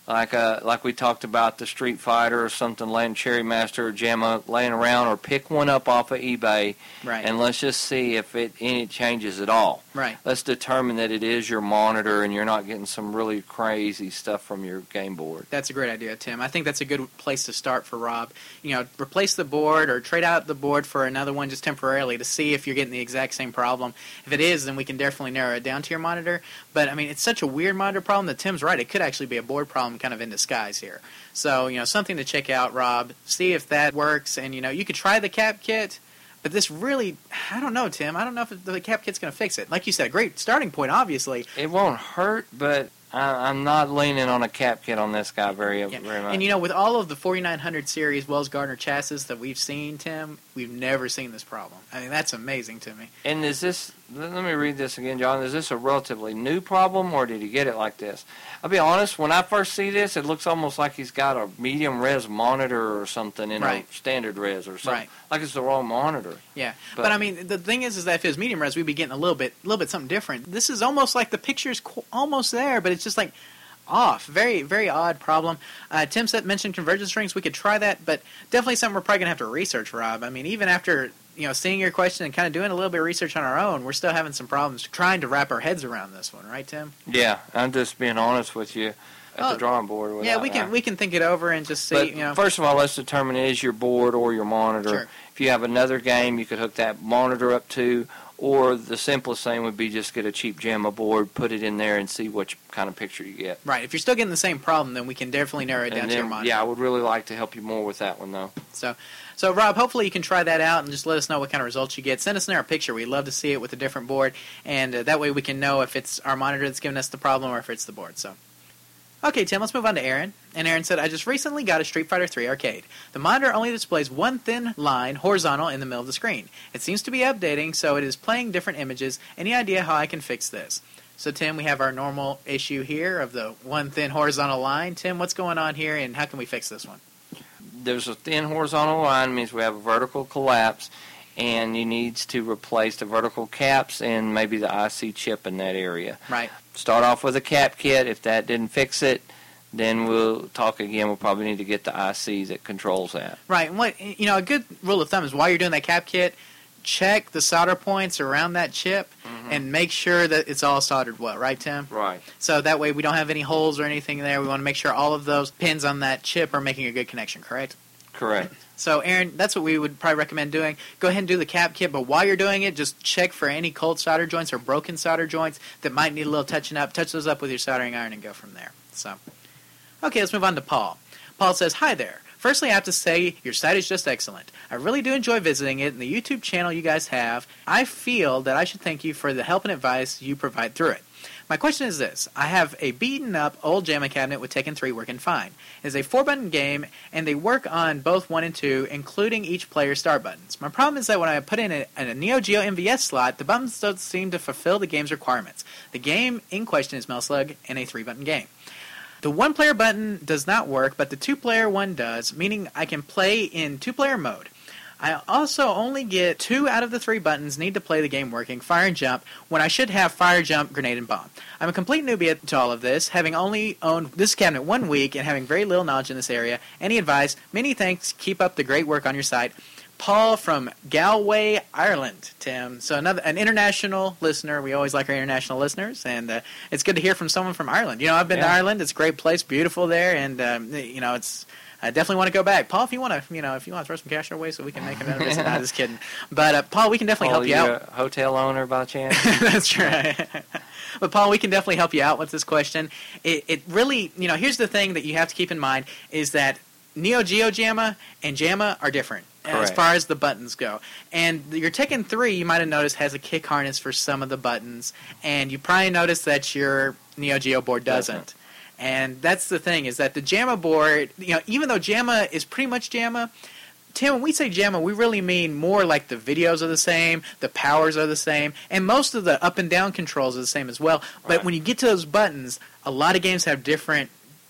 like we talked about the Street Fighter or something, laying Cherry Master or JAMA laying around, or pick one up off of eBay, Right. and let's just see if any changes at all. Right. Let's determine that it is your monitor and you're not getting some really crazy stuff from your game board. That's a great idea, Tim. I think that's a good place to start for Rob. Replace the board or trade out the board for another one just temporarily to see if you're getting the exact same problem. If it is, then we can definitely narrow it down to your monitor. But, it's such a weird monitor problem that Tim's right. It could actually be a board problem kind of in disguise here. So, something to check out, Rob. See if that works. And, you could try the cap kit. But this really, I don't know, Tim. I don't know if the cap kit's going to fix it. Like you said, a great starting point, obviously. It won't hurt, but I'm not leaning on a cap kit on this guy very much. And, with all of the 4900 series Wells Gardner chassis that we've seen, Tim, we've never seen this problem. That's amazing to me. And is this, let me read this again, John, is this a relatively new problem, or did he get it like this? I'll be honest, when I first see this, it looks almost like he's got a medium res monitor or something in a standard res or something. Right. Like it's the wrong monitor. Yeah. But the thing is that if it was medium res, we'd be getting a little bit something different. This is almost like the picture's almost there, but it's just like off. Very, very odd problem. Tim mentioned convergence rings. We could try that, but definitely something we're probably going to have to research, Rob. Even after seeing your question and kind of doing a little bit of research on our own, we're still having some problems trying to wrap our heads around this one, right, Tim? Yeah, I'm just being honest with you at the drawing board. Yeah, we can think it over and just see. But first of all, let's determine is your board or your monitor. Sure. If you have another game, you could hook that monitor up to. Or the simplest thing would be just get a cheap JAMA board, put it in there, and see what kind of picture you get. Right. If you're still getting the same problem, then we can definitely narrow it down to your monitor. Yeah, I would really like to help you more with that one, though. So, Rob, hopefully you can try that out and just let us know what kind of results you get. Send us in our picture. We'd love to see it with a different board, and that way we can know if it's our monitor that's giving us the problem or if it's the board. So, okay, Tim, let's move on to Aaron. And Aaron said, I just recently got a Street Fighter III arcade. The monitor only displays one thin line horizontal in the middle of the screen. It seems to be updating, so it is playing different images. Any idea how I can fix this? So, Tim, we have our normal issue here of the one thin horizontal line. Tim, what's going on here, and how can we fix this one? There's a thin horizontal line, means we have a vertical collapse, and you need to replace the vertical caps and maybe the IC chip in that area. Right. Start off with a cap kit. If that didn't fix it, then we'll talk again. We'll probably need to get the IC that controls that. Right. And a good rule of thumb is while you're doing that cap kit, check the solder points around that chip and make sure that it's all soldered well. Right, Tim? Right. So that way we don't have any holes or anything there. We want to make sure all of those pins on that chip are making a good connection, correct? Correct. So, Aaron, that's what we would probably recommend doing. Go ahead and do the cap kit, but while you're doing it, just check for any cold solder joints or broken solder joints that might need a little touching up. Touch those up with your soldering iron and go from there. So, okay, let's move on to Paul. Paul says, hi there. Firstly, I have to say your site is just excellent. I really do enjoy visiting it, and the YouTube channel you guys have. I feel that I should thank you for the help and advice you provide through it. My question is this. I have a beaten-up old JAMA cabinet with Tekken 3 working fine. It is a 4-button game, and they work on both 1 and 2, including each player's start buttons. My problem is that when I put in a Neo Geo MVS slot, the buttons don't seem to fulfill the game's requirements. The game in question is Metal Slug, and a 3-button game. The 1-player button does not work, but the 2-player one does, meaning I can play in 2-player mode. I also only get 2 out of the 3 buttons need to play the game working, fire and jump, when I should have fire, jump, grenade, and bomb. I'm a complete newbie to all of this, having only owned this cabinet 1 week and having very little knowledge in this area. Any advice? Many thanks. Keep up the great work on your site. Paul from Galway, Ireland, Tim. So an international listener. We always like our international listeners, and it's good to hear from someone from Ireland. I've been to Ireland. It's a great place, beautiful there, and it's. I definitely want to go back, Paul. If you want to, throw some cash our way, so we can make another visit. I'm just kidding, but Paul, we can definitely help you out. A hotel owner by chance? That's right. But Paul, we can definitely help you out with this question. It really, here's the thing that you have to keep in mind is that Neo Geo JAMA and JAMA are different. As far as the buttons go. And your Tekken 3, you might have noticed, has a kick harness for some of the buttons, and you probably noticed that your Neo Geo board doesn't. And that's the thing, is that the JAMA board, even though JAMA is pretty much JAMA, Tim, when we say JAMA, we really mean more like the videos are the same, the powers are the same, and most of the up and down controls are the same as well. But when you get to those buttons, a lot of games have different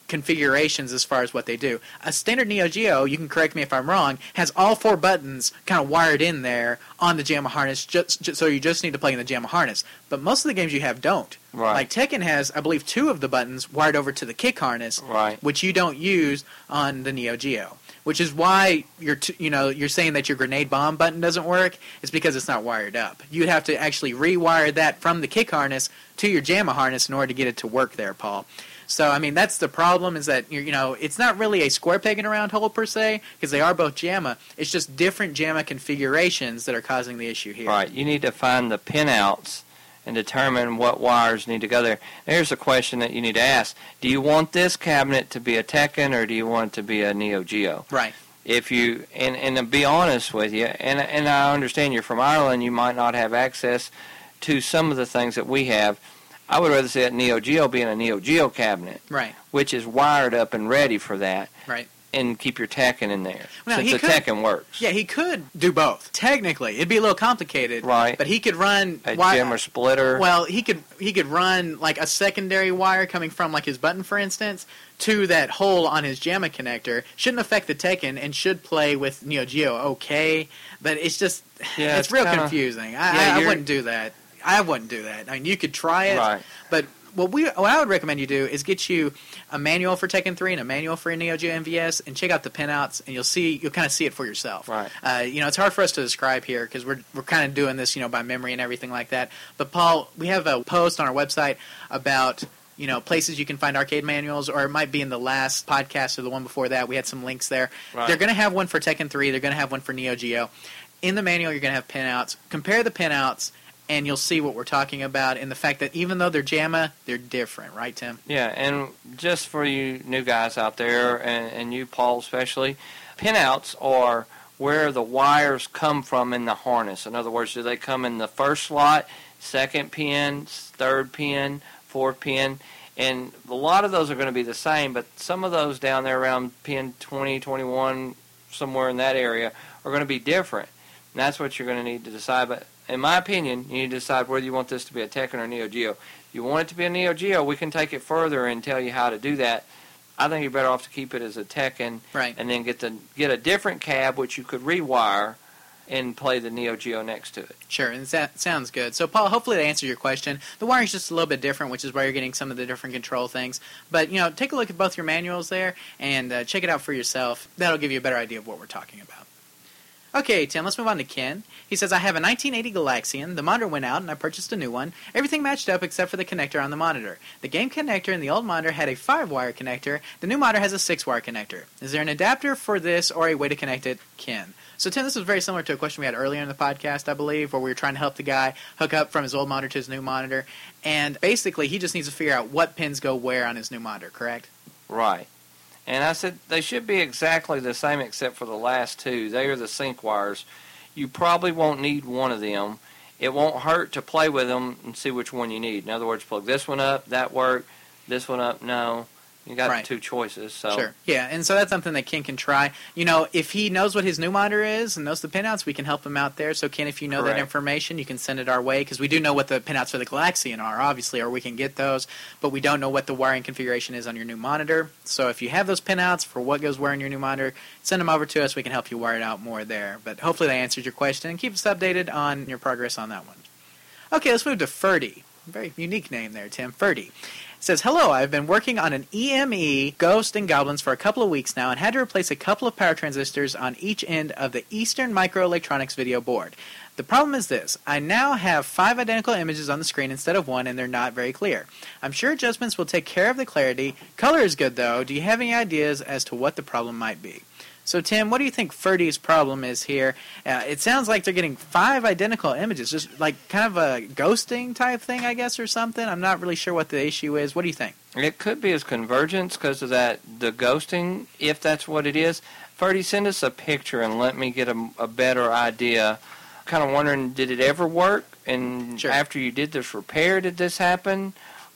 configurations as far as what they do. A standard Neo Geo, you can correct me if I'm wrong, has all 4 buttons kind of wired in there on the JAMA harness, so you just need to plug in the JAMA harness. But most of the games you have don't. Right. Like Tekken has, I believe, 2 of the buttons wired over to the kick harness, right, which you don't use on the Neo Geo. Which is why you're saying that your grenade bomb button doesn't work. It's because it's not wired up. You'd have to actually rewire that from the kick harness to your JAMA harness in order to get it to work there, Paul. So, I mean, that's the problem, is that, it's not really a square peg in a round hole per se, because they are both JAMA. It's just different JAMA configurations that are causing the issue here. Right. You need to find the pinouts and determine what wires need to go there. Here's a question that you need to ask. Do you want this cabinet to be a Tekken, or do you want it to be a Neo Geo? Right. If you, and to be honest with you, and I understand you're from Ireland, you might not have access to some of the things that we have. I would rather see a Neo Geo being a Neo Geo cabinet, right, which is wired up and ready for that, right, and keep your Tekken in there, well, since the Tekken works. Yeah, he could do both. Technically, it'd be a little complicated, right? But he could run a JAMA splitter. Well, he could run like a secondary wire coming from like his button, for instance, to that hole on his JAMA connector. Shouldn't affect the Tekken and should play with Neo Geo okay, but it's just it's real confusing. I wouldn't do that. I wouldn't do that. I mean, you could try it, right, but what I would recommend you do is get you a manual for Tekken 3 and a manual for Neo Geo MVS, and check out the pinouts, and you'll kind of see it for yourself. Right. It's hard for us to describe here because we're kind of doing this, by memory and everything like that. But Paul, we have a post on our website about places you can find arcade manuals, or it might be in the last podcast or the one before that. We had some links there. Right. They're going to have one for Tekken 3. They're going to have one for Neo Geo. In the manual, you're going to have pinouts. Compare the pinouts, and you'll see what we're talking about, and the fact that even though they're JAMA, they're different. Right, Tim? Yeah, and just for you new guys out there, and you, Paul, especially, pinouts are where the wires come from in the harness. In other words, do they come in the first slot, second pin, third pin, fourth pin? And a lot of those are going to be the same, but some of those down there around pin 20, 21, somewhere in that area, are going to be different. And that's what you're going to need to decide. But in my opinion, you need to decide whether you want this to be a Tekken or Neo Geo. If you want it to be a Neo Geo, we can take it further and tell you how to do that. I think you're better off to keep it as a Tekken, right, and then get a different cab, which you could rewire, and play the Neo Geo next to it. Sure, and that sounds good. So, Paul, hopefully that answers your question. The wiring's just a little bit different, which is why you're getting some of the different control things. But, take a look at both your manuals there and check it out for yourself. That'll give you a better idea of what we're talking about. Okay, Tim, let's move on to Ken. He says, I have a 1980 Galaxian. The monitor went out, and I purchased a new one. Everything matched up except for the connector on the monitor. The game connector in the old monitor had a 5-wire connector. The new monitor has a 6-wire connector. Is there an adapter for this or a way to connect it? Ken. So, Tim, this is very similar to a question we had earlier in the podcast, I believe, where we were trying to help the guy hook up from his old monitor to his new monitor. And basically, he just needs to figure out what pins go where on his new monitor, correct? Right. And I said they should be exactly the same except for the last two. They are the sync wires. You probably won't need one of them. It won't hurt to play with them and see which one you need. In other words, plug this one up, that work, this one up, no. You got 2 choices. So. Sure. Yeah, and so that's something that Ken can try. If he knows what his new monitor is and knows the pinouts, we can help him out there. So, Ken, if you know that information, you can send it our way, because we do know what the pinouts for the Galaxian are, obviously, or we can get those, but we don't know what the wiring configuration is on your new monitor. So if you have those pinouts for what goes where in your new monitor, send them over to us. We can help you wire it out more there. But hopefully that answers your question, and keep us updated on your progress on that one. Okay, let's move to Ferdy. Very unique name there, Tim. Ferdy. It says, hello, I've been working on an EME Ghost and Goblins for a couple of weeks now and had to replace a couple of power transistors on each end of the Eastern Microelectronics video board. The problem is this. I now have 5 identical images on the screen instead of 1, and they're not very clear. I'm sure adjustments will take care of the clarity. Color is good, though. Do you have any ideas as to what the problem might be? So, Tim, what do you think Ferdy's problem is here? It sounds like they're getting 5 identical images, just like kind of a ghosting type thing, I guess, or something. I'm not really sure what the issue is. What do you think? It could be as convergence because of the ghosting, if that's what it is. Ferdy, send us a picture and let me get a better idea. Kind of wondering, did it ever work? And after you did this repair, did this happen?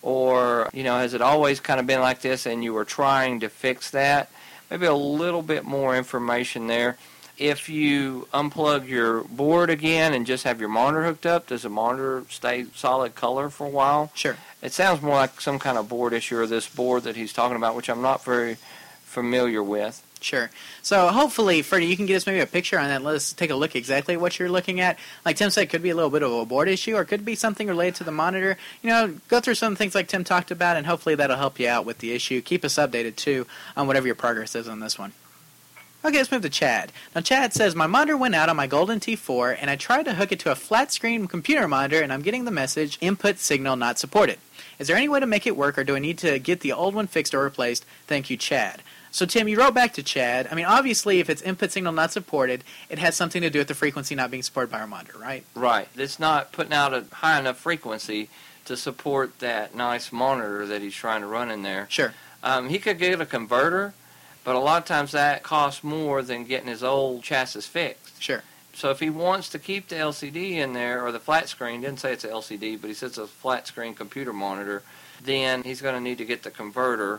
Or, has it always kind of been like this and you were trying to fix that? Maybe a little bit more information there. If you unplug your board again and just have your monitor hooked up, does the monitor stay solid color for a while? Sure. It sounds more like some kind of board issue, or this board that he's talking about, which I'm not very familiar with. Sure. So hopefully, Freddie, you can get us maybe a picture on that. Let us take a look exactly what you're looking at. Like Tim said, it could be a little bit of a board issue, or it could be something related to the monitor. Go through some things like Tim talked about, and hopefully that'll help you out with the issue. Keep us updated, too, on whatever your progress is on this one. Okay, let's move to Chad. Now, Chad says, my monitor went out on my Golden T4, and I tried to hook it to a flat-screen computer monitor, and I'm getting the message, input signal not supported. Is there any way to make it work, or do I need to get the old one fixed or replaced? Thank you, Chad. So, Tim, you wrote back to Chad. I mean, obviously, if it's input signal not supported, it has something to do with the frequency not being supported by our monitor, right? Right. It's not putting out a high enough frequency to support that nice monitor that he's trying to run in there. Sure. He could get a converter, but a lot of times that costs more than getting his old chassis fixed. Sure. So if he wants to keep the LCD in there, or the flat screen, didn't say it's an LCD, but he says it's a flat screen computer monitor, then he's going to need to get the converter.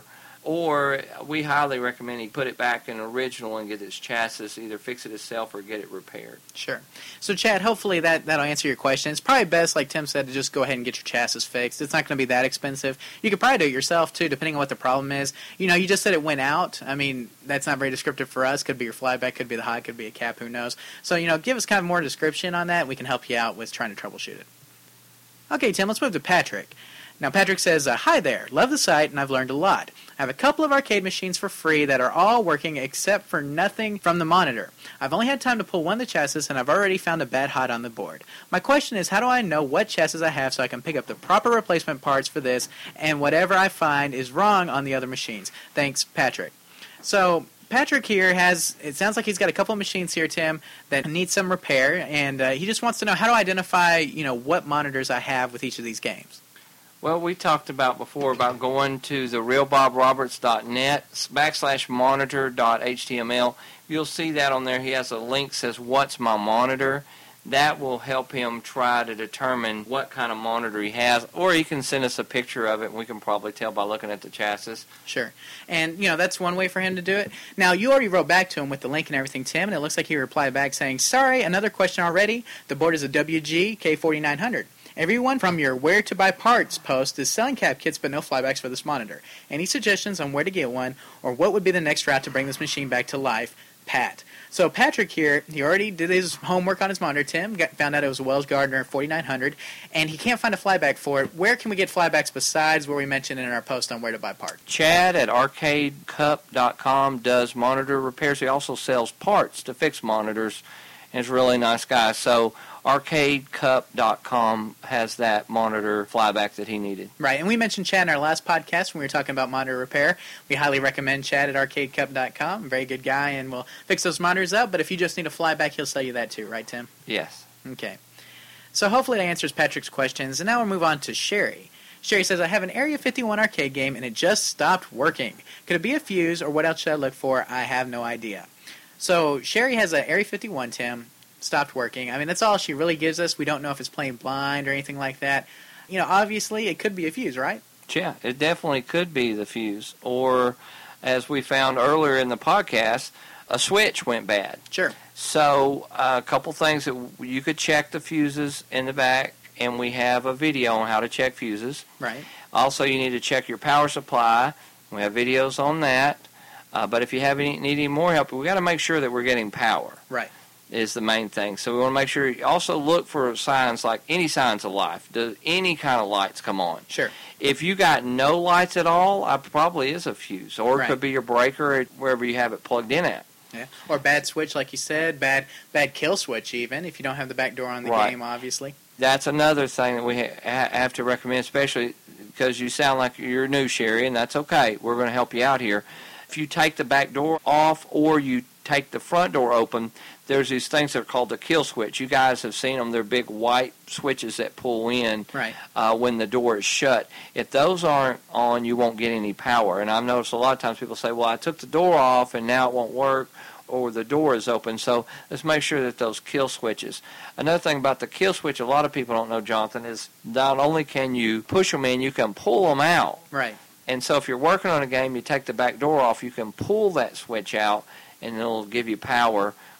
Or we highly recommend he put it back in original and get his chassis, either fix it himself or get it repaired. Sure. So, Chad, hopefully that'll answer your question. It's probably best, like Tim said, to just go ahead and get your chassis fixed. It's not going to be that expensive. You could probably do it yourself, too, depending on what the problem is. You just said it went out. I mean, that's not very descriptive for us. Could be your flyback, could be the hot, could be a cap, who knows. So, give us kind of more description on that. We can help you out with trying to troubleshoot it. Okay, Tim, let's move to Patrick. Now, Patrick says, hi there. Love the site, and I've learned a lot. I have a couple of arcade machines for free that are all working except for nothing from the monitor. I've only had time to pull one of the chassis, and I've already found a bad hot on the board. My question is, how do I know what chassis I have so I can pick up the proper replacement parts for this, and whatever I find is wrong on the other machines? Thanks, Patrick. So, Patrick here it sounds like he's got a couple of machines here, Tim, that need some repair, and he just wants to know how to identify, what monitors I have with each of these games. Well, we talked about before about going to the realbobroberts.net /monitor.html. You'll see that on there. He has a link that says, what's my monitor? That will help him try to determine what kind of monitor he has, or he can send us a picture of it, and we can probably tell by looking at the chassis. Sure. And, that's one way for him to do it. Now, you already wrote back to him with the link and everything, Tim, and it looks like he replied back saying, sorry, another question already. The board is a WG K4900. Everyone from your Where to Buy Parts post is selling cap kits but no flybacks for this monitor. Any suggestions on where to get one, or what would be the next route to bring this machine back to life? Pat. So Patrick here, he already did his homework on his monitor. Tim found out it was a Wells Gardner 4900, and he can't find a flyback for it. Where can we get flybacks besides where we mentioned in our post on Where to Buy Parts? Chad at arcadecup.com does monitor repairs. He also sells parts to fix monitors, and he's a really nice guy. So arcadecup.com has that monitor flyback that he needed. Right, and we mentioned Chad in our last podcast when we were talking about monitor repair. We highly recommend Chad at arcadecup.com. Very good guy, and will fix those monitors up. But if you just need a flyback, he'll sell you that too, right, Tim? Yes. Okay. So hopefully that answers Patrick's questions, and now we'll move on to Sherry. Sherry says, I have an Area 51 arcade game, and it just stopped working. Could it be a fuse, or what else should I look for? I have no idea. So Sherry has an Area 51, Tim. Stopped working. I mean, that's all she really gives us. We don't know if it's playing blind or anything like that. Obviously, it could be a fuse, right? Yeah, it definitely could be the fuse. Or, as we found earlier in the podcast, a switch went bad. Sure. So, a couple things that you could check the fuses in the back, and we have a video on how to check fuses. Right. Also, you need to check your power supply. We have videos on that. But if you need any more help, we got to make sure that we're getting power. Right. Is the main thing. So we want to make sure you also look for signs like any signs of life. Does any kind of lights come on? Sure. If you got no lights at all, it probably is a fuse. Or it could be your breaker wherever you have it plugged in at. Yeah. Or bad switch, like you said. Bad kill switch, even, if you don't have the back door on the game, obviously. That's another thing that we have to recommend, especially because you sound like you're new, Sherry, and that's okay. We're going to help you out here. If you take the back door off or you take the front door open, there's these things that are called the kill switch. You guys have seen them. They're big white switches that pull in when the door is shut. If those aren't on, you won't get any power. And I've noticed a lot of times people say, well, I took the door off and now it won't work, or the door is open. So let's make sure that those kill switches. Another thing about the kill switch a lot of people don't know, Jonathan, is not only can you push them in, you can pull them out. Right. And so if you're working on a game, you take the back door off, you can pull that switch out, and it'll give you power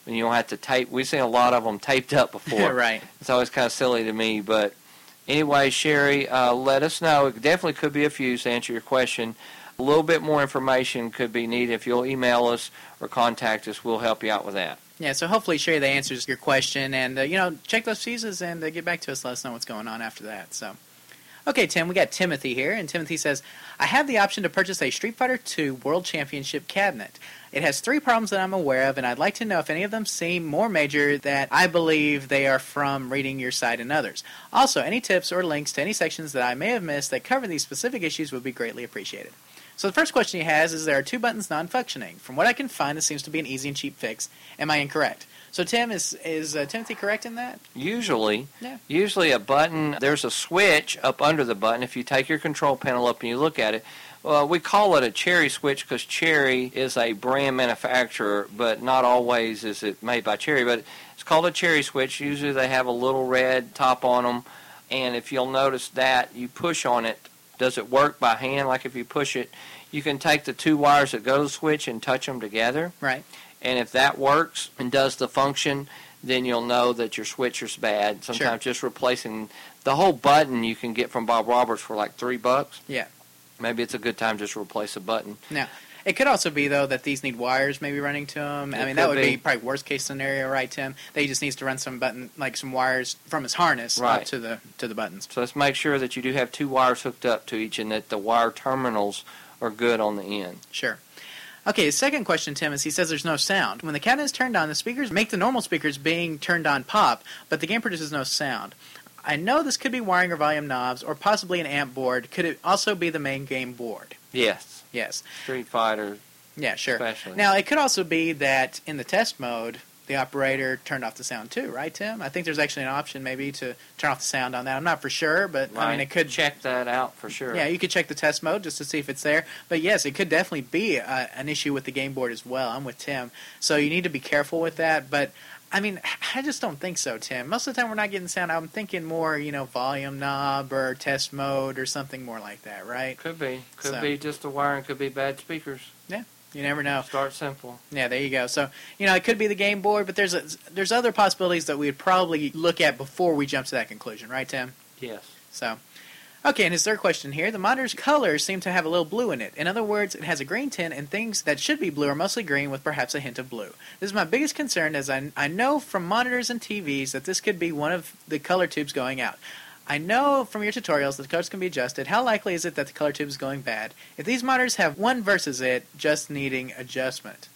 and you don't have to tape. We've seen a lot of them taped up before. Right. It's always kind of silly to me, but anyway, Sherry, let us know. It definitely could be a fuse to answer your question. A little bit more information could be needed. If you'll email us or contact us, we'll help you out with that. Yeah, so hopefully, Sherry, that answers your question. And, check those fuses and get back to us. Let us know what's going on after that. So, okay, Tim, we got Timothy here. And Timothy says, I have the option to purchase a Street Fighter II World Championship cabinet. It has 3 problems that I'm aware of, and I'd like to know if any of them seem more major that I believe they are from reading your site and others. Also, any tips or links to any sections that I may have missed that cover these specific issues would be greatly appreciated. So the first question he has is there are 2 buttons non-functioning. From what I can find, this seems to be an easy and cheap fix. Am I incorrect? So Tim, is Timothy correct in that? Usually. Yeah. Usually a button, there's a switch up under the button. If you take your control panel up and you look at it, we call it a Cherry switch because Cherry is a brand manufacturer, but not always is it made by Cherry. But it's called a Cherry switch. Usually they have a little red top on them, and if you'll notice that, you push on it. Does it work by hand? Like if you push it, you can take the 2 wires that go to the switch and touch them together. Right. And if that works and does the function, then you'll know that your switcher's bad. Sometimes just replacing the whole button you can get from Bob Roberts for like $3. Yeah. Maybe it's a good time just to replace a button. Now, it could also be, though, that these need wires maybe running to them. I mean, that would be probably worst case scenario, right, Tim? That he just needs to run some wires from his harness up to the buttons. So let's make sure that you do have 2 wires hooked up to each and that the wire terminals are good on the end. Sure. Okay, his second question, Tim, is he says there's no sound. When the cabinet is turned on, the speakers make the normal speakers being turned on pop, but the game produces no sound. I know this could be wiring or volume knobs, or possibly an amp board. Could it also be the main game board? Yes. Yes. Street Fighter. Yeah, sure. Especially. Now, it could also be that in the test mode, the operator turned off the sound too, right, Tim? I think there's actually an option maybe to turn off the sound on that. I'm not for sure, but right. I mean, it could check that out for sure. Yeah, you could check the test mode just to see if it's there. But yes, it could definitely be an issue with the game board as well. I'm with Tim. So you need to be careful with that. But I mean, I just don't think so, Tim. Most of the time we're not getting sound. I'm thinking more, volume knob or test mode or something more like that, right? Could be. Could be just the wiring. Could be bad speakers. Yeah. You never know. Start simple. Yeah, there you go. So, it could be the game board, but there's other possibilities that we would probably look at before we jump to that conclusion, right, Tim? Yes. So, okay, and his third question here, the monitor's colors seem to have a little blue in it. In other words, it has a green tint, and things that should be blue are mostly green with perhaps a hint of blue. This is my biggest concern, as I know from monitors and TVs that this could be one of the color tubes going out. I know from your tutorials that the colors can be adjusted. How likely is it that the color tube is going bad? If these monitors have one versus it just needing adjustment.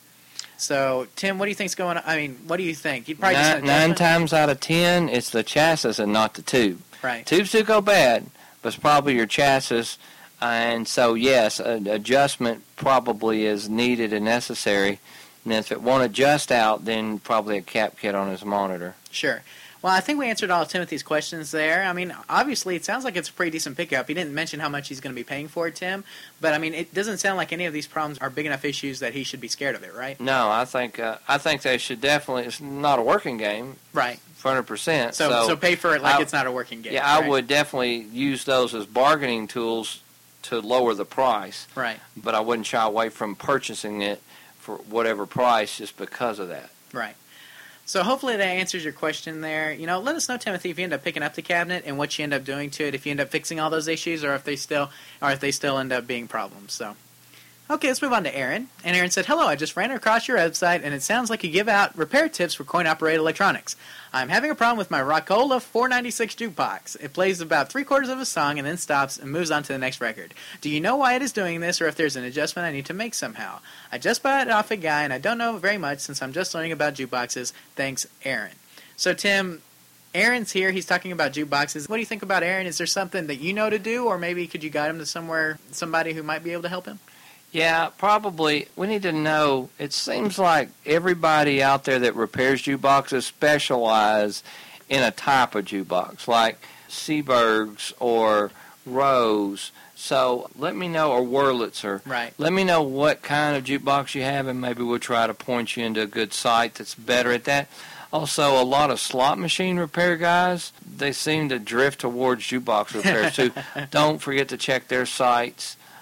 So, Tim, what do you think's going on? I mean, what do you think? You'd probably just 9 times out of 10, it's the chassis and not the tube. Right. Tubes do go bad, but it's probably your chassis. And so, yes, an adjustment probably is needed and necessary. And if it won't adjust out, then probably a cap kit on his monitor. Sure. Well, I think we answered all of Timothy's questions there. I mean, obviously, it sounds like it's a pretty decent pickup. He didn't mention how much he's going to be paying for it, Tim. But, I mean, it doesn't sound like any of these problems are big enough issues that he should be scared of it, right? No, I think they should definitely. It's not a working game. Right. 100%. So pay for it like it's not a working game. Yeah, right? I would definitely use those as bargaining tools to lower the price. Right. But I wouldn't shy away from purchasing it for whatever price just because of that. Right. So hopefully that answers your question there. Let us know, Timothy, if you end up picking up the cabinet and what you end up doing to it, if you end up fixing all those issues, or if they still end up being problems. So, okay, let's move on to Aaron. And Aaron said, "Hello, I just ran across your website, and it sounds like you give out repair tips for coin-operated electronics. I'm having a problem with my Rockola 496 jukebox. It plays about 3/4 of a song and then stops and moves on to the next record. Do you know why it is doing this, or if there's an adjustment I need to make somehow? I just bought it off a guy, and I don't know very much since I'm just learning about jukeboxes. Thanks, Aaron." So, Tim, Aaron's here. He's talking about jukeboxes. What do you think about Aaron? Is there something that you know to do, or maybe could you guide him to somebody who might be able to help him? Yeah, probably. We need to know. It seems like everybody out there that repairs jukeboxes specialize in a type of jukebox, like Seeburg's or Rose. So let me know, or Wurlitzer. Right. Let me know what kind of jukebox you have, and maybe we'll try to point you into a good site that's better at that. Also, a lot of slot machine repair guys, they seem to drift towards jukebox repairs too. Don't forget to check their sites.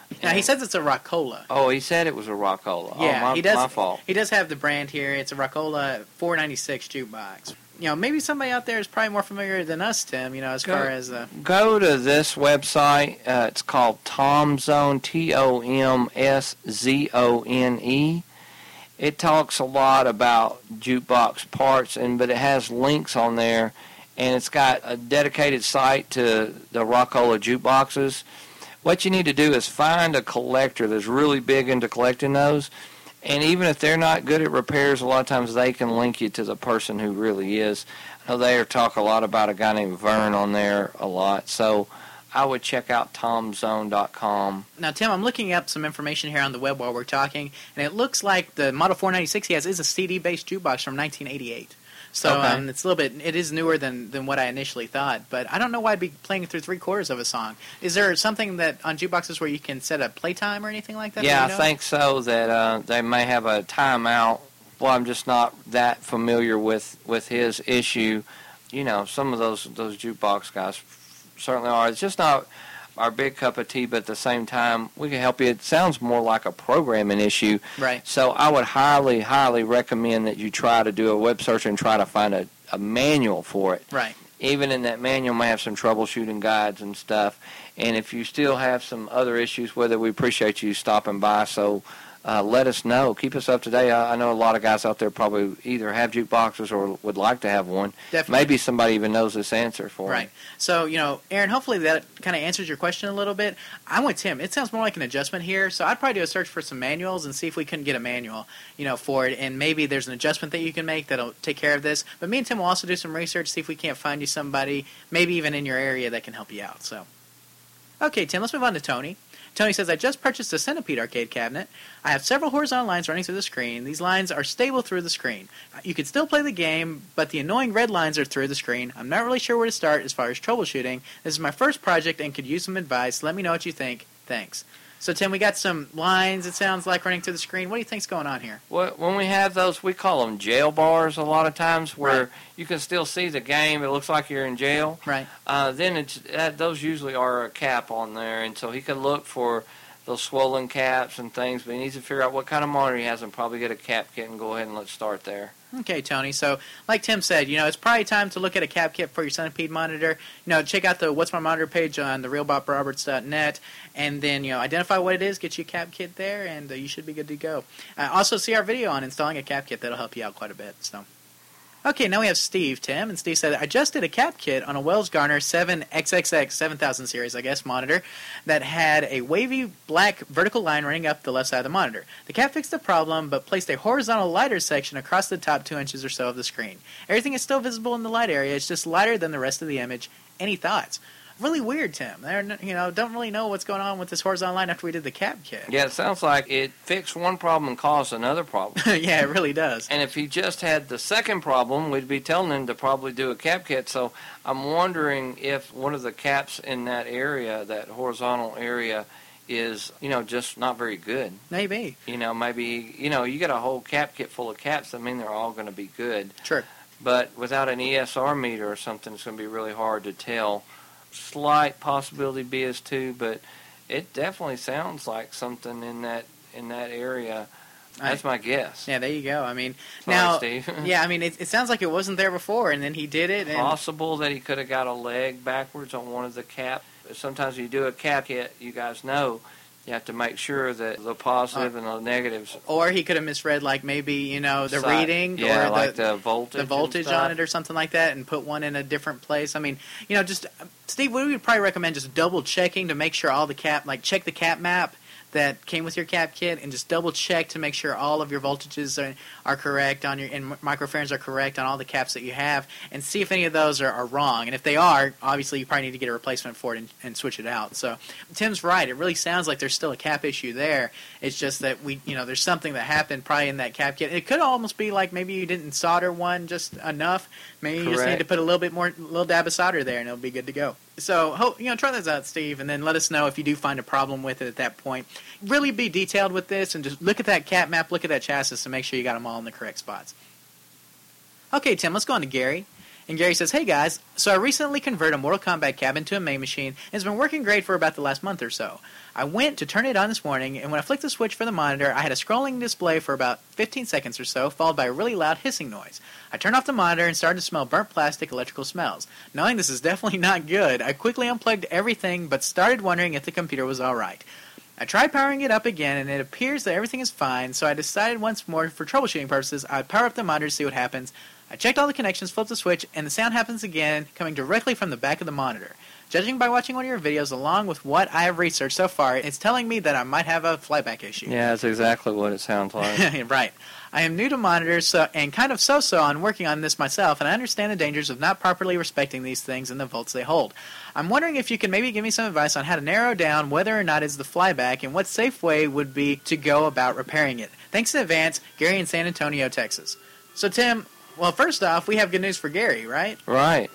Now, he says it's a Rockola. Oh, he said it was a Rockola. Yeah, he does. My fault. He does have the brand here. It's a Rockola 496 jukebox. Maybe somebody out there is probably more familiar than us, Tim, as far as... Go to this website. It's called TomZone, TOMSZONE. It talks a lot about jukebox parts, but it has links on there, and it's got a dedicated site to the Rockola jukeboxes. What you need to do is find a collector that's really big into collecting those. And even if they're not good at repairs, a lot of times they can link you to the person who really is. I know they talk a lot about a guy named Vern on there a lot. So I would check out TomZone.com. Now, Tim, I'm looking up some information here on the web while we're talking, and it looks like the Model 496 he has is a CD-based jukebox from 1988. So okay. It's a little bit. It is newer than what I initially thought, but I don't know why I'd be playing through 3/4 of a song. Is there something that on jukeboxes where you can set a playtime or anything like that? Yeah, I think so. That they may have a timeout. Well, I'm just not that familiar with his issue. Some of those jukebox guys certainly are. It's just not our big cup of tea, but at the same time, we can help you. It sounds more like a programming issue. Right. So I would highly, highly recommend that you try to do a web search and try to find a manual for it. Right. Even in that manual may have some troubleshooting guides and stuff. And if you still have some other issues with it, we appreciate you stopping by. So let us know. Keep us up to date. I know a lot of guys out there probably either have jukeboxes or would like to have one. Definitely. Maybe somebody even knows this answer for Right. them. So, Aaron, hopefully that kind of answers your question a little bit. I'm with Tim. It sounds more like an adjustment here, so I'd probably do a search for some manuals and see if we couldn't get a manual, for it, and maybe there's an adjustment that you can make that'll take care of this. But me and Tim will also do some research, see if we can't find you somebody, maybe even in your area, that can help you out. So, okay, Tim, let's move on to Tony. Tony says, I just purchased a Centipede arcade cabinet. I have several horizontal lines running through the screen. These lines are stable through the screen. You can still play the game, but the annoying red lines are through the screen. I'm not really sure where to start as far as troubleshooting. This is my first project and could use some advice. Let me know what you think. Thanks. So, Tim, we got some lines, it sounds like, running through the screen. What do you think's going on here? Well, when we have those, we call them jail bars a lot of times, where you can still see the game. It looks like you're in jail. Right. Then those usually are a cap on there, and so he can look for those swollen caps and things, but he needs to figure out what kind of monitor he has and probably get a cap kit and go ahead and let's start there. Okay, Tony. So, like Tim said, it's probably time to look at a cap kit for your Centipede monitor. Check out the What's My Monitor page on the RealBobRoberts.net, and then, identify what it is, get you a cap kit there, and you should be good to go. Also, see our video on installing a cap kit. That'll help you out quite a bit. So, okay, now we have Steve, Tim, and Steve said, I just did a cap kit on a Wells Garner 7XXX 7000 series, monitor that had a wavy black vertical line running up the left side of the monitor. The cap fixed the problem, but placed a horizontal lighter section across the top 2 inches or so of the screen. Everything is still visible in the light area. It's just lighter than the rest of the image. Any thoughts? Really weird, Tim. Don't really know what's going on with this horizontal line after we did the cap kit. Yeah, it sounds like it fixed one problem and caused another problem. Yeah, it really does. And if he just had the second problem, we'd be telling him to probably do a cap kit. So I'm wondering if one of the caps in that area, that horizontal area, is, just not very good. Maybe. Maybe, you get a whole cap kit full of caps, that mean they're all going to be good. Sure. But without an ESR meter or something, it's going to be really hard to tell. Slight possibility BS2, but it definitely sounds like something in that area. That's my guess. Yeah, there you go. Sorry, now, Steve. Yeah, it sounds like it wasn't there before, and then he did it. And Possible that he could have got a leg backwards on one of the caps. Sometimes when you do a cap kit, you guys know, you have to make sure that the positive and the negatives. Or he could have misread, maybe, the reading yeah, or like the voltage on it or something like that, and put one in a different place. Just, Steve, we would probably recommend just double checking to make sure all the check the cap map that came with your cap kit, and just double check to make sure all of your voltages are correct and microfarads are correct on all the caps that you have, and see if any of those are wrong. And if they are, obviously you probably need to get a replacement for it and switch it out. So Tim's right. It really sounds like there's still a cap issue there. It's just that there's something that happened probably in that cap kit. It could almost be like maybe you didn't solder one just enough. Maybe you just need to put a little dab of solder there, and it'll be good to go. So, try those out, Steve, and then let us know if you do find a problem with it at that point. Really be detailed with this, and just look at that cap map, look at that chassis to make sure you got them all in the correct spots. Okay, Tim, let's go on to Gary. And Gary says, hey guys, so I recently converted a Mortal Kombat cabin to a main machine, and it's been working great for about the last month or so. I went to turn it on this morning, and when I flicked the switch for the monitor, I had a scrolling display for about 15 seconds or so, followed by a really loud hissing noise. I turned off the monitor and started to smell burnt plastic electrical smells. Knowing this is definitely not good, I quickly unplugged everything, but started wondering if the computer was alright. I tried powering it up again, and it appears that everything is fine, so I decided once more, for troubleshooting purposes, I'd power up the monitor to see what happens. I checked all the connections, flipped the switch, and the sound happens again, coming directly from the back of the monitor. Judging by watching one of your videos, along with what I have researched so far, it's telling me that I might have a flyback issue. Yeah, that's exactly what it sounds like. Right. I am new to monitors and kind of so-so on working on this myself, and I understand the dangers of not properly respecting these things and the volts they hold. I'm wondering if you can maybe give me some advice on how to narrow down whether or not it's the flyback and what safe way would be to go about repairing it. Thanks in advance, Gary in San Antonio, Texas. So, Tim, well, first off, we have good news for Gary, right? Right.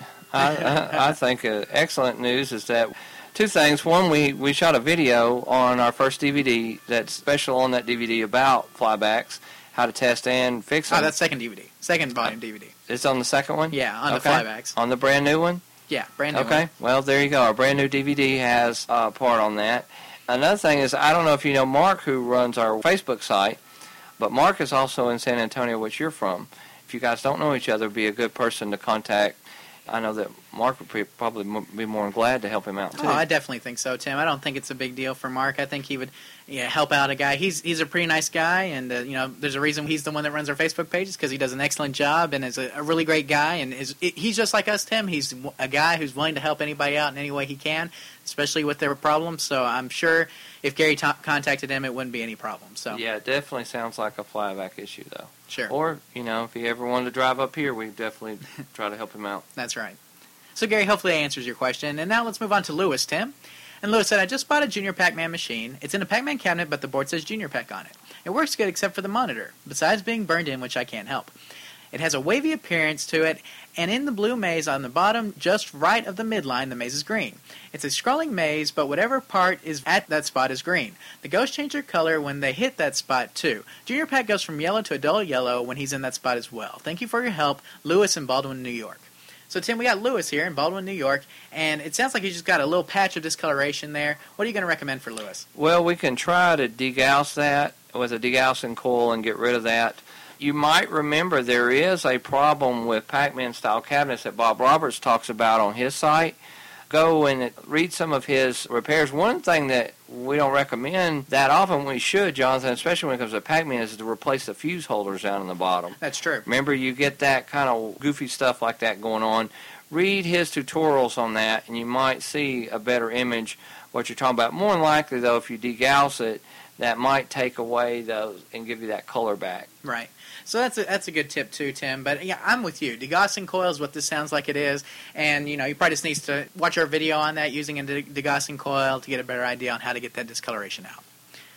I think excellent news is that two things. One, we shot a video on our first DVD that's special on that DVD about flybacks, how to test and fix them. Oh, that's second DVD. Second volume DVD. It's on the second one? Yeah, on the flybacks. On the brand new one? Yeah, brand new one. Okay, well, there you go. Our brand new DVD has a part on that. Another thing is, I don't know if you know Mark, who runs our Facebook site, but Mark is also in San Antonio, which you're from. If you guys don't know each other, be a good person to contact. I know that Mark would probably be more than glad to help him out, too. Oh, I definitely think so, Tim. I don't think it's a big deal for Mark. I think he would help out a guy. He's a pretty nice guy, and there's a reason he's the one that runs our Facebook pages, because he does an excellent job and is a really great guy. And he's just like us, Tim. He's a guy who's willing to help anybody out in any way he can, especially with their problems. So I'm sure if Gary contacted him, it wouldn't be any problem. So yeah, it definitely sounds like a flyback issue, though. Sure. Or, if he ever wanted to drive up here, we'd definitely try to help him out. That's right. So, Gary, hopefully that answers your question. And now let's move on to Lewis, Tim. And Lewis said, I just bought a Junior Pac-Man machine. It's in a Pac-Man cabinet, but the board says Junior Pac on it. It works good except for the monitor, besides being burned in, which I can't help. It has a wavy appearance to it, and in the blue maze on the bottom, just right of the midline, the maze is green. It's a scrolling maze, but whatever part is at that spot is green. The ghosts change their color when they hit that spot, too. Junior Pac goes from yellow to a dull yellow when he's in that spot as well. Thank you for your help, Lewis in Baldwin, New York. So, Tim, we got Lewis here in Baldwin, New York, and it sounds like he's just got a little patch of discoloration there. What are you going to recommend for Lewis? Well, we can try to degauss that with a degaussing coil and get rid of that. You might remember there is a problem with Pac-Man style cabinets that Bob Roberts talks about on his site. Go and read some of his repairs. One thing that we don't recommend that often, we should, Jonathan, especially when it comes to Pac-Man, is to replace the fuse holders down in the bottom. That's true. Remember, you get that kind of goofy stuff like that going on. Read his tutorials on that, and you might see a better image what you're talking about. More than likely, though, if you degauss it, that might take away those and give you that color back. Right. So that's a good tip too, Tim. But yeah, I'm with you. Degaussing coil is what this sounds like it is, and you probably just needs to watch our video on that using a degaussing coil to get a better idea on how to get that discoloration out.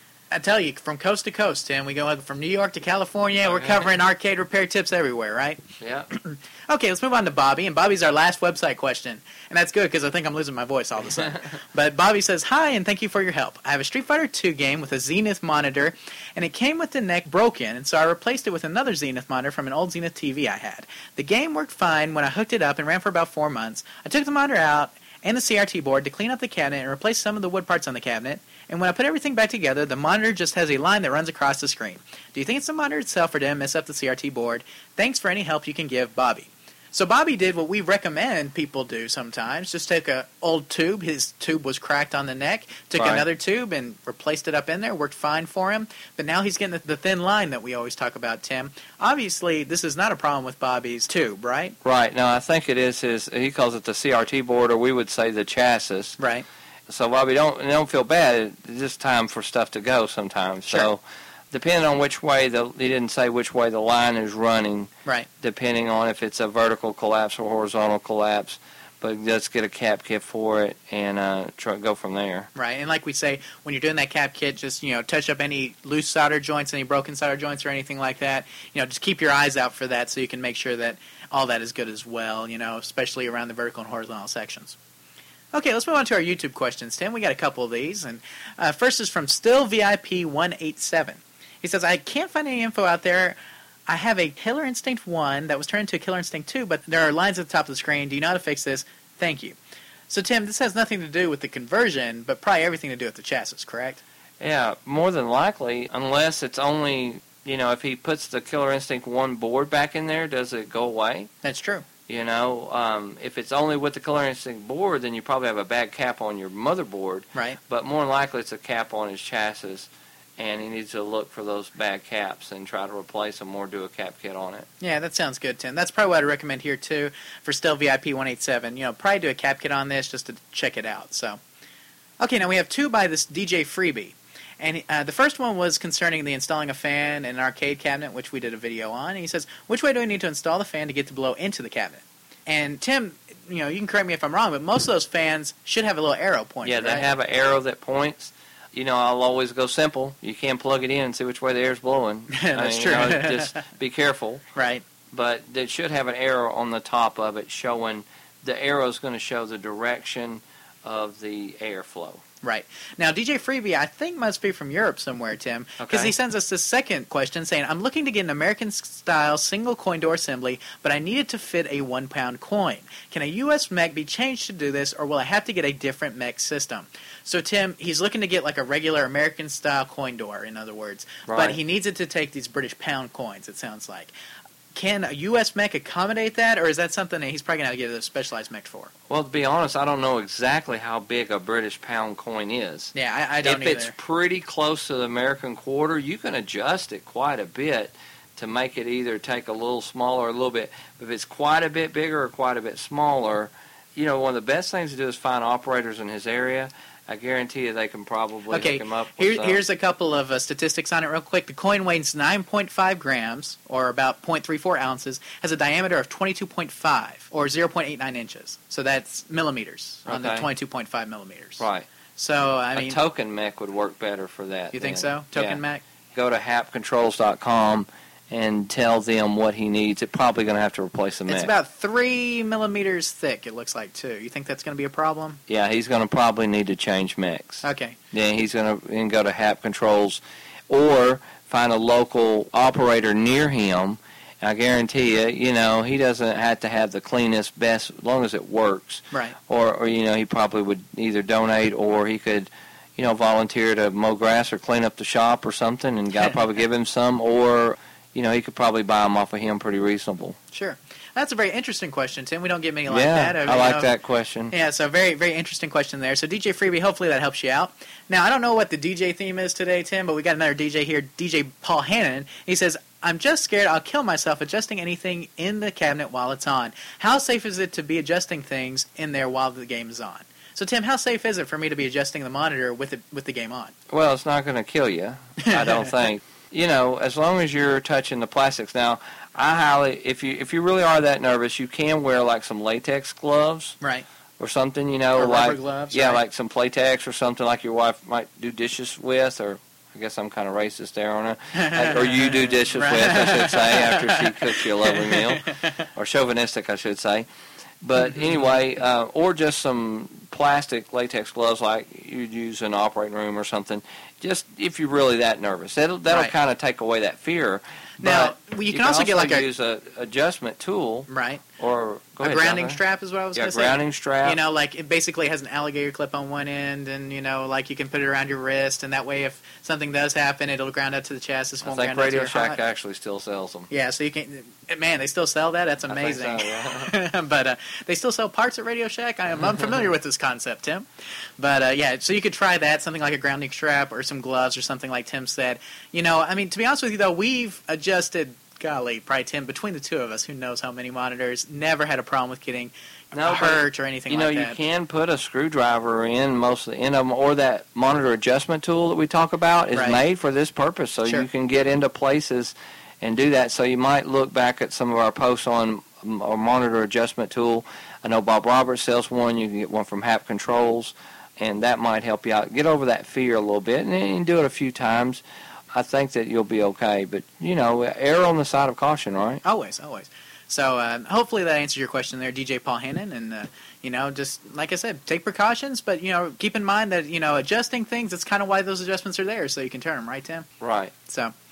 I tell you, from coast to coast, Tim, we go from New York to California. We're covering arcade repair tips everywhere, right? Yeah. Okay, let's move on to Bobby, and Bobby's our last website question. And that's good, because I think I'm losing my voice all of a sudden. But Bobby says, hi, and thank you for your help. I have a Street Fighter II game with a Zenith monitor, and it came with the neck broken, and so I replaced it with another Zenith monitor from an old Zenith TV I had. The game worked fine when I hooked it up and ran for about 4 months. I took the monitor out and the CRT board to clean up the cabinet and replace some of the wood parts on the cabinet, and when I put everything back together, the monitor just has a line that runs across the screen. Do you think it's the monitor itself, or did I mess up the CRT board? Thanks for any help you can give, Bobby. So Bobby did what we recommend people do sometimes. Just take an old tube. His tube was cracked on the neck. Took another tube and replaced it up in there. Worked fine for him. But now he's getting the thin line that we always talk about, Tim. Obviously, this is not a problem with Bobby's tube, right? Right. No, I think it is he calls it the CRT board, or we would say the chassis. Right. So, Bobby, don't feel bad. It's just time for stuff to go sometimes. Sure. So, depending on which way he didn't say which way the line is running. Right. Depending on if it's a vertical collapse or horizontal collapse. But let's get a cap kit for it and go from there. Right. And like we say, when you're doing that cap kit, just touch up any loose solder joints, any broken solder joints, or anything like that. Just keep your eyes out for that so you can make sure that all that is good as well. Especially around the vertical and horizontal sections. Okay, let's move on to our YouTube questions, Tim. We got a couple of these, and first is from StillVIP187. He says, I can't find any info out there I have a Killer Instinct 1 that was turned into a Killer Instinct 2, but there are lines at the top of the screen. Do you know how to fix this? Thank you. So, Tim, this has nothing to do with the conversion, but probably everything to do with the chassis, correct? Yeah, more than likely, unless it's only, if he puts the Killer Instinct 1 board back in there, does it go away? That's true. If it's only with the Killer Instinct board, then you probably have a bad cap on your motherboard. Right. But more than likely, it's a cap on his chassis, and he needs to look for those bad caps and try to replace them or do a cap kit on it. Yeah, that sounds good, Tim. That's probably what I'd recommend here, too, for Still VIP 187. Probably do a cap kit on this just to check it out. So, okay, now we have 2 by this DJ Freebie. And the first one was concerning the installing a fan in an arcade cabinet, which we did a video on. And he says, which way do we need to install the fan to get the blow into the cabinet? And Tim, you can correct me if I'm wrong, but most of those fans should have a little arrow pointing. Yeah, they have an arrow that points. I'll always go simple. You can plug it in and see which way the air's blowing. That's true. Just be careful. Right. But it should have an arrow on the top of it showing, the arrow is going to show the direction of the airflow. Right. Now, DJ Freebie, I think must be from Europe somewhere, Tim, because he sends us this second question saying, I'm looking to get an American-style single coin door assembly, but I need it to fit a 1-pound coin. Can a U.S. mech be changed to do this, or will I have to get a different mech system? So, Tim, he's looking to get like a regular American-style coin door, in other words, but he needs it to take these British pound coins, it sounds like. Can a U.S. mech accommodate that, or is that something that he's probably going to have to get a specialized mech for? Well, to be honest, I don't know exactly how big a British pound coin is. Yeah, I don't If either. it's pretty close to the American quarter, you can adjust it quite a bit to make it either take a little smaller or a little bit. If it's quite a bit bigger or quite a bit smaller, one of the best things to do is find operators in his area. I guarantee you they can probably hook him up with here's a couple of statistics on it real quick. The coin weighs 9.5 grams, or about 0.34 ounces, has a diameter of 22.5, or 0.89 inches. So that's millimeters on the 22.5 millimeters. Right. So, a token mech would work better for that. You think so? Token mech? Go to hapcontrols.com and tell them what he needs. It's probably going to have to replace the mech. It's about 3 millimeters thick, it looks like, too. You think that's going to be a problem? Yeah, he's going to probably need to change mechs. Okay. Then he's going to go to Hap Controls or find a local operator near him. I guarantee you, he doesn't have to have the cleanest, best, as long as it works. Right. Or he probably would either donate or he could, volunteer to mow grass or clean up the shop or something, and God probably give him some, or he could probably buy them off of him pretty reasonable. Sure. That's a very interesting question, Tim. We don't get many like that. Yeah, I like that question. Yeah, so very, very interesting question there. So DJ Freebie, hopefully that helps you out. Now, I don't know what the DJ theme is today, Tim, but we got another DJ here, DJ Paul Hannon. He says, I'm just scared I'll kill myself adjusting anything in the cabinet while it's on. How safe is it to be adjusting things in there while the game is on? So, Tim, how safe is it for me to be adjusting the monitor with the game on? Well, it's not going to kill you, I don't think. As long as you're touching the plastics. Now, I highly, if you really are that nervous, you can wear like some latex gloves, right, or something. Or like rubber gloves, yeah, right. Like some Playtex or something like your wife might do dishes with, or I guess I'm kind of racist there, aren't I? Or you do dishes right. with, I should say, after she cooks you a lovely meal, or chauvinistic, I should say. But anyway, or just some plastic latex gloves like you'd use in an operating room or something. Just if you're really that nervous, that'll right. kind of take away that fear. Now, but you can also get like use a adjustment tool, right, or go ahead, grounding Jonathan. strap is what I was going to say. Yeah, grounding strap. Like it basically has an alligator clip on one end, and like you can put it around your wrist, and that way if something does happen, it'll ground up to the chassis. I won't think ground up to Radio your Shack hot. actually still sells them. Yeah, so you can. Man, they still sell that. That's amazing. I think so, yeah. But they still sell parts at Radio Shack. I am unfamiliar with this concept, Tim. But yeah, so you could try that, something like a grounding strap or some gloves or something like Tim said. I mean, to be honest with you though, we've adjusted. Golly, probably Tim, between the two of us, who knows how many monitors, never had a problem with getting hurt or anything like that. You can put a screwdriver in most of the end of them, or that monitor adjustment tool that we talk about is right. made for this purpose, so sure. you can get into places and do that. So you might look back at some of our posts on a monitor adjustment tool. I know Bob Roberts sells one. You can get one from Hap Controls, and that might help you out. Get over that fear a little bit, and do it a few times. I think that you'll be okay, but, err on the side of caution, right? Always, always. So hopefully that answers your question there, DJ Paul Hannon, and, just, like I said, take precautions, but, keep in mind that, adjusting things, that's kind of why those adjustments are there, so you can turn them, right, Tim? Right. So,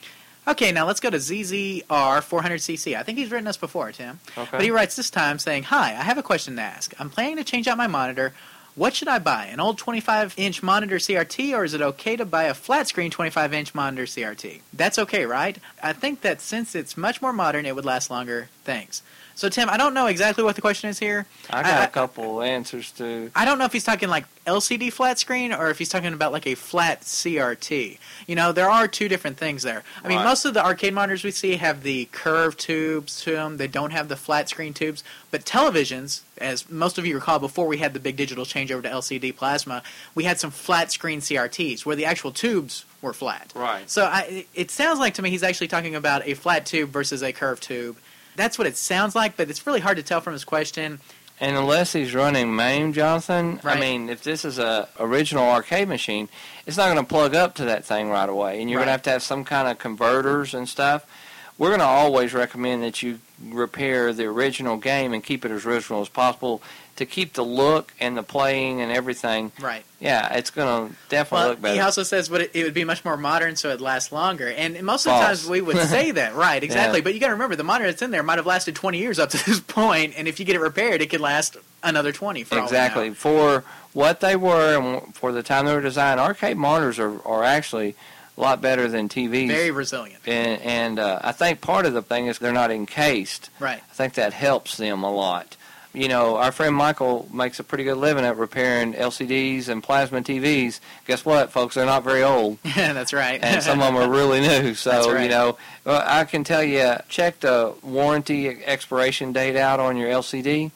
Okay, now let's go to ZZR400cc. I think he's written us before, Tim. Okay. But he writes this time saying, "Hi, I have a question to ask. I'm planning to change out my monitor. What should I buy, an old 25-inch monitor CRT, or is it okay to buy a flat-screen 25-inch monitor CRT? That's okay, right? I think that since it's much more modern, it would last longer. Thanks." So, Tim, I don't know exactly what the question is here. I got a couple answers to. I don't know if he's talking like LCD flat screen or if he's talking about like a flat CRT. You know, there are two different things there. I mean, most of the arcade monitors we see have the curved tubes to them. They don't have the flat screen tubes. But televisions, as most of you recall, before we had the big digital change over to LCD plasma, we had some flat screen CRTs where the actual tubes were flat. Right. So it sounds like to me he's actually talking about a flat tube versus a curved tube. That's what it sounds like, but it's really hard to tell from his question. And unless he's running MAME, Jonathan, Right. I mean, if this is a original arcade machine, it's not going to plug up to that thing right away, and you're going to have some kind of converters and stuff. We're going to always recommend that you repair the original game and keep it as original as possible to keep the look and the playing and everything. Right. Yeah, it's going to definitely look better. He also says it would be much more modern, so it'd last longer. And most of the times we would say that. Right, exactly. Yeah. But you got to remember, the monitor that's in there might have lasted 20 years up to this point, and if you get it repaired, it could last another 20 for all we Exactly. know. For what they were and for the time they were designed, arcade monitors are actually a lot better than TVs. Very resilient. And I think part of the thing is they're not encased. Right. I think that helps them a lot. You know, our friend Michael makes a pretty good living at repairing LCDs and plasma TVs. Guess what, folks? They're not very old. Yeah, that's right. And some of them are really new. So, That's right. you know, I can tell you, check the warranty expiration date out on your LCD,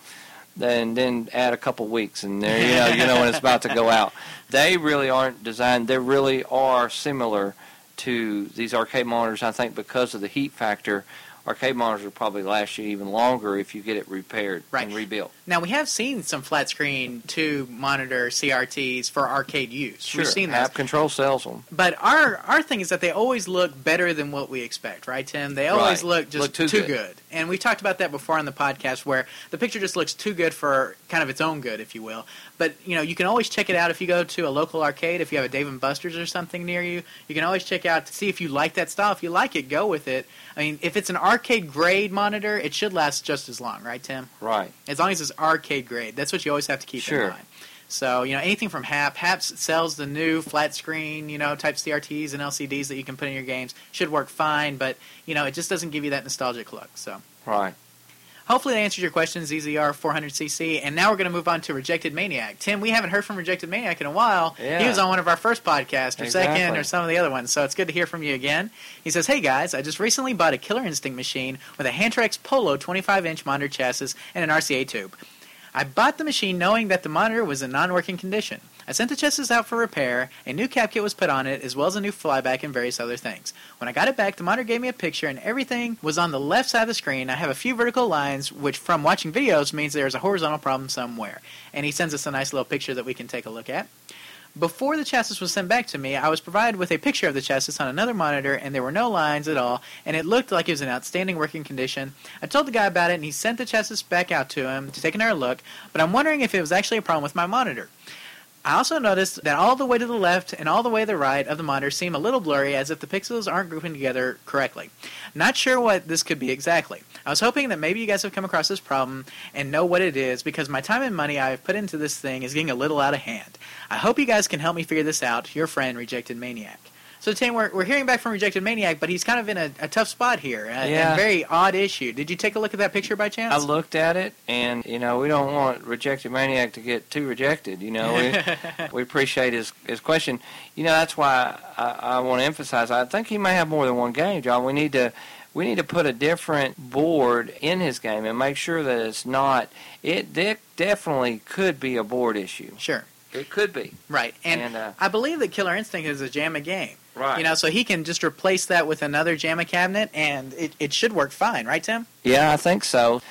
then add a couple weeks, and there you know when it's about to go out. They really aren't designed. They really are similar to these arcade monitors. I think because of the heat factor, arcade monitors will probably last you even longer if you get it repaired and rebuilt. Now, we have seen some flat-screen tube monitor CRTs for arcade use. Sure, We've seen those. App Control sells them. But our thing is that they always look better than what we expect, right, Tim? They always look just too good. And we talked about that before on the podcast where the picture just looks too good for kind of its own good, if you will. But, you know, you can always check it out if you go to a local arcade. If you have a Dave & Buster's or something near you, you can always check out to see if you like that style. If you like it, go with it. I mean, if it's an arcade-grade monitor, it should last just as long, right, Tim? Right. As long as it's arcade-grade. That's what you always have to keep in mind. So, you know, anything from Hap. Hap sells the new flat-screen, you know, type CRTs and LCDs that you can put in your games. Should work fine, but, you know, it just doesn't give you that nostalgic look. So. Right. Hopefully that answers your question, ZZR 400cc. And now we're going to move on to Rejected Maniac. Tim, we haven't heard from Rejected Maniac in a while. Yeah. He was on one of our first podcasts, or Exactly. second, or some of the other ones. So it's good to hear from you again. He says, "Hey guys, I just recently bought a Killer Instinct machine with a Hantrex Polo 25-inch monitor chassis and an RCA tube. I bought the machine knowing that the monitor was in non-working condition. I sent the chassis out for repair, a new cap kit was put on it, as well as a new flyback and various other things. When I got it back, the monitor gave me a picture and everything was on the left side of the screen. I have a few vertical lines, which from watching videos means there's a horizontal problem somewhere." And he sends us a nice little picture that we can take a look at. "Before the chassis was sent back to me, I was provided with a picture of the chassis on another monitor, and there were no lines at all, and it looked like it was in outstanding working condition. I told the guy about it, and he sent the chassis back out to him to take another look, but I'm wondering if it was actually a problem with my monitor. I also noticed that all the way to the left and all the way to the right of the monitor seem a little blurry, as if the pixels aren't grouping together correctly. Not sure what this could be exactly. I was hoping that maybe you guys have come across this problem and know what it is, because my time and money I've put into this thing is getting a little out of hand. I hope you guys can help me figure this out. Your friend, Rejected Maniac." So, Tim, we're hearing back from Rejected Maniac, but he's kind of in a tough spot here. A very odd issue. Did you take a look at that picture by chance? I looked at it, and, you know, we don't want Rejected Maniac to get too rejected. You know, we appreciate his question. You know, that's why I want to emphasize, I think he may have more than one game, John. We need to put a different board in his game and make sure that it's not. It definitely could be a board issue. Sure. It could be. Right. And I believe that Killer Instinct is a JAMA game. Right. You know, so he can just replace that with another JAMA cabinet, and it should work fine, right, Tim? Yeah, I think so.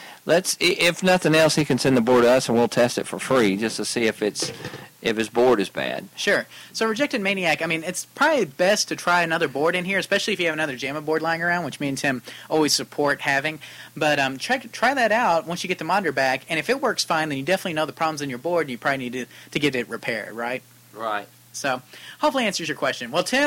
If nothing else, he can send the board to us, and we'll test it for free just to see if his board is bad. Sure. So Rejected Maniac, I mean, it's probably best to try another board in here, especially if you have another JAMA board lying around, which me and Tim always support having. But try that out once you get the monitor back, and if it works fine, then you definitely know the problem's in your board, and you probably need to get it repaired, right? Right. So hopefully answers your question. Well, Tim,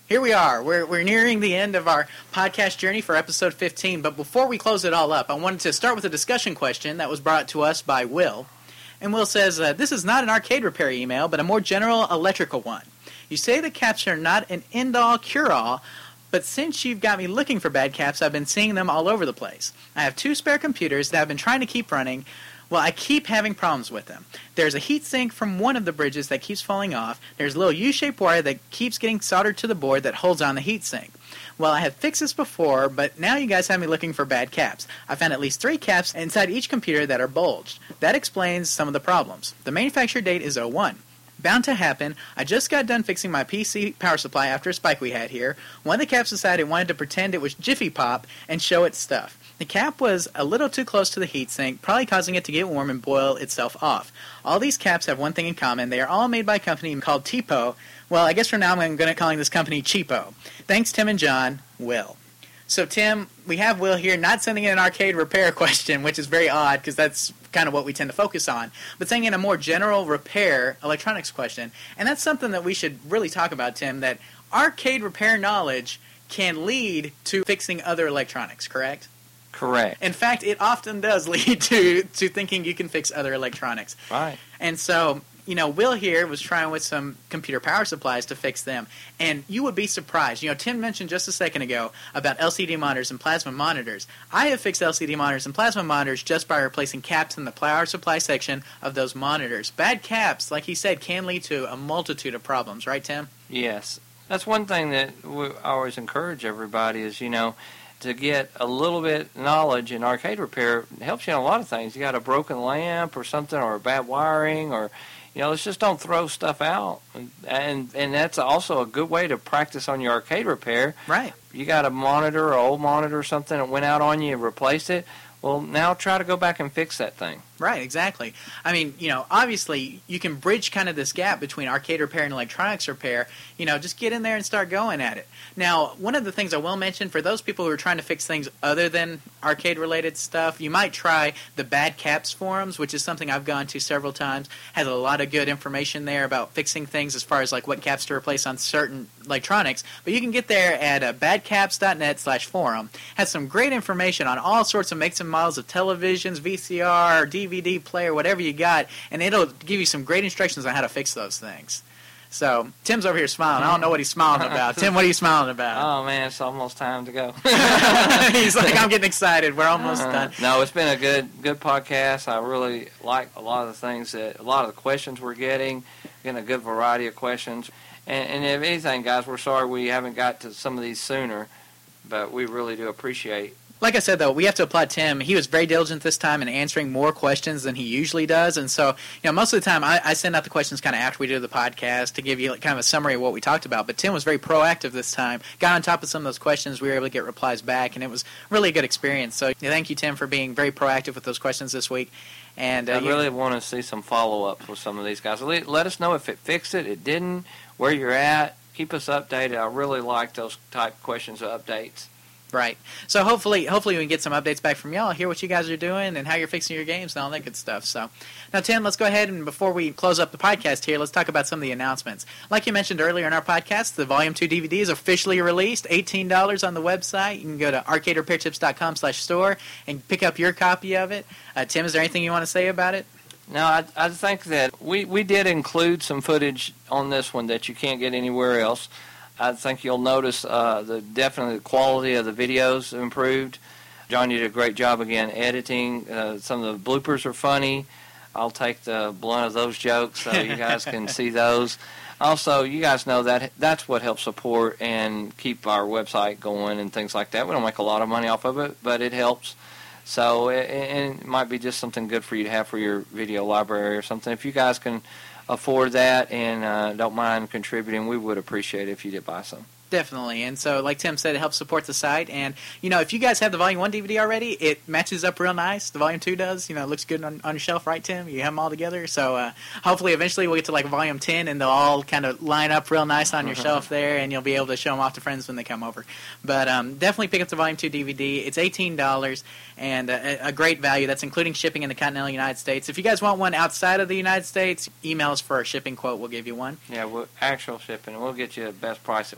Here we are. We're nearing the end of our podcast journey for episode 15, but before we close it all up, I wanted to start with a discussion question that was brought to us by Will. And Will says, this is not an arcade repair email, but a more general electrical one. You say the caps are not an end-all, cure-all, but since you've got me looking for bad caps, I've been seeing them all over the place. I have 2 spare computers that I've been trying to keep running. Well, I keep having problems with them. There's a heatsink from one of the bridges that keeps falling off. There's a little U-shaped wire that keeps getting soldered to the board that holds on the heatsink. Well, I have fixed this before, but now you guys have me looking for bad caps. I found at least 3 caps inside each computer that are bulged. That explains some of the problems. The manufacture date is 01. Bound to happen. I just got done fixing my PC power supply after a spike we had here. One of the caps decided it wanted to pretend it was Jiffy Pop and show its stuff. The cap was a little too close to the heatsink, probably causing it to get warm and boil itself off. All these caps have one thing in common. They are all made by a company called TPO. Well, I guess for now I'm going to call this company Cheapo. Thanks, Tim and John. Will. So, Tim, we have Will here not sending in an arcade repair question, which is very odd because that's kind of what we tend to focus on, but sending in a more general repair electronics question. And that's something that we should really talk about, Tim, that arcade repair knowledge can lead to fixing other electronics, correct? Correct. In fact, it often does lead to thinking you can fix other electronics. Right. And so, Will here was trying with some computer power supplies to fix them. And you would be surprised. Tim mentioned just a second ago about LCD monitors and plasma monitors. I have fixed LCD monitors and plasma monitors just by replacing caps in the power supply section of those monitors. Bad caps, like he said, can lead to a multitude of problems. Right, Tim? Yes. That's one thing that we always encourage everybody is, to get a little bit knowledge in arcade repair helps you in a lot of things. You got a broken lamp or something, or bad wiring, or let's just don't throw stuff out. And that's also a good way to practice on your arcade repair. Right. You got a monitor, or old monitor or something that went out on you and replaced it. Well, now try to go back and fix that thing. Right, exactly. I mean, obviously you can bridge kind of this gap between arcade repair and electronics repair. Just get in there and start going at it. Now, one of the things I will mention, for those people who are trying to fix things other than arcade-related stuff, you might try the Bad Caps forums, which is something I've gone to several times. Has a lot of good information there about fixing things as far as like what caps to replace on certain electronics. But you can get there at badcaps.net/forum. Has some great information on all sorts of makes and models of televisions, VCR, DVD player, whatever you got, and it'll give you some great instructions on how to fix those things. So, Tim's over here smiling. I don't know what he's smiling about. Tim, what are you smiling about? Oh, man, it's almost time to go. He's like, I'm getting excited. We're almost done. No, it's been a good podcast. I really like a lot of the things a lot of the questions we're getting a good variety of questions. And if anything, guys, we're sorry we haven't got to some of these sooner, but we really do appreciate. Like I said, though, we have to applaud Tim. He was very diligent this time in answering more questions than he usually does. And so, most of the time I send out the questions kind of after we do the podcast to give you kind of a summary of what we talked about. But Tim was very proactive this time, got on top of some of those questions. We were able to get replies back, and it was really a good experience. So thank you, Tim, for being very proactive with those questions this week. And I really want to see some follow-ups with some of these guys. Let us know if it fixed it, it didn't, where you're at. Keep us updated. I really like those type questions of updates. Right. So hopefully we can get some updates back from y'all, hear what you guys are doing and how you're fixing your games and all that good stuff. So now, Tim, let's go ahead and before we close up the podcast here, let's talk about some of the announcements. Like you mentioned earlier in our podcast, the Volume 2 DVD is officially released, $18 on the website. You can go to arcaderepairtips.com/store and pick up your copy of it. Tim, is there anything you want to say about it? No, I think that we did include some footage on this one that you can't get anywhere else. I think you'll notice definitely the quality of the videos improved. John, you did a great job again editing. Some of the bloopers are funny. I'll take the blunt of those jokes so you guys can see those. Also, you guys know that that's what helps support and keep our website going and things like that. We don't make a lot of money off of it, but it helps. So it might be just something good for you to have for your video library or something. If you guys can afford that and don't mind contributing, we would appreciate it if you did buy some. Definitely. And so, like Tim said, it helps support the site. And, if you guys have the Volume 1 DVD already, it matches up real nice. The Volume 2 does. It looks good on your shelf, right, Tim? You have them all together. So, hopefully, eventually, we'll get to, Volume 10, and they'll all kind of line up real nice on your shelf there, and you'll be able to show them off to friends when they come over. But definitely pick up the Volume 2 DVD. It's $18 and a great value. That's including shipping in the continental United States. If you guys want one outside of the United States, email us for a shipping quote. We'll give you one. Yeah, actual shipping. We'll get you the best price that we can on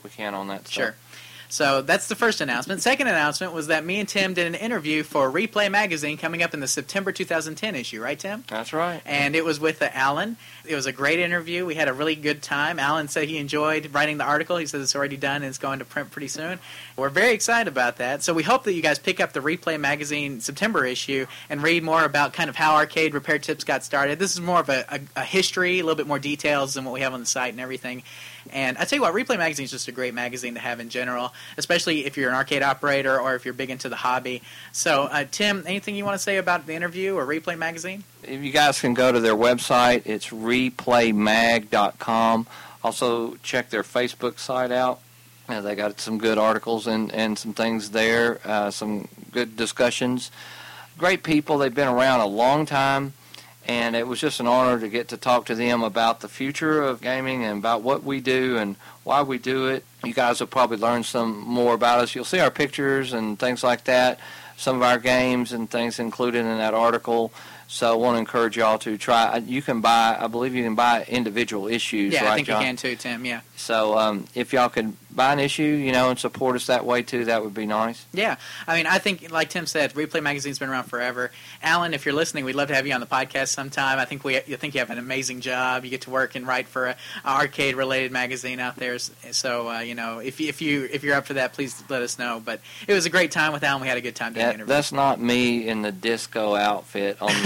on that stuff. Sure. So that's the first announcement. Second announcement was that me and Tim did an interview for Replay Magazine coming up in the September 2010 issue, right, Tim? That's right. And it was with Alan. It was a great interview. We had a really good time. Alan said he enjoyed writing the article. He says it's already done and it's going to print pretty soon. We're very excited about that. So we hope that you guys pick up the Replay Magazine September issue and read more about kind of how Arcade Repair Tips got started. This is more of a history, a little bit more details than what we have on the site and everything. And I tell you what, Replay Magazine is just a great magazine to have in general, especially if you're an arcade operator or if you're big into the hobby. So, Tim, anything you want to say about the interview or Replay Magazine? If you guys can go to their website, it's replaymag.com. Also, check their Facebook site out. They got some good articles and some things there, some good discussions. Great people. They've been around a long time. And it was just an honor to get to talk to them about the future of gaming and about what we do and why we do it. You guys will probably learn some more about us. You'll see our pictures and things like that, some of our games and things included in that article. So I want to encourage y'all to try. You can buy, I believe you can buy individual issues, yeah, right, I think John? you can too, Tim, yeah. So if y'all could buy an issue, and support us that way too, that would be nice. Yeah. I mean, I think, like Tim said, Replay Magazine's been around forever. Alan, if you're listening, we'd love to have you on the podcast sometime. I think you have an amazing job. You get to work and write for an arcade-related magazine out there. So, if you're up for that, please let us know. But it was a great time with Alan. We had a good time doing the interview. That's not me in the disco outfit on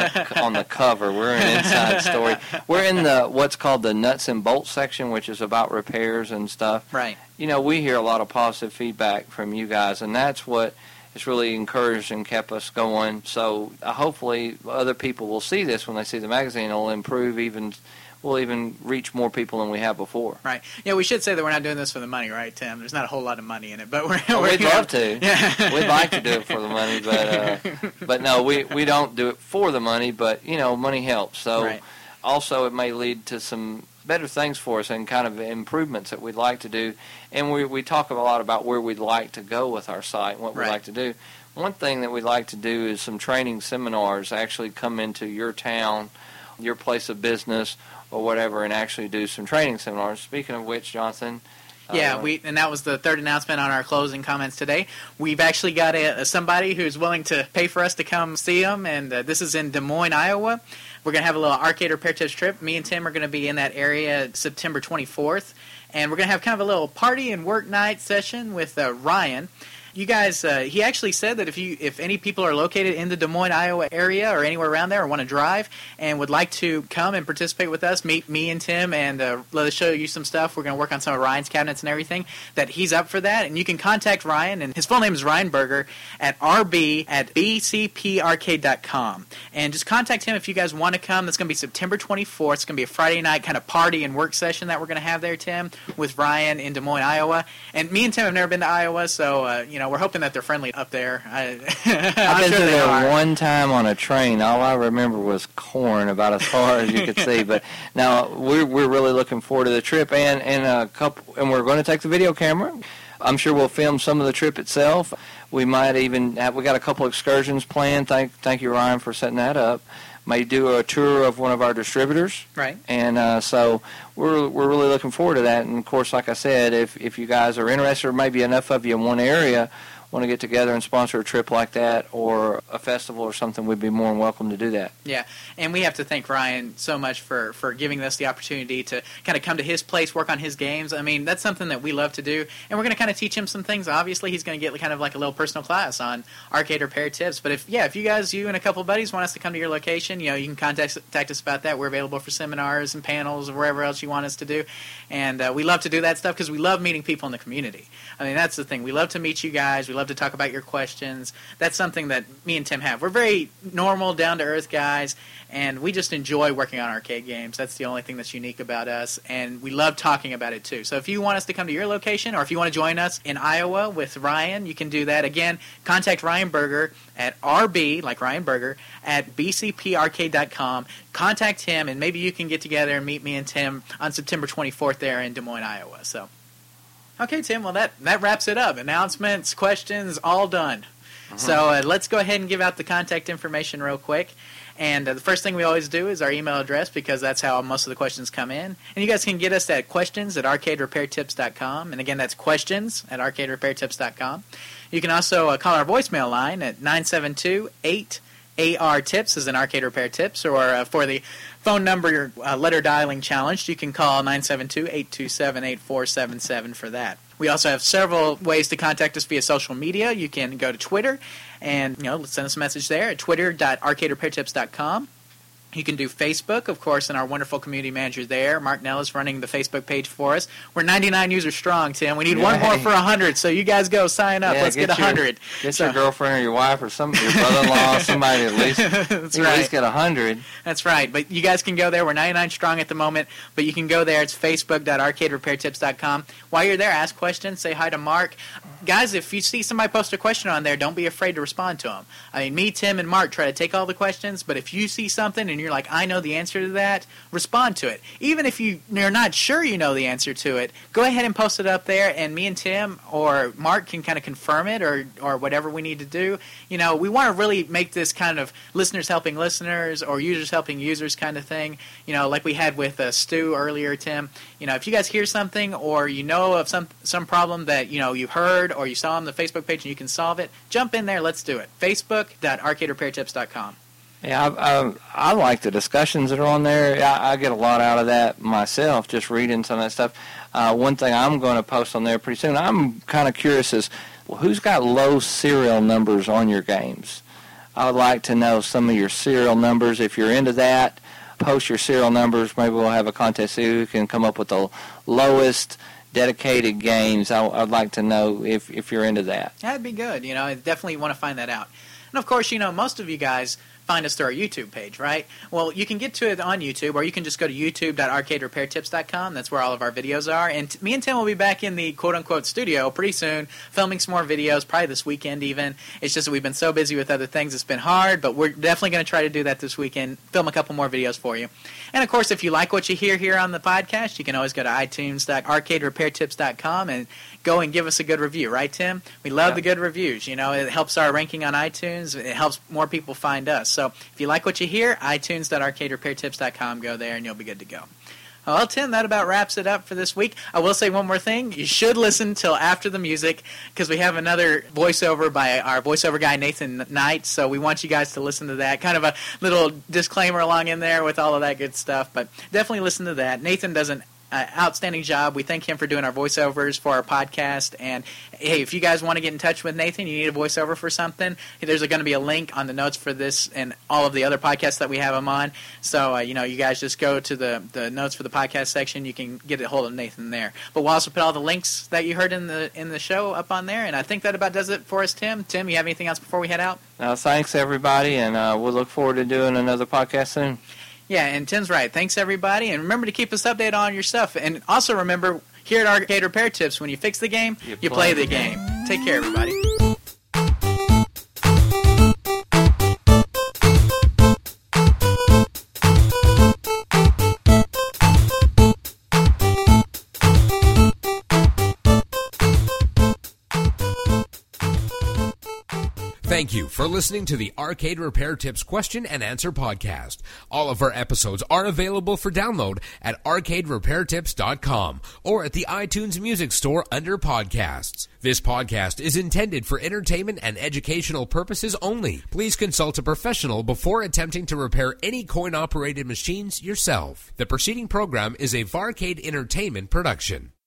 on the cover. We're an inside story. We're in what's called the nuts and bolts section, which is about repairs and stuff. Right. We hear a lot of positive feedback from you guys, and that's what has really encouraged and kept us going. So hopefully other people will see this when they see the magazine. It'll improve we'll even reach more people than we have before. Right. Yeah, we should say that we're not doing this for the money, right, Tim? There's not a whole lot of money in it, but we'd love to. Yeah. We'd like to do it for the money, but no, we don't do it for the money, but money helps. So right. Also it may lead to some better things for us and kind of improvements that we'd like to do. And we talk a lot about where we'd like to go with our site and what we'd like to do. One thing that we'd like to do is some training seminars, actually come into your town, your place of business, or whatever, and actually do some training seminars. Speaking of which, Jonathan... Yeah, and that was the third announcement on our closing comments today. We've actually got somebody who's willing to pay for us to come see them, and this is in Des Moines, Iowa. We're going to have a little Arcade Repair Tips trip. Me and Tim are going to be in that area September 24th, and we're going to have kind of a little party and work night session with Ryan. You guys, he actually said that if any people are located in the Des Moines, Iowa area or anywhere around there or want to drive and would like to come and participate with us, meet me and Tim and let us show you some stuff. We're going to work on some of Ryan's cabinets and everything, that he's up for that. And you can contact Ryan, and his full name is Ryan Berger, at rb@bcparcade.com. And just contact him if you guys want to come. That's going to be September 24th. It's going to be a Friday night kind of party and work session that we're going to have there, Tim, with Ryan in Des Moines, Iowa. And me and Tim have never been to Iowa, so, we're hoping that they're friendly up there. I've been through there one time on a train. All I remember was corn about as far as you could see. But now we're really looking forward to the trip, and we're going to take the video camera. I'm sure we'll film some of the trip itself. We might even we got a couple excursions planned. Thank you, Ryan, for setting that up. May do a tour of one of our distributors. Right. And so we're really looking forward to that. And, of course, like I said, if you guys are interested, or maybe enough of you in one area want to get together and sponsor a trip like that or a festival or something, we'd be more than welcome to do that. Yeah, and we have to thank Ryan so much for giving us the opportunity to kind of come to his place, work on his games. I mean, that's something that we love to do, and we're going to kind of teach him some things. Obviously, he's going to get kind of like a little personal class on arcade repair tips. But if you and a couple of buddies want us to come to your location, you can contact us about that. We're available for seminars and panels or wherever else you want us to do, and we love to do that stuff because we love meeting people in the community. I mean, that's the thing. We love to meet you guys. We love to talk about your questions. That's something that me and Tim have. We're very normal, down-to-earth guys, and we just enjoy working on arcade games. That's the only thing that's unique about us, and we love talking about it too. So if you want us to come to your location, or if you want to join us in Iowa with Ryan, you can do that. Again, contact Ryan Berger at RB, like Ryan Berger, at bcparcade.com. Contact him, and maybe you can get together and meet me and Tim on September 24th there in Des Moines, Iowa. So. Okay, Tim, well, that wraps it up. Announcements, questions, all done. Uh-huh. So let's go ahead and give out the contact information real quick. And the first thing we always do is our email address, because that's how most of the questions come in. And you guys can get us at questions@arcaderepairtips.com. And again, that's questions@arcaderepairtips.com. You can also call our voicemail line at 972-8AR-TIPS as in Arcade Repair Tips, or for the phone number letter dialing challenged, you can call 972-827-8477 for that. We also have several ways to contact us via social media. You can go to Twitter and send us a message there at twitter.arcaderepairtips.com. You can do Facebook, of course, and our wonderful community manager there, Mark Nell, is running the Facebook page for us. We're 99 users strong, Tim. We need one more for 100, so you guys go sign up. Let's get 100. Get your girlfriend or your wife or your brother-in-law, somebody at least. That's right. At least get 100. That's right. But you guys can go there. We're 99 strong at the moment, but you can go there. It's facebook.arcaderepairtips.com. While you're there, ask questions. Say hi to Mark. Guys, if you see somebody post a question on there, don't be afraid to respond to them. I mean, me, Tim, and Mark try to take all the questions, but if you see something and you're like, I know the answer to that, respond to it. Even if you're not sure you know the answer to it, go ahead and post it up there, and me and Tim or Mark can kind of confirm it or whatever we need to do. We want to really make this kind of listeners helping listeners or users helping users kind of thing, like we had with Stu earlier, Tim. If you guys hear something or you know of some problem that, you heard or you saw on the Facebook page and you can solve it, jump in there, let's do it. Facebook.arcaderepairtips.com. Yeah, I like the discussions that are on there. I get a lot out of that myself, just reading some of that stuff. One thing I'm going to post on there pretty soon, I'm kind of curious is, who's got low serial numbers on your games? I would like to know some of your serial numbers. If you're into that, post your serial numbers. Maybe we'll have a contest, see who can come up with the lowest dedicated games. I'd like to know if you're into that. That'd be good. I definitely want to find that out. And, of course, most of you guys find us through our YouTube page, right? Well, you can get to it on YouTube, or you can just go to youtube.arcaderepairtips.com. That's where all of our videos are. And me and Tim will be back in the quote-unquote studio pretty soon, filming some more videos, probably this weekend even. It's just that we've been so busy with other things, it's been hard, but we're definitely going to try to do that this weekend, film a couple more videos for you. And, of course, if you like what you hear here on the podcast, you can always go to itunes.arcaderepairtips.com and go and give us a good review, right, Tim? We love the good reviews. It helps our ranking on iTunes. It helps more people find us. So if you like what you hear, itunes.arcaderepairtips.com. Go there, and you'll be good to go. Well, Tim, that about wraps it up for this week. I will say one more thing. You should listen till after the music, because we have another voiceover by our voiceover guy, Nathan Knight, so we want you guys to listen to that. Kind of a little disclaimer along in there with all of that good stuff, but definitely listen to that. Nathan does an outstanding job. We thank him for doing our voiceovers for our podcast. And hey, if you guys want to get in touch with Nathan, you need a voiceover for something, there's going to be a link on the notes for this and all of the other podcasts that we have him on. So you guys just go to the notes for the podcast section. You can get a hold of Nathan there. But we'll also put all the links that you heard in the show up on there. And I think that about does it for us, Tim. Tim, you have anything else before we head out? Thanks everybody, and we'll look forward to doing another podcast soon. Yeah, and Tim's right. Thanks, everybody. And remember to keep us updated on your stuff. And also remember, here at Arcade Repair Tips, when you fix the game, you play the game. Take care, everybody. Thank you for listening to the Arcade Repair Tips Question and Answer Podcast. All of our episodes are available for download at arcaderepairtips.com or at the iTunes Music Store under Podcasts. This podcast is intended for entertainment and educational purposes only. Please consult a professional before attempting to repair any coin-operated machines yourself. The preceding program is a Varcade Entertainment production.